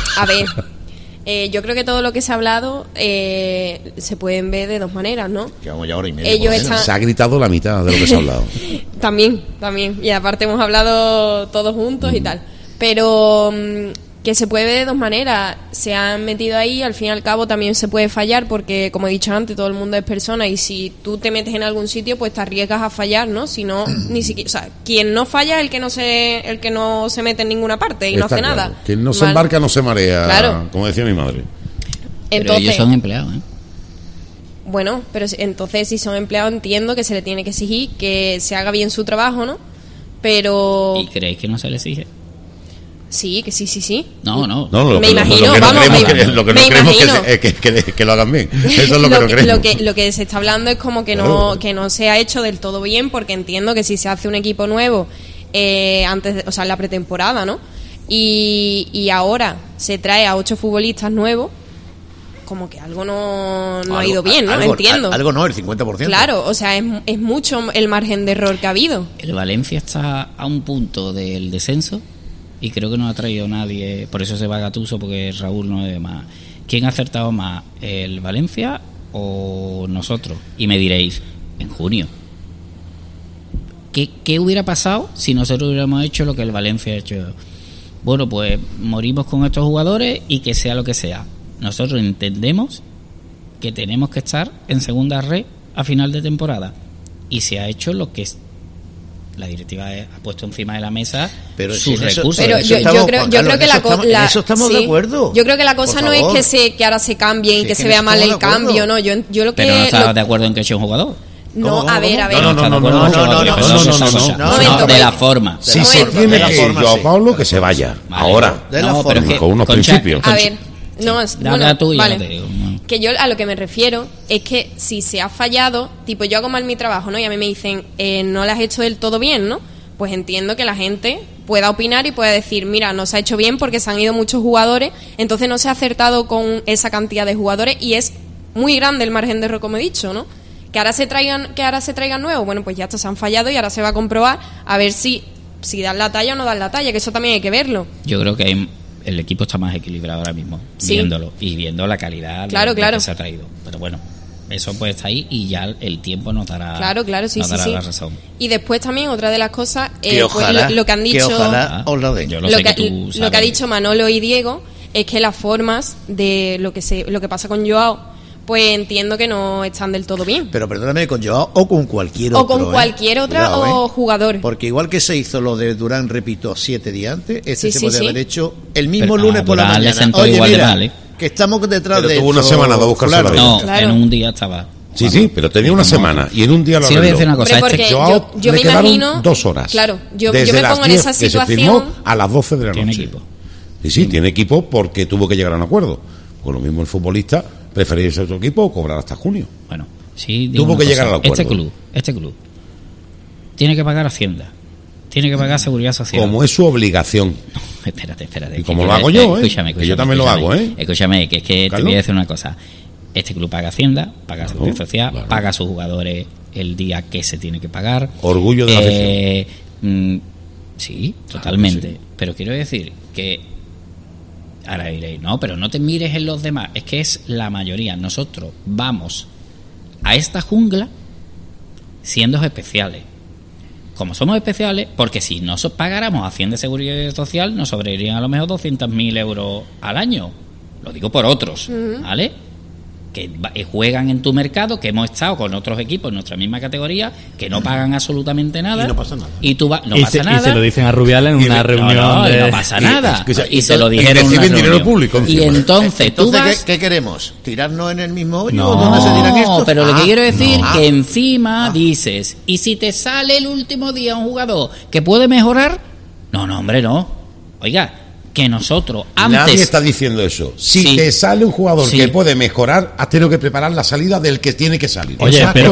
ver, yo creo que todo lo que se ha hablado se pueden ver de dos maneras, ¿no? Que vamos ya hora y media. Se ha gritado la mitad de lo que se ha hablado. También. Y aparte hemos hablado todos juntos y tal. Pero que se puede ver de dos maneras. Se han metido ahí, al fin y al cabo también se puede fallar, porque como he dicho antes, todo el mundo es persona, y si tú te metes en algún sitio, pues te arriesgas a fallar, ¿no? Si no, ni siquiera, o sea, quien no falla es el que no se mete en ninguna parte y no hace nada. Quien no se embarca no se marea, claro. Como decía mi madre. Entonces, pero ellos son empleados, ¿eh? Bueno, pero entonces si son empleados entiendo que se le tiene que exigir que se haga bien su trabajo, ¿no? Pero... ¿Y creéis que no se le exige? Sí, que sí. No. Me imagino, lo que no queremos es que lo hagan bien. Eso es lo que no queremos. Lo que se está hablando es como que no se ha hecho del todo bien, porque entiendo que si se hace un equipo nuevo antes, o sea, en la pretemporada, ¿no? Y ahora se trae a 8 futbolistas nuevos, como que algo no ha ido bien, ¿no? Entiendo. Algo no, el 50%. Claro, o sea, es mucho el margen de error que ha habido. El Valencia está a un punto del descenso y creo que no ha traído nadie, por eso se va Gattuso, porque Raúl no es más. ¿Quién ha acertado más, el Valencia o nosotros? Y me diréis, en junio. ¿Qué hubiera pasado si nosotros hubiéramos hecho lo que el Valencia ha hecho? Bueno, pues morimos con estos jugadores y que sea lo que sea. Nosotros entendemos que tenemos que estar en segunda red a final de temporada, y se ha hecho lo que la directiva ha puesto encima de la mesa, pero sus eso, recursos. Pero yo creo que eso estamos de acuerdo. Yo creo que la cosa no es que ahora se cambie y que se vea mal el cambio, no. Yo lo que pero no estás de acuerdo en que eche un jugador. No, a ver. No, de la forma. Si se tiene que ir Joao Paulo, que se vaya. Ahora, con unos principios. A ver, vale. Te digo. Que yo a lo que me refiero es que si se ha fallado, tipo yo hago mal mi trabajo, ¿no? Y a mí me dicen, no lo has hecho del todo bien, ¿no? Pues entiendo que la gente pueda opinar y pueda decir, mira, no se ha hecho bien porque se han ido muchos jugadores, entonces no se ha acertado con esa cantidad de jugadores y es muy grande el margen de error, como he dicho, ¿no? Que ahora se traigan nuevos, bueno, pues ya estos se han fallado y ahora se va a comprobar a ver si dan la talla o no dan la talla, que eso también hay que verlo. Yo creo que el equipo está más equilibrado ahora mismo, sí, viéndolo y viendo la calidad claro. que se ha traído. Pero bueno, eso pues está ahí y ya el tiempo nos dará, sí. la razón. Y después también otra de las cosas, ojalá, pues, lo que han dicho, que ojalá os lo den. Lo que ha dicho Manolo y Diego es que las formas de lo que pasa con Joao, pues entiendo que no están del todo bien. Pero perdóname, con Joao o con cualquier otro. O con cualquier otro jugador. Porque igual que se hizo lo de Durán, repito, 7 días antes, se puede haber hecho el mismo pero, lunes por la mañana. Oye, igual mira, de mal, que estamos detrás pero de tuvo una semana de buscarse la vida. No, en un día estaba. Sí, pero tenía una semana y en un día lo arregló. Sí, voy a decir una cosa. Joao yo le me quedaron imagino 2 horas. Claro, yo desde me las pongo en 10 esa que situación. se firmó a las 12 de la noche. Tiene equipo. Sí, tiene equipo porque tuvo que llegar a un acuerdo. Con lo mismo el futbolista prefería irse a otro equipo o cobrar hasta junio. Bueno, sí, tuvo que llegar al acuerdo. Este club tiene que pagar Hacienda, tiene que pagar Seguridad Social. Como es su obligación. No, espérate. Y como lo hago yo, Escúchame, que yo también lo hago, Escúchame, que es que Carlos, te voy a decir una cosa. Este club paga Hacienda, paga Seguridad Social, paga a sus jugadores el día que se tiene que pagar. Orgullo de la afición. Sí, totalmente. Sí. Pero quiero decir que ahora diréis, no, pero no te mires en los demás. Es que es la mayoría. Nosotros vamos a esta jungla siendo especiales. Como somos especiales, porque si no pagáramos Hacienda y Seguridad Social, nos sobrarían a lo mejor 200.000 euros al año. Lo digo por otros, ¿vale? Que juegan en tu mercado, que hemos estado con otros equipos en nuestra misma categoría, que no pagan absolutamente nada. Y no pasa nada. Y tú pasa nada. Y se lo dicen a Rubiales en una reunión. No pasa nada. Y se lo dijeron en una reunión. Dinero público. Y entonces tú vas... ¿qué queremos? ¿Tirarnos en el mismo hoyo? No, ¿Dónde se tiran estos? pero lo que quiero decir que encima dices, y si te sale el último día un jugador que puede mejorar, no, hombre, no. Oiga, que nosotros antes... Nadie está diciendo eso. Si te sale un jugador que puede mejorar, has tenido que preparar la salida del que tiene que salir. Oye, pero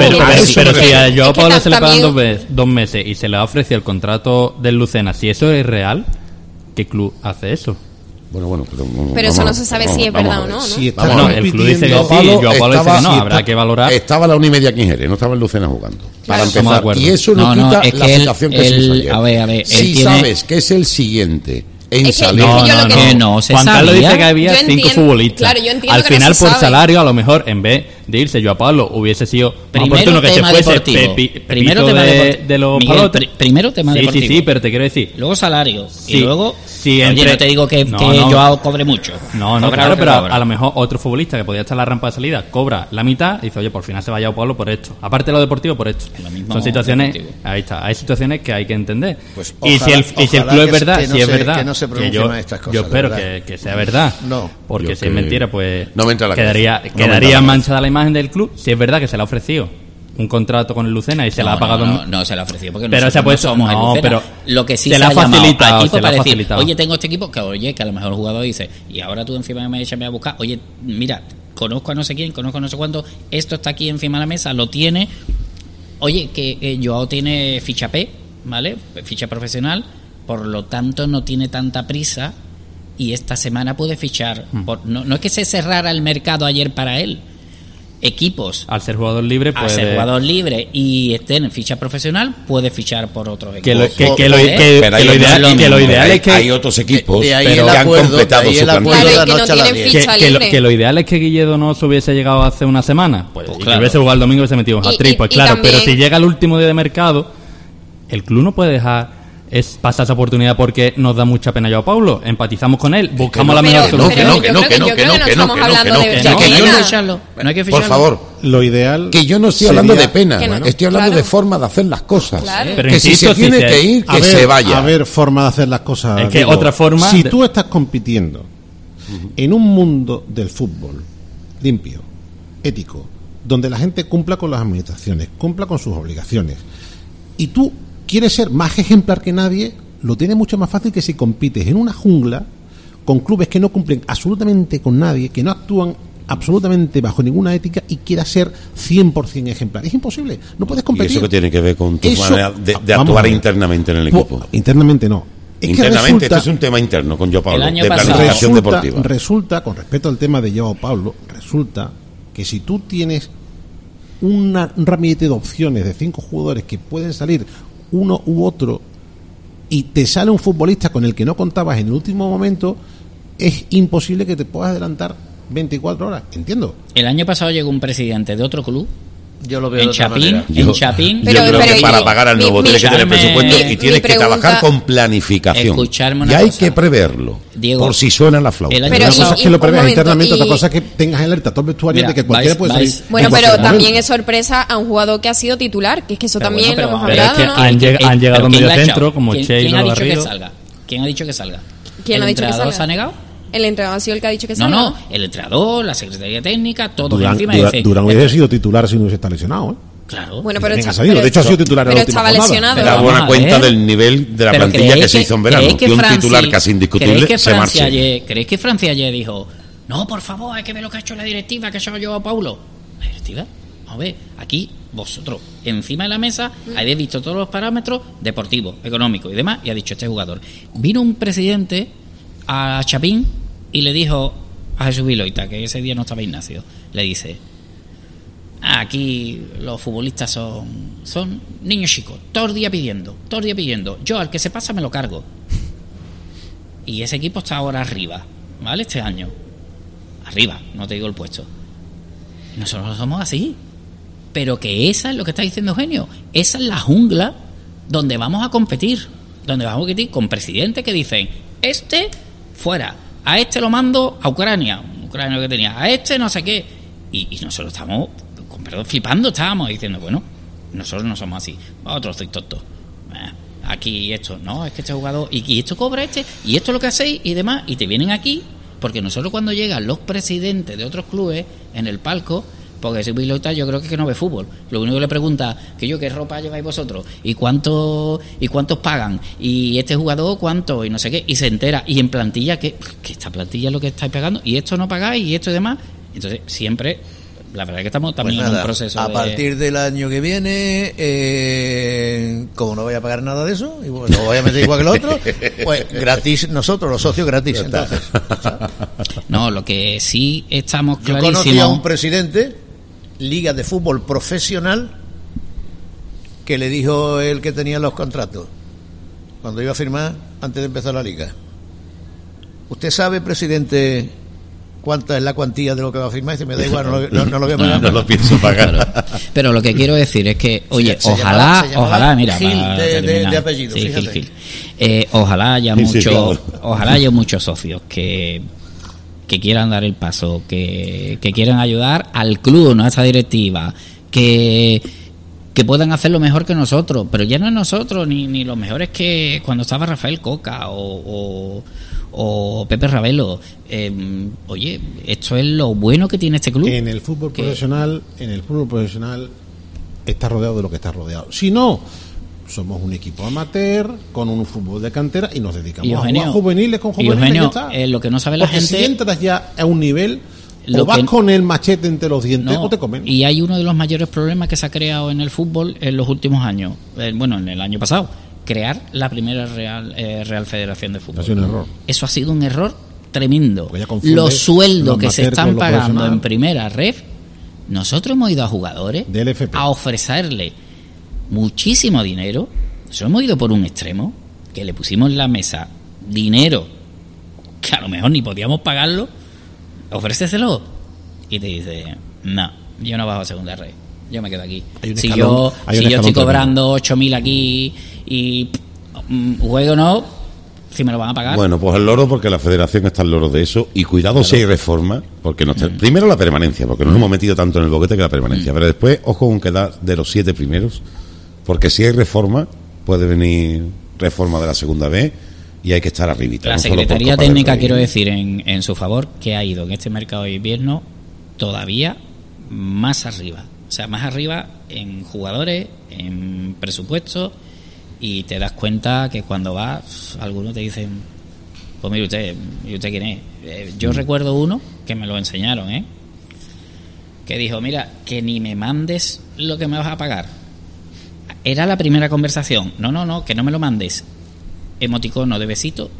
si a Joao Paulo se le pagan también... 2 meses y se le ofrece el contrato del Lucena, si eso es real, ¿qué club hace eso? Bueno, pero eso no se sabe si es verdad o no, ¿no? Si el club dice que sí, Joao Paulo dice que no, habrá que valorar. Estaba la 1:30 aquí en Jerez, no estaba el Lucena jugando. Para empezar, y eso no quita es la que situación que se hizo ayer. A ver, si sabes que es el siguiente en salir. No, se Juan Carlos sabía. dice que había 5 futbolistas. Claro, yo entiendo al que final, no se por sabe. salario, a lo mejor, en vez de irse Joao Paulo, hubiese sido Primero oportuno que se tema fuese deportivo. Primero tema de los Miguel, palotes. Primero tema deportivo. Sí, pero te quiero decir. Luego salario. Sí, y luego... sí, oye, no te digo que Joao cobre mucho. No, claro, pero a lo mejor otro futbolista que podía estar en la rampa de salida cobra la mitad y dice, oye, por final se va Joao Paulo por esto. Aparte de lo deportivo, por esto. Son situaciones... deportivo. Ahí está. Hay situaciones que hay que entender. Pues y si el club es verdad, si es verdad... Que no se pronuncien más estas cosas. Yo espero que sea verdad. No. Porque si es mentira, pues no me entra la quedaría manchada la imagen del club. Si es verdad que se le ha ofrecido un contrato con el Lucena y se le ha pagado... No, se le ha ofrecido porque pero se ha puesto, somos el Lucena. Pero lo que sí se le ha facilitado, equipo para decir, oye, tengo este equipo, que a lo mejor el jugador dice, y ahora tú encima me echas a buscar, oye, mira, conozco a no sé quién, conozco a no sé cuánto, esto está aquí encima de la mesa, lo tiene, oye, que Joao tiene ficha P, ¿vale? Ficha profesional, por lo tanto no tiene tanta prisa y esta semana puede fichar. No es que se cerrara el mercado ayer para él, equipos, al ser jugador libre, al ser jugador libre y estén en ficha profesional, puede fichar por otros equipos. Que lo ideal es que hay otros equipos que han completado su plantilla. Que lo ideal es que Guille Donoso hubiese llegado hace una semana, pues claro, que hubiese jugado el domingo y se metido en hat-trick, pues claro, también, pero si llega el último día de mercado, el club no puede dejar pasar esa oportunidad porque nos da mucha pena Joao Paulo. Empatizamos con él, buscamos la mejor solución. No hay que ficharlo. Por favor, lo ideal. Que yo no estoy hablando de pena, estoy hablando de forma de hacer las cosas. Claro. Pero que insisto, si se tiene que ir, que se vaya. A ver, forma de hacer las cosas. Es que otra forma. Si tú estás compitiendo en un mundo del fútbol limpio, ético, donde la gente cumpla con las administraciones, cumpla con sus obligaciones, y tú quieres ser más ejemplar que nadie, lo tienes mucho más fácil que si compites en una jungla con clubes que no cumplen absolutamente con nadie, que no actúan absolutamente bajo ninguna ética y quieras ser 100% ejemplar. Es imposible, no puedes competir. ¿Y eso qué tiene que ver con tu manera de actuar internamente en el equipo? Internamente no. Internamente, esto es un tema interno con Joao Paulo, de planificación deportiva. Resulta, con respecto al tema de Joao Paulo, resulta que si tú tienes un ramillete de opciones de 5 jugadores que pueden salir uno u otro y te sale un futbolista con el que no contabas en el último momento, es imposible que te puedas adelantar 24 horas, entiendo. El año pasado llegó un presidente de otro club, yo lo veo en Chapín, yo creo que para pagar al nuevo tienes que tener presupuesto y tienes que trabajar con planificación. Y hay que preverlo, Diego, por si suena la flauta. Una cosa es que lo preveas internamente, otra cosa es que tengas alerta todo el vestuario de que cualquiera puede salir. Bueno, pero también es sorpresa a un jugador que ha sido titular, que es que eso también lo hemos hablado, ¿no? Han llegado medio centro, como Cheilo Garrido. ¿Quién ha dicho que salga? ¿Quién ha dicho que salga? ¿Se ha negado? El entrenador ha sido el que ha dicho que salga. No, el entrenador, la secretaría técnica, todos encima Durán hubiese sido titular si no hubiese estado lesionado, ¿eh? Claro. Bueno, pero de hecho ha sido titular en la última estaba lesionado. Me da buena cuenta del nivel de la plantilla que se hizo en verano, que un titular casi indiscutible se marchó. ¿Creéis que Francia ayer dijo, no, por favor, hay que ver lo que ha hecho la directiva, que ha hecho Joao Paulo? ¿La directiva? A ver, aquí vosotros, encima de la mesa, habéis visto todos los parámetros deportivos, económicos y demás, y ha dicho este jugador. Vino un presidente a Chapín y le dijo a Jesús Viloita, que ese día no estaba Ignacio, le dice, aquí los futbolistas son niños chicos, todo el día pidiendo, yo al que se pasa me lo cargo. Y ese equipo está ahora arriba, ¿vale? Este año arriba, no te digo el puesto. Y nosotros somos así, pero que esa es lo que está diciendo Eugenio, esa es la jungla donde vamos a competir con presidentes que dicen, fuera, a este lo mando a Ucrania lo que tenía, a este no sé qué, y nosotros estamos, con perdón, flipando, estábamos diciendo, bueno, nosotros no somos así, vosotros sois tontos, aquí esto, no, es que este jugador, y esto cobra y esto es lo que hacéis y demás, y te vienen aquí, porque nosotros cuando llegan los presidentes de otros clubes en el palco, porque ese pilota yo creo que no ve fútbol, lo único que le pregunta, qué ropa lleváis vosotros, y cuántos pagan, y este jugador cuánto, y no sé qué, y se entera, y en plantilla que esta plantilla es lo que estáis pagando, y esto no pagáis, y esto y demás. Entonces siempre, la verdad es que estamos también en un proceso a partir del año que viene, como no voy a pagar nada de eso, y bueno, lo voy a meter igual que el otro, pues gratis, nosotros los socios gratis, entonces. No, lo que sí estamos clarísimos. Yo conocí a un presidente, liga de fútbol profesional, que le dijo el que tenía los contratos cuando iba a firmar antes de empezar la liga: ¿usted sabe, presidente, cuánta es la cuantía de lo que va a firmar? Y dice, me da igual, no lo voy a pagar. No lo pienso pagar. Claro. Pero lo que quiero decir es que, oye, ojalá, mira, Gil de apellido, sí, fíjate. Gil. Ojalá haya muchos socios que quieran dar el paso, que quieran ayudar al club, no a esa directiva, que puedan hacerlo mejor que nosotros, pero ya no es nosotros ni los mejores que cuando estaba Rafael Coca o Pepe Ravelo. Oye, esto es lo bueno que tiene este club. En el fútbol profesional está rodeado de lo que está rodeado. Si no, somos un equipo amateur con un fútbol de cantera y nos dedicamos a jugar juveniles con juveniles. Eugenio, ya está. Lo que no sabe la gente, si entras ya a un nivel, o vas con el machete entre los dientes o te comen. Y hay uno de los mayores problemas que se ha creado en el fútbol en los últimos años, en el año pasado, crear la primera Real Federación de Fútbol. Ha sido un error. Eso ha sido un error tremendo. Los sueldos que se están pagando en primera ref nosotros hemos ido a jugadores a ofrecerle muchísimo dinero. Nosotros hemos ido por un extremo, que le pusimos en la mesa dinero que a lo mejor ni podíamos pagarlo, ofréceselo, y te dice, no, yo no bajo a segunda red, yo me quedo aquí. Si yo estoy cobrando 8.000 aquí y juego no, si me lo van a pagar. Bueno, pues el loro, porque la federación está al loro de eso, y cuidado, claro, si hay reforma, porque primero la permanencia, porque nos hemos metido tanto en el boquete que la permanencia, pero después, ojo con quedar de los 7 primeros, porque si hay reforma, puede venir reforma de la segunda vez y hay que estar arribita. La Secretaría Técnica, quiero decir, en su favor, que ha ido en este mercado de invierno todavía más arriba. O sea, más arriba en jugadores, en presupuestos, y te das cuenta que cuando vas, algunos te dicen, pues mire usted, ¿y usted quién es? Yo recuerdo uno que me lo enseñaron, que dijo, mira, que ni me mandes lo que me vas a pagar. Era la primera conversación. No, que no me lo mandes. Emoticono de besito.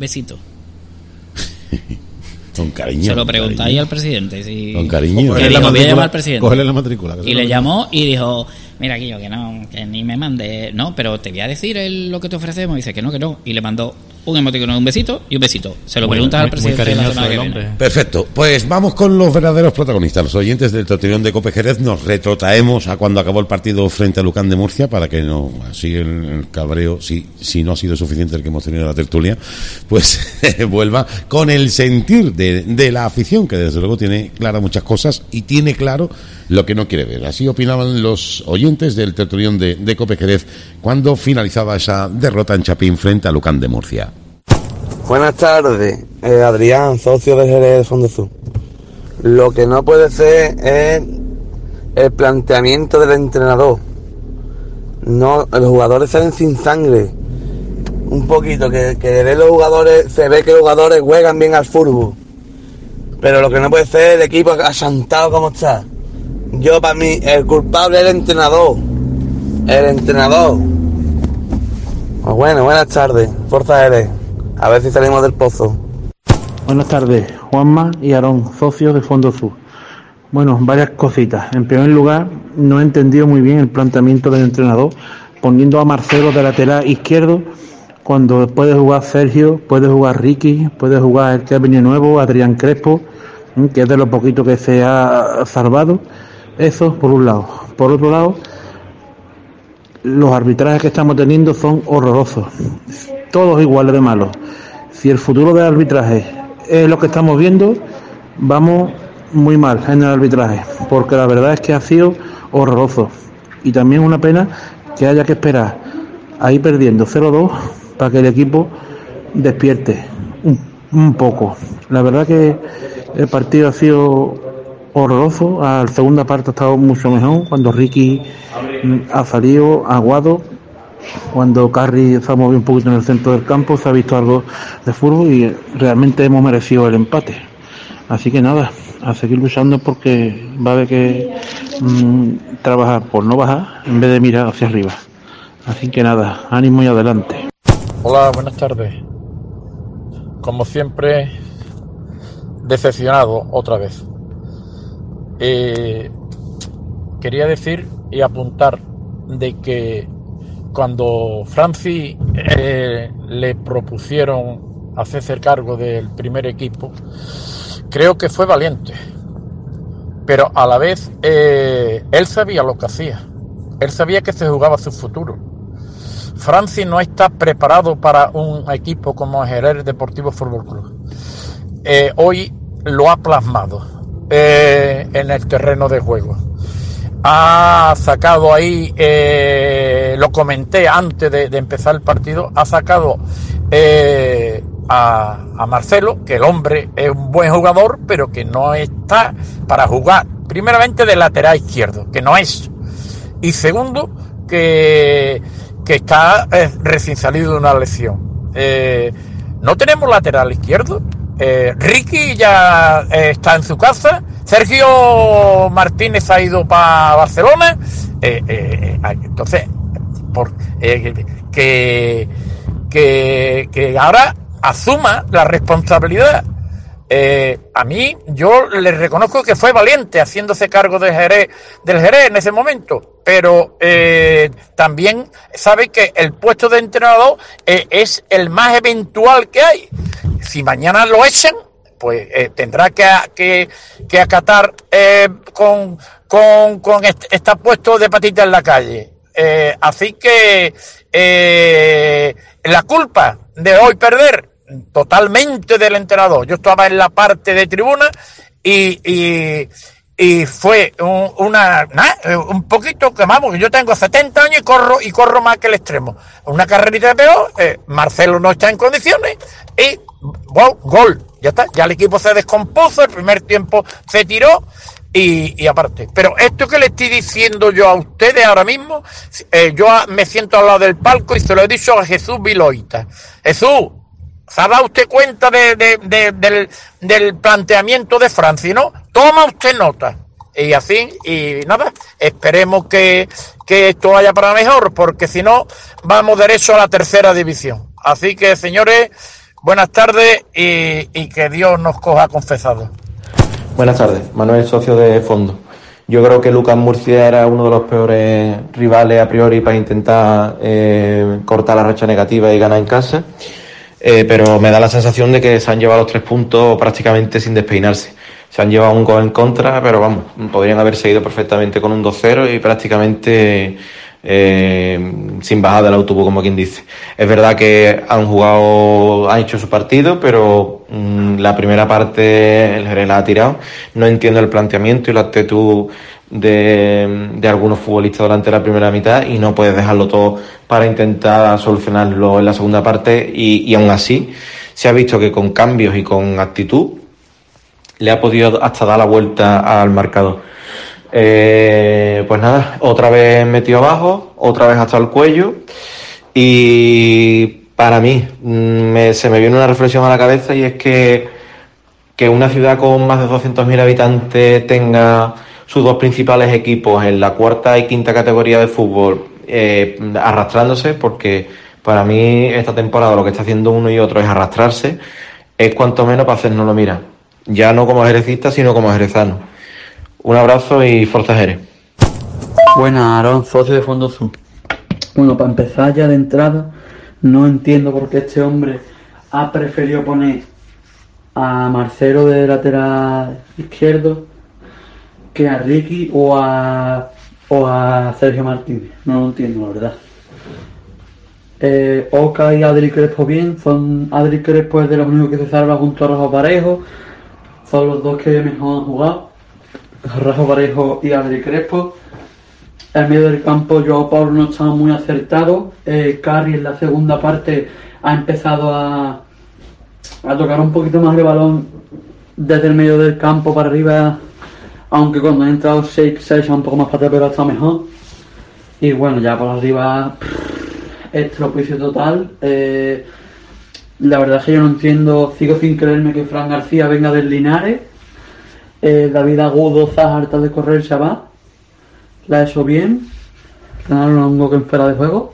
Con cariño. Se lo preguntáis al presidente. Si, con cariño. Que dijo, voy a llamar al presidente. Cógele la matrícula. Y le llamó y dijo, mira, Guillo, que ni me mande. No, pero te voy a decir lo que te ofrecemos. Y dice que no. Y le mandó un emoticono de un besito y un besito. Se lo preguntas al presidente la semana que viene. Perfecto. Pues vamos con los verdaderos protagonistas. Los oyentes del tertulión de Cope Jerez. Nos retrotraemos a cuando acabó el partido frente a Lucán de Murcia, para que no así el cabreo, si no ha sido suficiente el que hemos tenido en la tertulia, pues vuelva con el sentir de la afición, que desde luego tiene claras muchas cosas y tiene claro lo que no quiere ver. Así opinaban los oyentes del tertulión de Cope Jerez cuando finalizaba esa derrota en Chapín frente a Lucán de Murcia. Buenas tardes, Adrián, socio de Jerez de Fondo Azul. Lo que no puede ser es el planteamiento del entrenador. No, los jugadores salen sin sangre. Un poquito, que de los jugadores, se ve que los jugadores juegan bien al fútbol. Pero lo que no puede ser el equipo asantado como está. Yo, para mí, el culpable es el entrenador. Pues bueno, buenas tardes, Forza Jerez. A ver si salimos del pozo. Buenas tardes, Juanma y Aarón, socios de Fondo Sur. Bueno, varias cositas. En primer lugar, no he entendido muy bien el planteamiento del entrenador, poniendo a Marcelo de lateral izquierdo, cuando puede jugar Sergio, puede jugar Ricky, puede jugar el que ha venido nuevo, Adrián Crespo, que es de lo poquito que se ha salvado. Eso por un lado. Por otro lado, los arbitrajes que estamos teniendo son horrorosos. Todos iguales de malos. Si el futuro del arbitraje es lo que estamos viendo, vamos muy mal en el arbitraje, porque la verdad es que ha sido horroroso. Y también una pena que haya que esperar a ir perdiendo 0-2 para que el equipo despierte un poco. La verdad que el partido ha sido horroroso. A la segunda parte ha estado mucho mejor, cuando Ricky ha salido, Aguado, cuando Carri se ha movido un poquito en el centro del campo, se ha visto algo de fútbol y realmente hemos merecido el empate. Así que nada, a seguir luchando, porque va a haber que trabajar por no bajar en vez de mirar hacia arriba. Así que nada, ánimo y adelante. Hola, buenas tardes. Como siempre, decepcionado otra vez. Quería decir y apuntar de que cuando Francis le propusieron hacerse cargo del primer equipo, creo que fue valiente, pero a la vez él sabía lo que hacía, él sabía que se jugaba su futuro. Francis no está preparado para un equipo como Jerez Deportivo Fútbol Club. Hoy lo ha plasmado en el terreno de juego. Ha sacado ahí, lo comenté antes de empezar el partido, ha sacado a Marcelo, que el hombre es un buen jugador, pero que no está para jugar, primeramente de lateral izquierdo, que no es, y segundo, que está recién salido de una lesión. No tenemos lateral izquierdo. Ricky ya está en su casa. Sergio Martínez ha ido para Barcelona. Entonces, que ahora asuma la responsabilidad A mí, yo le reconozco que fue valiente haciéndose cargo del Jerez en ese momento, pero también sabe que el puesto de entrenador es el más eventual que hay. Si mañana lo echan, pues tendrá que acatar con estar puesto de patita en la calle. Así que la culpa de hoy perder totalmente del entrenador. Yo estaba en la parte de tribuna y fue un poquito que vamos, yo tengo 70 años y corro más que el extremo. Una carrerita de peor, Marcelo no está en condiciones y gol, ya está, ya el equipo se descompuso, el primer tiempo se tiró y aparte. Pero esto que le estoy diciendo yo a ustedes ahora mismo, yo me siento al lado del palco y se lo he dicho a Jesús Viloita. Jesús, ¿se ha dado usted cuenta del planteamiento de Francia, no? Toma usted nota. Y así, y nada, esperemos que esto vaya para mejor, porque si no, vamos derecho a la tercera división. Así que, señores, buenas tardes y que Dios nos coja confesados. Buenas tardes, Manuel, socio de Fondo. Yo creo que Lucas Murcia era uno de los peores rivales a priori para intentar cortar la racha negativa y ganar en casa. Pero me da la sensación de que se han llevado los 3 puntos prácticamente sin despeinarse. Se han llevado un gol en contra, pero vamos, podrían haber seguido perfectamente con un 2-0 y prácticamente sin bajar del autobús, como quien dice. Es verdad que han hecho su partido, pero la primera parte el Jerez la ha tirado. No entiendo el planteamiento y la actitud de algunos futbolistas durante la primera mitad y no puedes dejarlo todo para intentar solucionarlo en la segunda parte y aún así se ha visto que con cambios y con actitud le ha podido hasta dar la vuelta al marcador. Pues nada, otra vez metido abajo, otra vez hasta el cuello y para mí se me viene una reflexión a la cabeza y es que una ciudad con más de 200.000 habitantes tenga sus 2 principales equipos en la 4ª y 5ª categoría de fútbol arrastrándose, porque para mí esta temporada lo que está haciendo uno y otro es arrastrarse, es cuanto menos para hacérnoslo mirar, ya no como jerecista sino como jerezano. Un abrazo y forza Jerez. Buenas, Aarón, socio de Fondo Sur. Bueno, para empezar ya de entrada, no entiendo por qué este hombre ha preferido poner a Marcelo de lateral izquierdo que a Ricky o a Sergio Martínez. No lo entiendo, la verdad. Oca y Adri Crespo bien. Adri Crespo es de los únicos que se salva junto a Rafa Parejo. Son los dos que mejor han jugado, Rafa Parejo y Adri Crespo. En medio del campo Joao Paulo no estaba muy acertado. Carri en la segunda parte ha empezado a tocar un poquito más el balón desde el medio del campo para arriba, aunque cuando ha entrado Sheikh se ha echado un poco más para atrás, pero está mejor. Y bueno, ya por arriba estropicio total. La verdad es que yo no entiendo, sigo sin creerme que Fran García venga del Linares. David Agudo está harta de correr, se va. La ha hecho bien. Ganaron un gol en fuera de juego.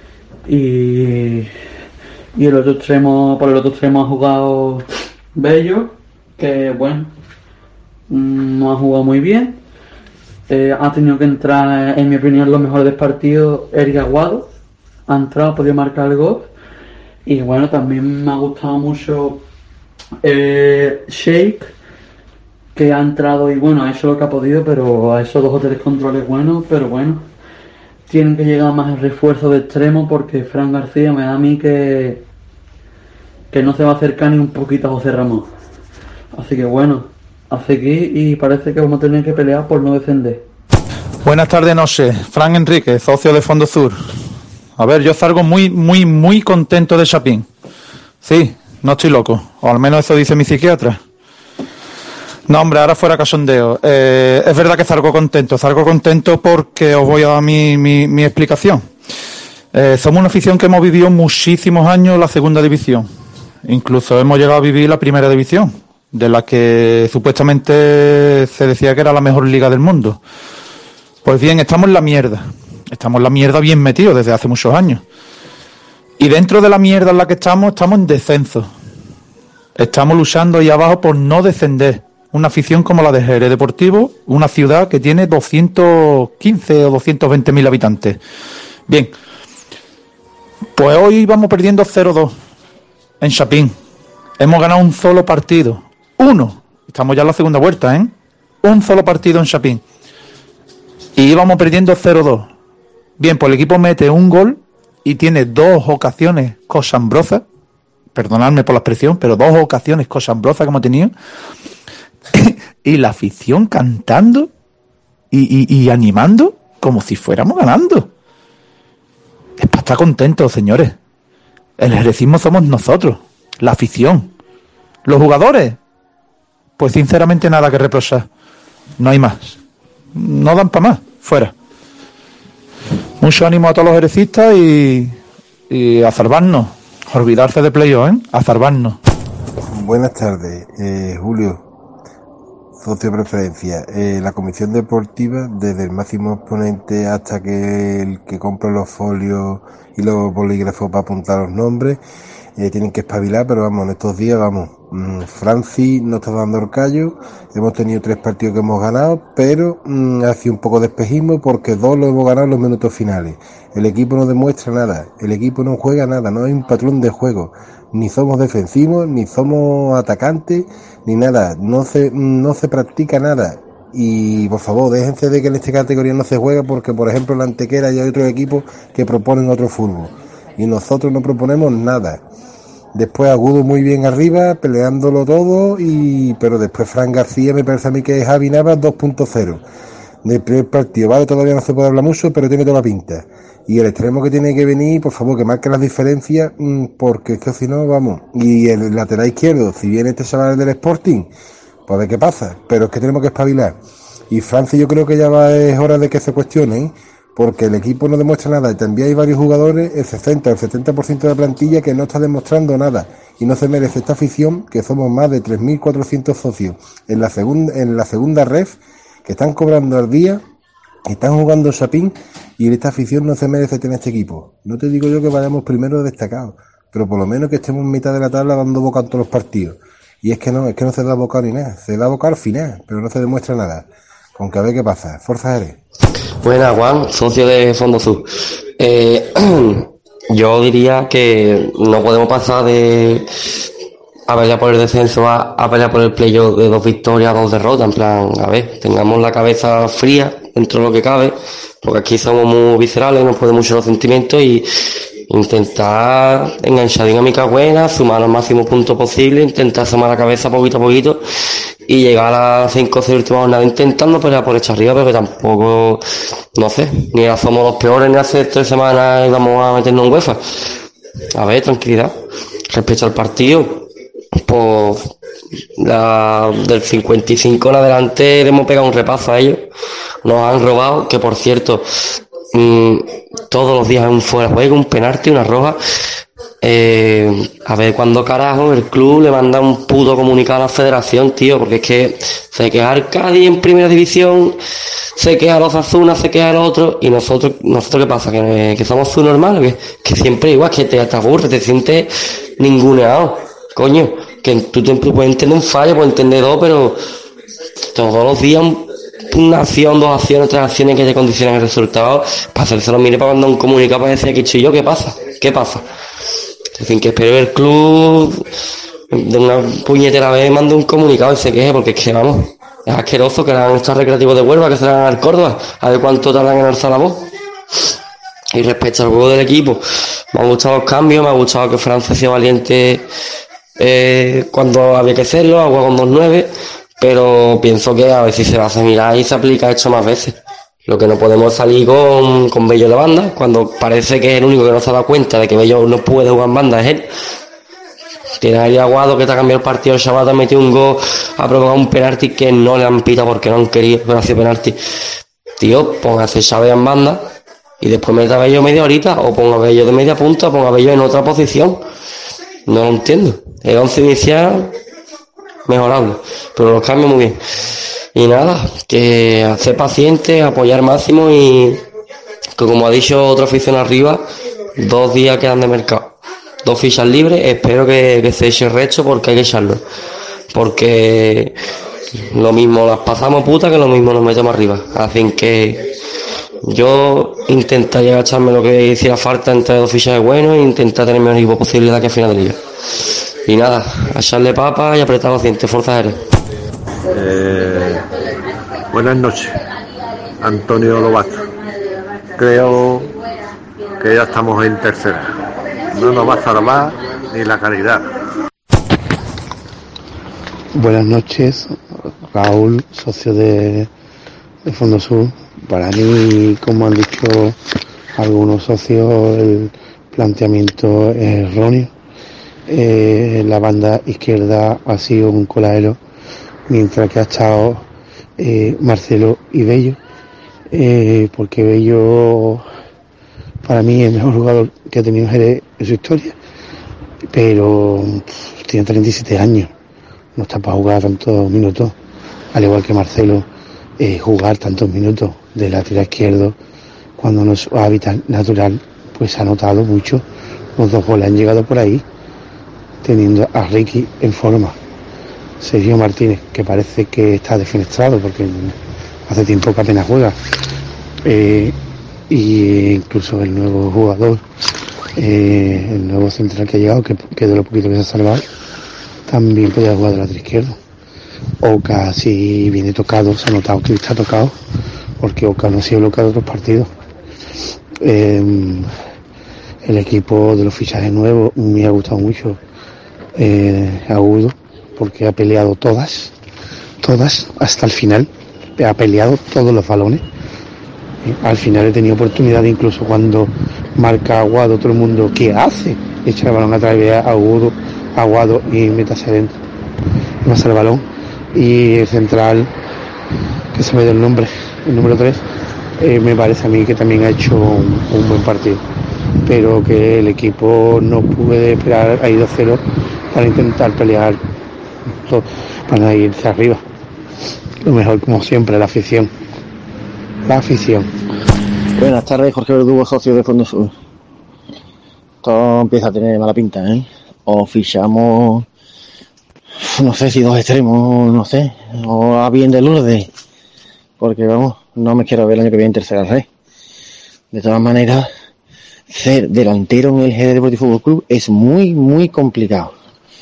Y el otro extremo, por el otro extremo ha jugado Bello, que bueno, no ha jugado muy bien. Ha tenido que entrar, en mi opinión, los mejores del partido, Eric Aguado. Ha entrado, ha podido marcar el gol. Y bueno, también me ha gustado mucho Sheikh, que ha entrado y bueno, ha hecho lo que ha podido, pero ha hecho 2 o 3 controles buenos, pero bueno, tienen que llegar más el refuerzo de extremo, porque Fran García me da a mí que no se va a acercar ni un poquito a José Ramón. Así que bueno, a seguir y parece que vamos a tener que pelear por no descender. Buenas tardes, no sé, Fran Enrique, socio de Fondo Sur. A ver, yo salgo muy contento de Chapín. Sí, no estoy loco, o al menos eso dice mi psiquiatra. No, hombre, ahora fuera cachondeo. Es verdad que salgo contento porque os voy a dar mi explicación. Somos una afición que hemos vivido muchísimos años la segunda división. Incluso hemos llegado a vivir la primera división, de la que supuestamente se decía que era la mejor liga del mundo. Pues bien, estamos en la mierda bien metidos desde hace muchos años. Y dentro de la mierda en la que estamos en descenso. Estamos luchando ahí abajo por no descender. Una afición como la de Jerez Deportivo, una ciudad que tiene 215 o 220.000 habitantes. Bien, pues hoy vamos perdiendo 0-2 en Chapín. Hemos ganado un solo partido. Uno. Estamos ya en la segunda vuelta, ¿eh? Un solo partido en Chapín. Y íbamos perdiendo 0-2. Bien, pues el equipo mete un gol y tiene 2 ocasiones cosambrosas. Perdonadme por la expresión, pero 2 ocasiones cosambrosas que hemos tenido. Y la afición cantando y animando como si fuéramos ganando. Es para estar contentos, señores. El jerecismo somos nosotros, la afición. Los jugadores, pues sinceramente nada que reprochar. No hay más. No dan para más. Fuera. Mucho ánimo a todos los jerecistas y a salvarnos. Olvidarse de playoff, ¿eh? A salvarnos. Buenas tardes, Julio, socio de preferencia. La comisión deportiva, desde el máximo exponente hasta que el que compra los folios y los bolígrafos para apuntar los nombres, tienen que espabilar, pero vamos, en estos días, Francis no está dando el callo. Hemos tenido 3 partidos que hemos ganado, pero ha sido un poco de espejismo porque 2 lo hemos ganado en los minutos finales. El equipo no demuestra nada, el equipo no juega nada, no hay un patrón de juego. Ni somos defensivos, ni somos atacantes, ni nada. No se practica nada. Y por favor, déjense de que en esta categoría no se juega porque, por ejemplo, en la Antequera ya hay otros equipos que proponen otro fútbol. Y nosotros no proponemos nada. Después Agudo muy bien arriba, peleándolo todo, pero después Fran García me parece a mí que es Javi Navas 2.0 del primer partido. Vale, todavía no se puede hablar mucho, pero tiene toda la pinta. Y el extremo que tiene que venir, por favor, que marque las diferencias, porque es que si no, vamos. Y el lateral izquierdo, si viene este chaval del Sporting, pues a ver qué pasa. Pero es que tenemos que espabilar. Y Francia yo creo que ya es hora de que se cuestionen, porque el equipo no demuestra nada. Y también hay varios jugadores, el 70% de la plantilla, que no está demostrando nada. Y no se merece esta afición, que somos más de 3.400 socios en la segunda ref, que están cobrando al día, que están jugando Chapín, y esta afición no se merece tener este equipo. No te digo yo que vayamos primero destacados, pero por lo menos que estemos en mitad de la tabla dando boca en todos los partidos. Y es que no se da boca ni nada, se da boca al final, pero no se demuestra nada. Con que a ver qué pasa. Forza Jerez. Buenas, Juan, socio de Fondo Sur. Yo diría que no podemos pasar de a pelear por el descenso a pelear por el playoff de 2 victorias, 2 derrotas. En plan, a ver, tengamos la cabeza fría dentro de lo que cabe, porque aquí somos muy viscerales, nos pueden mucho los sentimientos, y intentar enganchar dinámica buena, sumar los máximos puntos posibles, intentar sumar la cabeza poquito a poquito y llegar a las 5 o 6 últimas jornadas intentando pelear por esta arriba, pero que tampoco, no sé, ni ahora somos los peores, ni hace 3 semanas íbamos a meternos en UEFA. A ver, tranquilidad. Respecto al partido, pues del 55 en adelante le hemos pegado un repaso a ellos. Nos han robado, que por cierto, todos los días es un fuera de juego, un penalti, una roja. A ver cuándo carajo el club le manda un puto comunicado a la federación, tío, porque es que se queja el Cádiz en primera división, se queja los Osasuna, se queja el otro, y nosotros ¿qué pasa? ¿Que somos subnormales? Que siempre igual, que te aburres, te sientes ninguneado, coño, que tú puedes entender un fallo, puedes entender 2, pero todos los días una acción, 2 acciones, 3 acciones que te condicionan el resultado, para hacérselo mire, para mandar un comunicado para decir que estoy yo, ¿qué pasa? En fin, que espero el club de una puñetera vez mande un comunicado y se queje, porque es que vamos, es asqueroso que hagan estos recreativos de Huelva, que se hagan al Córdoba, a ver cuánto tardan en alzar la voz. Y respecto al juego del equipo, me han gustado los cambios, me ha gustado que Francia sea valiente cuando había que hacerlo, ha jugado con 2-9, pero pienso que a ver si se va a asimilar y se aplica esto más veces. Lo que no podemos salir con Bello de banda, cuando parece que es el único que no se ha dado cuenta de que Bello no puede jugar en banda, es él. Tiene ahí Aguado, que te ha cambiado el partido, el chaval te ha metido un gol, ha provocado un penalti que no le han pitado porque no han querido, pero ha sido penalti. Tío, póngase Chávez en banda y después meta a Bello media horita, o ponga a Bello de media punta, o ponga a Bello en otra posición. No lo entiendo. El 11 inicial mejorable, pero los cambios muy bien. Y nada, que hacer paciente, apoyar máximo, y que, como ha dicho otro aficionado arriba, 2 días quedan de mercado. 2 fichas libres, espero que se eche el resto porque hay que echarlo. Porque lo mismo las pasamos puta que lo mismo nos metemos arriba. Así que yo intentaría gastarme lo que hiciera falta entre 2 fichajes buenos e intentar tener el mejor equipo posible de aquí a final de liga. Y nada, a echarle papa y apretar los dientes. Fuerza Jerez. Buenas noches, Antonio Lobato. Creo que ya estamos en tercera. No nos va a salvar ni la calidad. Buenas noches, Raúl, socio de Fondo Sur. Para mí, como han dicho algunos socios, el planteamiento es erróneo. La banda izquierda ha sido un coladero, mientras que ha estado Marcelo y Bello, porque Bello para mí es el mejor jugador que ha tenido Jerez en su historia, pero tiene 37 años, no está para jugar tantos minutos, al igual que Marcelo. Jugar tantos minutos de lateral izquierdo cuando no es su hábitat natural, pues se ha notado mucho. Los 2 goles han llegado por ahí, teniendo a Ricky en forma. Sergio Martínez, que parece que está defenestrado porque hace tiempo que apenas juega, y incluso el nuevo jugador, el nuevo central que ha llegado, que de lo poquito que se ha salvado, también podía jugar de lateral izquierdo. Oca, si viene tocado, se ha notado que está tocado, porque Oca no ha sido loca de otros partidos. El equipo de los fichajes nuevos me ha gustado mucho. Agudo, porque ha peleado todas, hasta el final, ha peleado todos los balones. Al final he tenido oportunidad, incluso cuando marca Aguado, todo el mundo, ¿qué hace? Echa el balón atrás, ve a Aguado y métase adentro, pasa el balón. Y el central, que se me dio el nombre, el número 3, me parece a mí que también ha hecho un buen partido, pero que el equipo no puede esperar a ir 2-0 para intentar pelear para irse arriba. Lo mejor, como siempre, la afición. Buenas tardes, Jorge Verdugo, socio de Fondo Sur. Todo empieza a tener mala pinta, O fichamos, no sé si 2 extremos, no sé, o a bien de Lourdes, porque vamos, no me quiero ver el año que viene en tercera red. De todas maneras, ser delantero en el Jerez Deportivo Fútbol Club es muy, muy complicado.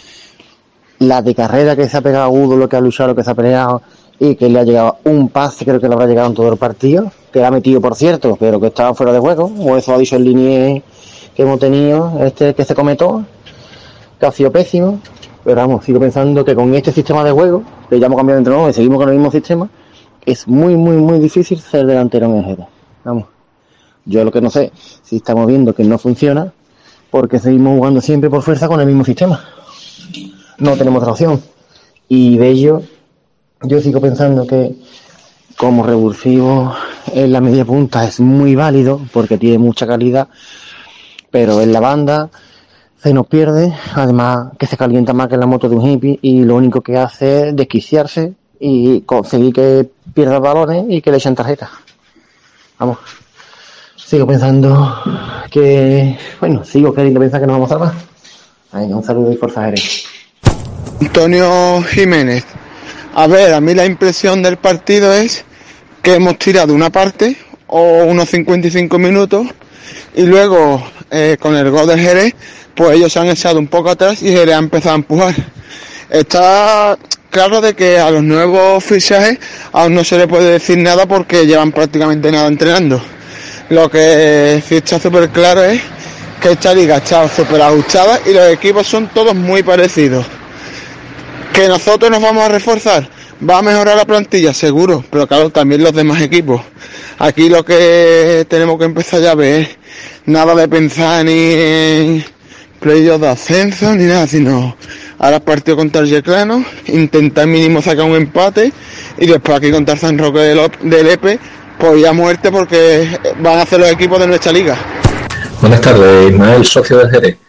La de carrera que se ha pegado Agudo, lo que ha luchado, lo que se ha peleado, y que le ha llegado un pase, creo que le habrá llegado en todo el partido, que la ha metido, por cierto, pero que estaba fuera de juego, o eso ha dicho el linier que hemos tenido, que se come todo, que ha sido pésimo. Pero vamos, sigo pensando que con este sistema de juego, que ya hemos cambiado de entrenador y seguimos con el mismo sistema, es muy, muy, muy difícil ser delantero en el Jerez. Vamos, yo lo que no sé, si estamos viendo que no funciona, porque seguimos jugando siempre por fuerza con el mismo sistema. No tenemos otra opción. Y de ello, yo sigo pensando que como revulsivo en la media punta es muy válido, porque tiene mucha calidad, pero en la banda se nos pierde, además que se calienta más que la moto de un hippie y lo único que hace es desquiciarse y conseguir que pierda balones y que le echen tarjeta. Vamos, sigo pensando que, sigo queriendo pensar que nos vamos a salvar. Venga, un saludo y Fuerza Jerez. Antonio Jiménez. A ver, a mí la impresión del partido es que hemos tirado una parte o unos 55 minutos y luego con el gol de Jerez, pues ellos se han echado un poco atrás y Jerez ha empezado a empujar. Está claro de que a los nuevos fichajes aún no se le puede decir nada porque llevan prácticamente nada entrenando. Lo que sí está súper claro es que esta liga está súper ajustada y los equipos son todos muy parecidos. Que nosotros nos vamos a reforzar, va a mejorar la plantilla, seguro, pero claro, también los demás equipos. Aquí lo que tenemos que empezar ya a ver es nada de pensar ni en playoffs de ascenso ni nada, sino ahora el partido contra el Yeclano, intentar mínimo sacar un empate y después aquí contra San Roque del Epe, pues ya muerte porque van a hacer los equipos de nuestra liga. Buenas tardes, Ismael, socio de Jerez.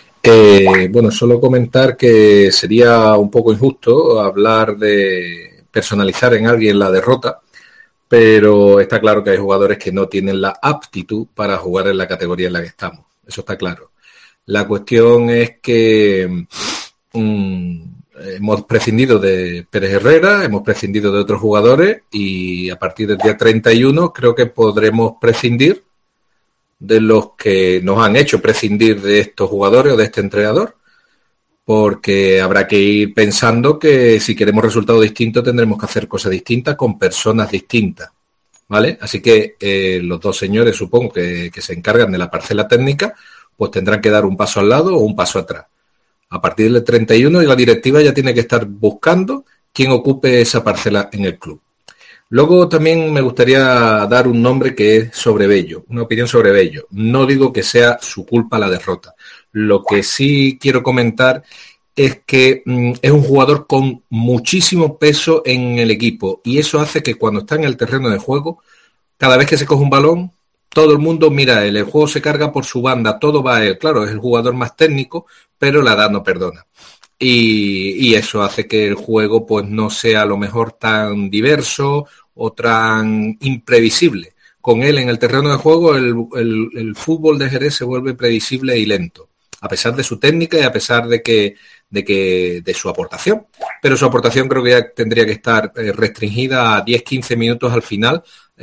Solo comentar que sería un poco injusto hablar de personalizar en alguien la derrota, pero está claro que hay jugadores que no tienen la aptitud para jugar en la categoría en la que estamos, eso está claro. La cuestión es que hemos prescindido de Pérez Herrera, hemos prescindido de otros jugadores y a partir del día 31 creo que podremos prescindir de los que nos han hecho prescindir de estos jugadores o de este entrenador, porque habrá que ir pensando que si queremos resultados distintos tendremos que hacer cosas distintas con personas distintas, ¿vale? Así que los dos señores, supongo que se encargan de la parcela técnica, pues tendrán que dar un paso al lado o un paso atrás. A partir del 31 y la directiva ya tiene que estar buscando quién ocupe esa parcela en el club. Luego también me gustaría dar un nombre que es sobre Bello, una opinión sobre Bello. No digo que sea su culpa la derrota. Lo que sí quiero comentar es que es un jugador con muchísimo peso en el equipo y eso hace que cuando está en el terreno de juego, cada vez que se coge un balón, todo el mundo mira a él, el juego se carga por su banda, todo va a él. Claro, es el jugador más técnico, pero la edad no perdona. Y eso hace que el juego pues no sea a lo mejor tan diverso o tan imprevisible. Con él en el terreno de juego el fútbol de Jerez se vuelve previsible y lento, a pesar de su técnica y a pesar de su aportación. Pero su aportación creo que ya tendría que estar restringida a 10-15 minutos al final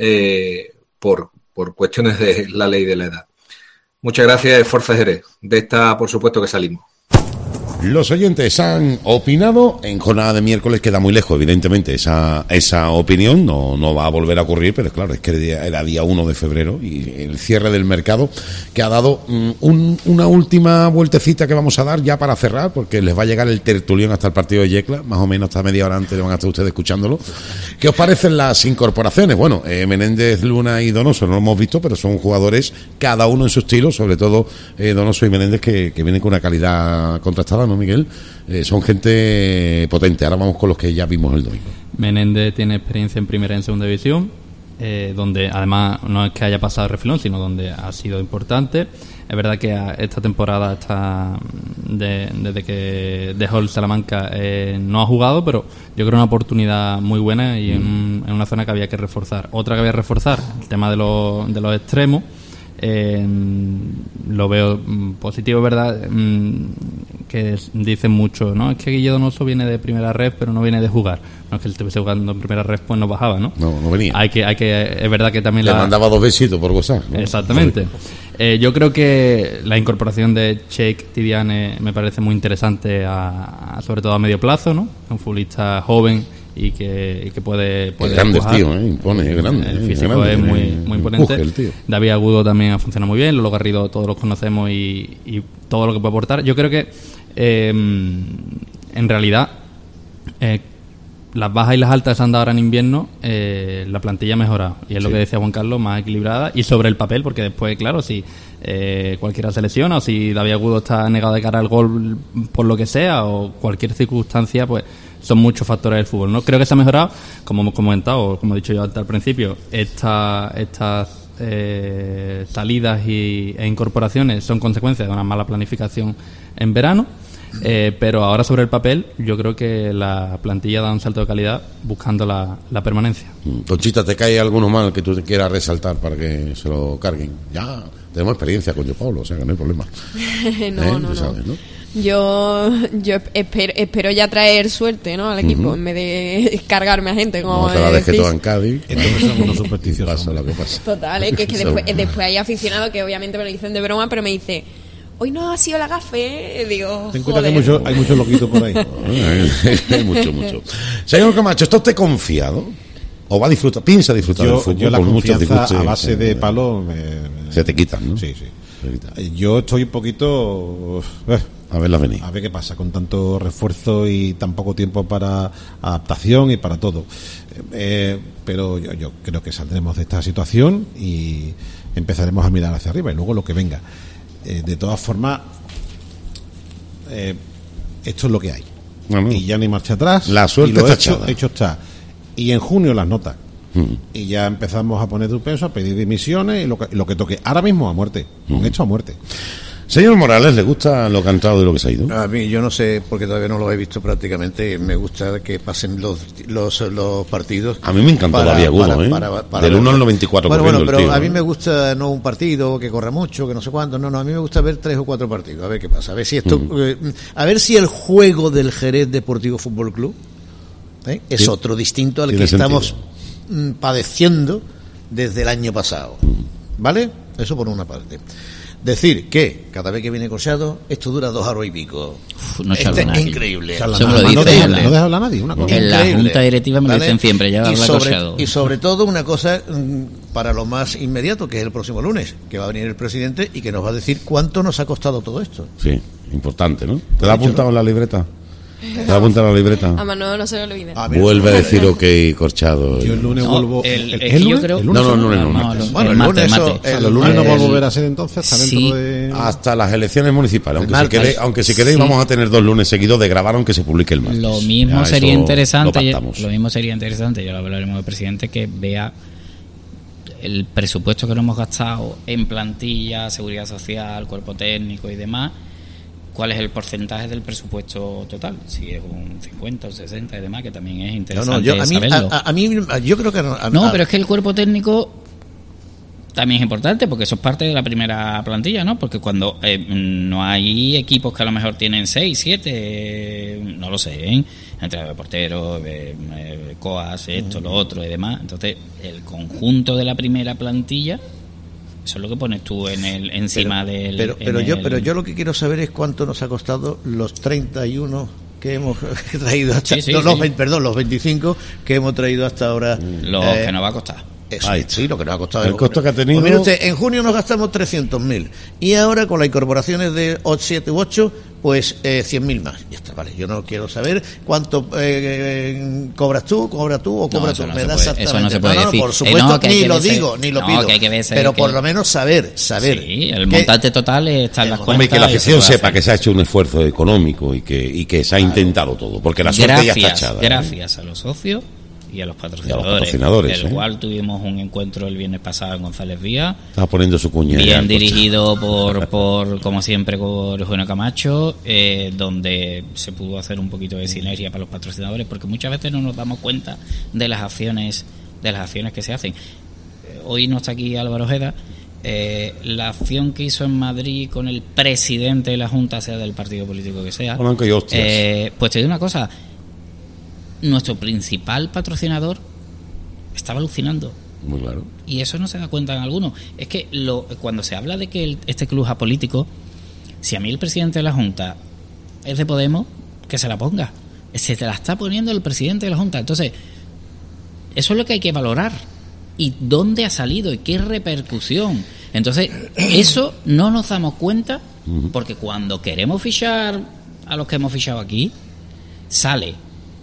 por cuestiones de la ley de la edad. Muchas gracias, Forza Jerez. De esta, por supuesto, que salimos. Los oyentes han opinado. En jornada de miércoles queda muy lejos, evidentemente, esa opinión. No va a volver a ocurrir, pero claro, es que era día 1 de febrero y el cierre del mercado que ha dado una última vueltecita que vamos a dar ya para cerrar, porque les va a llegar el tertulión hasta el partido de Yecla, más o menos hasta media hora antes van a estar ustedes escuchándolo. ¿Qué os parecen las incorporaciones? Bueno, Menéndez, Luna y Donoso no lo hemos visto, pero son jugadores cada uno en su estilo, sobre todo Donoso y Menéndez que vienen con una calidad contrastada, ¿no, Miguel? Son gente potente. Ahora vamos con los que ya vimos el domingo. Menéndez tiene experiencia en primera y en segunda división, donde además no es que haya pasado refilón, sino donde ha sido importante. Es verdad que esta temporada desde que dejó el Salamanca no ha jugado, pero yo creo una oportunidad muy buena y en una zona que había que reforzar. Otra que había que reforzar, el tema de los extremos. Lo veo positivo, ¿verdad? Que dicen mucho, ¿no? Es que Guille Donoso viene de primera red, pero no viene de jugar. No es que él estuviese jugando en primera red, pues no bajaba, ¿no? No venía. Es verdad que también le mandaba 2 besitos por WhatsApp, ¿no? Exactamente. Yo creo que la incorporación de Cheikh Tidiane me parece muy interesante, sobre todo a medio plazo, ¿no? Un futbolista joven y que puede es grande el tío, impone, es grande. El físico es muy imponente. David Agudo también funciona muy bien, Lolo Garrido todos los conocemos y todo lo que puede aportar. Yo creo que en realidad las bajas y las altas que se han dado ahora en invierno, la plantilla ha mejorado y es lo que decía Juan Carlos, más equilibrada y sobre el papel, porque después, claro, si cualquiera se lesiona o si David Agudo está negado de cara al gol por lo que sea o cualquier circunstancia, pues son muchos factores del fútbol, ¿no? Creo que se ha mejorado, como hemos comentado, como he dicho yo hasta al principio, estas salidas e incorporaciones son consecuencias de una mala planificación en verano, pero ahora sobre el papel yo creo que la plantilla da un salto de calidad buscando la permanencia. Conchita, ¿te cae alguno mal que tú te quieras resaltar para que se lo carguen? Ya tenemos experiencia con Pablo, o sea que no hay problema. No. Sabes, ¿no? Yo espero ya traer suerte, ¿no? Al equipo, en vez de cargarme a gente como no te la dejes toda en Cádiz. Entonces somos supersticiosos. Pasa lo que pasa. Total, es que después hay aficionados que obviamente me lo dicen de broma, pero me dice: hoy no ha sido la gafe. Digo, ten cuenta que hay muchos loquitos por ahí. Hay mucho. Señor Camacho, ¿está usted confiado? ¿O va a disfrutar? ¿Piensa disfrutar del fútbol? Yo la confianza a base de palo se te quitan, ¿no? Sí. Yo estoy un poquito... a verla venir. A ver qué pasa con tanto refuerzo y tan poco tiempo para adaptación y para todo. Pero yo creo que saldremos de esta situación y empezaremos a mirar hacia arriba y luego lo que venga. De todas formas, esto es lo que hay. Y ya ni marcha atrás. La suerte está hecho está. Y en junio las notas. Y ya empezamos a poner suspenso, a pedir dimisiones y lo que toque. Ahora mismo a muerte. Un hecho a muerte. Señor Morales, ¿le gusta lo cantado de lo que se ha ido? A mí, yo no sé, porque todavía no lo he visto prácticamente. Me gusta que pasen los partidos. A mí me encantó David Agudo, del 1 al 94. Bueno, pero a mí me gusta no un partido que corra mucho, que no sé cuánto. No, a mí me gusta ver 3 o 4 partidos. A ver qué pasa. A ver si esto, a ver si el juego del Jerez Deportivo Fútbol Club es otro distinto al que estamos padeciendo desde el año pasado. ¿Vale? Eso por una parte. Decir que cada vez que viene Collado, esto dura 2 horas y pico. No es increíble. Eso me lo dice, no deja hablar a nadie. Una cosa. En la junta directiva me lo dicen siempre. Ya habla Collado. Y sobre todo una cosa para lo más inmediato, que es el próximo lunes, que va a venir el presidente y que nos va a decir cuánto nos ha costado todo esto. Sí, importante, ¿no? ¿Te lo ha apuntado en la libreta? ¿Te va a apuntar la libreta? A Manolo no se lo olvide. Vuelve a decir ok, Corchado. Yo el lunes vuelvo. Yo creo. No, Bueno, el lunes los lunes no va a volver a ser entonces hasta dentro de. Hasta las elecciones municipales. Aunque si queréis, vamos a tener 2 lunes seguidos de grabar, aunque se publique el martes. Lo mismo sería interesante. Ya lo hablaremos del presidente, que vea el presupuesto que no hemos gastado en plantilla, seguridad social, cuerpo técnico y demás. ¿Cuál es el porcentaje del presupuesto total? Si es un 50 o 60 y demás, que también es interesante saberlo. A mí, yo creo que no, pero es que el cuerpo técnico también es importante, porque eso es parte de la primera plantilla, ¿no? Porque cuando no hay equipos que a lo mejor tienen 6, 7, no lo sé, entre porteros, coas, esto, lo otro y demás. Entonces, el conjunto de la primera plantilla, eso es lo que pones tú encima del... Pero yo lo que quiero saber es cuánto nos ha costado los 31 que hemos traído hasta... los 25 que hemos traído hasta ahora. Lo que nos va a costar. Sí, lo que nos ha costado. El costo que ha tenido... Pues mire usted, en junio nos gastamos 300.000 y ahora con las incorporaciones de 7 u 8, pues 100.000 más. Ya está, vale. Yo no quiero saber cuánto cobras tú o cobras tú. Eso me no da se puede, eso no se puede decir. Por supuesto, ni lo digo, ni lo pido. Que hay que ver, pero por lo menos saber. Sí, el montante total está en las cuentas. Y que la afición sepa que se ha hecho un esfuerzo económico y que se ha intentado todo, porque la suerte ya está echada. Gracias a los socios y a los patrocinadores, el cual tuvimos un encuentro el viernes pasado en González Vía. Estaba poniendo su cuña. Bien dirigido por como siempre, por Eugenio Camacho, donde se pudo hacer un poquito de sinergia para los patrocinadores, porque muchas veces no nos damos cuenta de las acciones que se hacen. Hoy no está aquí Álvaro Ojeda. La acción que hizo en Madrid con el presidente de la Junta, sea del partido político que sea, pues te digo una cosa. Nuestro principal patrocinador estaba alucinando. Muy claro. Y eso no se da cuenta en alguno. Es que cuando se habla de que este club es apolítico, si a mí el presidente de la Junta es de Podemos, que se la ponga. Se te la está poniendo el presidente de la Junta. Entonces, eso es lo que hay que valorar. ¿Y dónde ha salido? ¿Y qué repercusión? Entonces, eso no nos damos cuenta, porque cuando queremos fichar a los que hemos fichado aquí, sale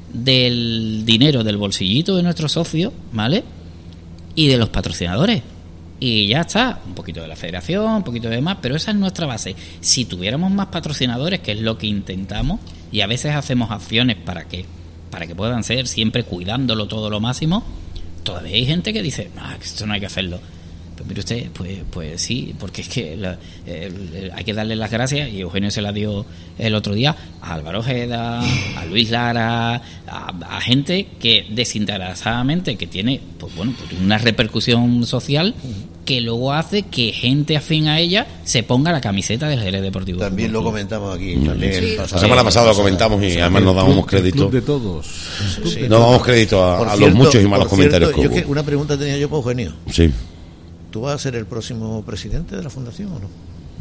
del dinero del bolsillito de nuestros socios, ¿vale? Y de los patrocinadores. Y ya está, un poquito de la federación, un poquito de demás, pero esa es nuestra base. Si tuviéramos más patrocinadores, que es lo que intentamos, y a veces hacemos acciones para que puedan ser siempre cuidándolo todo lo máximo, todavía hay gente que dice, esto no hay que hacerlo. Pues mire usted, pues sí, porque es que hay que darle las gracias, y Eugenio se la dio el otro día, a Álvaro Ojeda, a Luis Lara, a gente que desinteresadamente, que tiene pues una repercusión social, que luego hace que gente afín a ella se ponga la camiseta del Jerez Deportivo. También lo comentamos aquí. La semana pasada lo comentamos y además nos damos crédito. De todos. No damos crédito a los muchos y malos comentarios que hubo. Una pregunta tenía yo para Eugenio. Sí. ¿Tú vas a ser el próximo presidente de la fundación o no?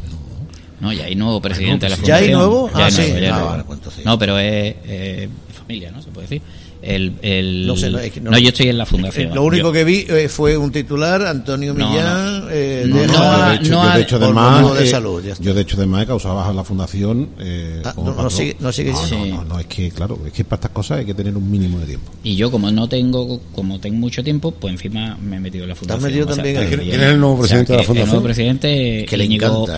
No, ya hay nuevo presidente de la fundación. ¿Ya hay nuevo? Ya hay sí. nuevo. Vale, pues entonces. No, pero es familia, ¿no? Se puede decir. No sé, yo estoy en la fundación. Lo único que vi fue un titular, Antonio Millán, yo de hecho de más de salud. Yo de hecho de más he causado bajas en la fundación. No sigue ya. No, es que claro, es que para estas cosas hay que tener un mínimo de tiempo. Y yo como tengo mucho tiempo, pues encima me he metido en la fundación. ¿Te has metido también? ¿Quién es el nuevo presidente de la fundación? El nuevo presidente que le encanta.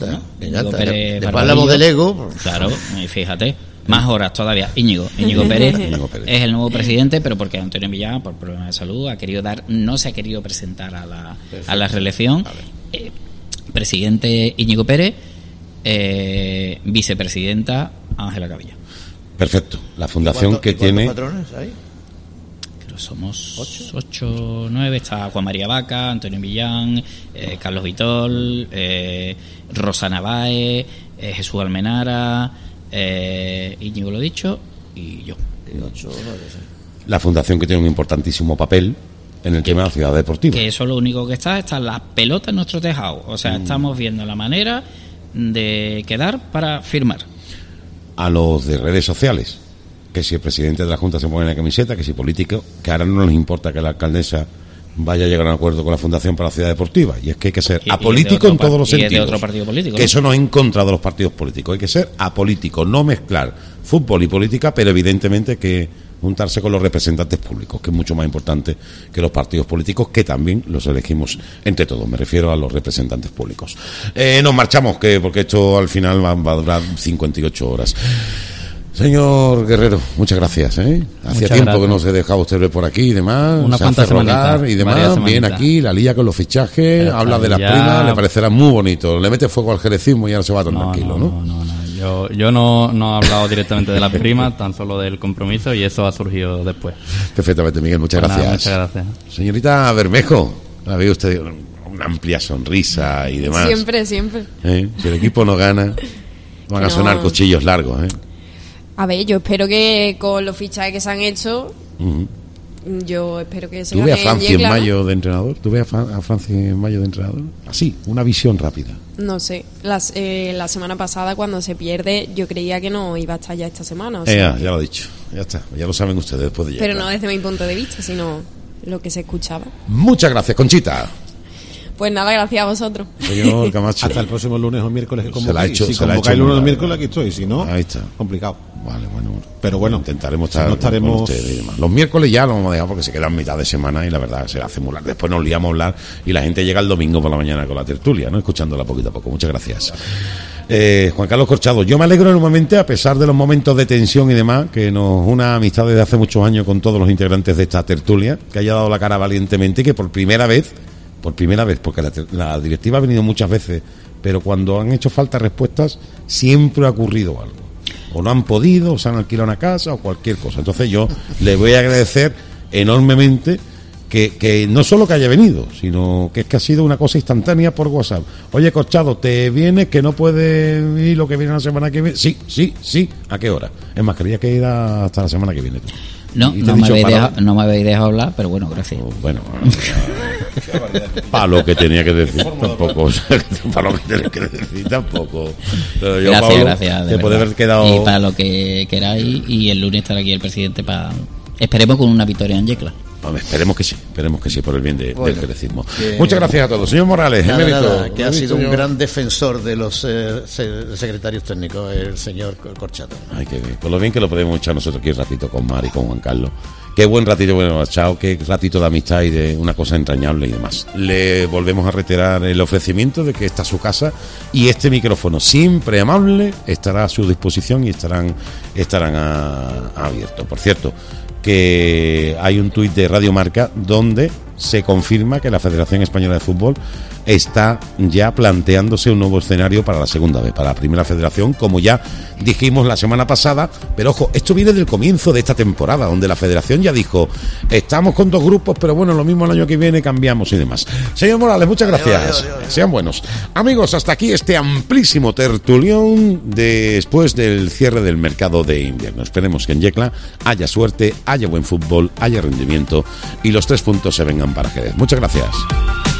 Pérez, después hablamos del ego. Claro, y fíjate. Más horas todavía. Íñigo Pérez es el nuevo presidente, pero porque Antonio Millán, por problemas de salud, no se ha querido presentar a la reelección. Presidente Íñigo Pérez, vicepresidenta Ángela Cabilla. Perfecto. La fundación que tiene... ¿Cuántos patrones hay? Creo que somos 8, 9. Está Juan María Vaca, Antonio Millán, Carlos Vitol, Rosa Navae, Jesús Almenara, Íñigo lo dicho y yo. 8, 9, sí. La fundación que tiene un importantísimo papel en el tema de la ciudad deportiva. Que eso lo único que está la pelota en nuestro tejado. O sea, estamos viendo la manera de quedar para firmar. A los de redes sociales, que si el presidente de la Junta se pone en la camiseta, que si político, que ahora no les importa que la alcaldesa vaya a llegar a un acuerdo con la Fundación para la Ciudad Deportiva. Y es que hay que ser apolítico en todos los sentidos. Y de otro partido político. Que eso no es en contra de los partidos políticos. Hay que ser apolítico, no mezclar fútbol y política, pero evidentemente que juntarse con los representantes públicos, que es mucho más importante que los partidos políticos, que también los elegimos entre todos. Me refiero a los representantes públicos. Nos marchamos, porque esto al final va a durar 58 horas. Señor Guerrero, muchas gracias. Hacía tiempo que no se dejaba usted ver por aquí y demás. Unas cuantas semanitas y demás. Viene aquí, la lía con los fichajes, habla de las primas, le parecerá muy bonito. Le mete fuego al jerecismo y ahora se va tan tranquilo, ¿no? Yo no he hablado directamente de las primas, tan solo del compromiso, y eso ha surgido después. Perfectamente, Miguel, muchas gracias. Muchas gracias. Señorita Bermejo, la ve usted una amplia sonrisa y demás. Siempre. Si el equipo no gana, van a sonar cuchillos largos, A ver, yo espero que con los fichajes que se han hecho, yo espero que se gane. ¿Tú ves a en Francis en Yecla, mayo de entrenador? ¿Tú ves a Francis en mayo de entrenador? Así, una visión rápida. No sé, la semana pasada cuando se pierde yo creía que no iba a estar ya esta semana. O sea, ya lo he dicho, ya está, ya lo saben ustedes después de Yecla. Pero no desde mi punto de vista, sino lo que se escuchaba. Muchas gracias, Conchita. Pues nada, gracias a vosotros. Señor Camacho. Hasta el próximo lunes o miércoles que convocáis. Si convocáis el lunes o miércoles, aquí estoy. Si no, ahí está. Complicado. Vale, bueno. Pero bueno, intentaremos estar con ustedes y demás. Los miércoles ya lo vamos a dejar porque se quedan mitad de semana y la verdad se hace muy largo. Después nos liamos a hablar y la gente llega el domingo por la mañana con la tertulia, ¿no? Escuchándola poquito a poco. Muchas gracias. Juan Carlos Corchado, yo me alegro enormemente, a pesar de los momentos de tensión y demás, que nos una amistad desde hace muchos años con todos los integrantes de esta tertulia, que haya dado la cara valientemente y que por primera vez, porque la directiva ha venido muchas veces, pero cuando han hecho falta respuestas siempre ha ocurrido algo, o no han podido, o se han alquilado una casa o cualquier cosa. Entonces yo le voy a agradecer enormemente que no solo que haya venido, sino que es que ha sido una cosa instantánea por WhatsApp. Oye, Corchado, ¿te vienes que no puedes ir lo que viene la semana que viene? Sí, ¿a qué hora? Es más, quería que ir hasta la semana que viene tú. No me habéis dejado hablar, pero bueno, gracias. Bueno, para lo que tenía que decir tampoco. Para lo que tenía que decir tampoco. Pero yo, gracias, Pablo, gracias. Te puede haber quedado. Y para lo que queráis, y el lunes estará aquí el presidente para. Esperemos con una victoria en Yecla. Esperemos que sí, por el bien del crecismo. Muchas gracias a todos. Señor Morales, que ha sido un gran defensor de los secretarios técnicos, el señor Corchato. Ay, qué bien. Por lo bien que lo podemos echar nosotros aquí un ratito con Mari y con Juan Carlos. Qué buen ratito bueno echado, qué ratito de amistad y de una cosa entrañable y demás. Le volvemos a reiterar el ofrecimiento de que esta es su casa y este micrófono siempre amable estará a su disposición y estarán abiertos. Por cierto, que hay un tuit de Radio Marca donde se confirma que la Federación Española de Fútbol está ya planteándose un nuevo escenario para la segunda vez, para la primera federación, como ya dijimos la semana pasada. Pero ojo, esto viene del comienzo de esta temporada, donde la federación ya dijo, estamos con 2 grupos, pero bueno, lo mismo el año que viene cambiamos y demás. Señor Morales, muchas gracias. Adiós. Sean buenos. Amigos, hasta aquí este amplísimo tertulión después del cierre del mercado de invierno. Esperemos que en Yecla haya suerte, haya buen fútbol, haya rendimiento y los 3 puntos se vengan para Jerez. Muchas gracias.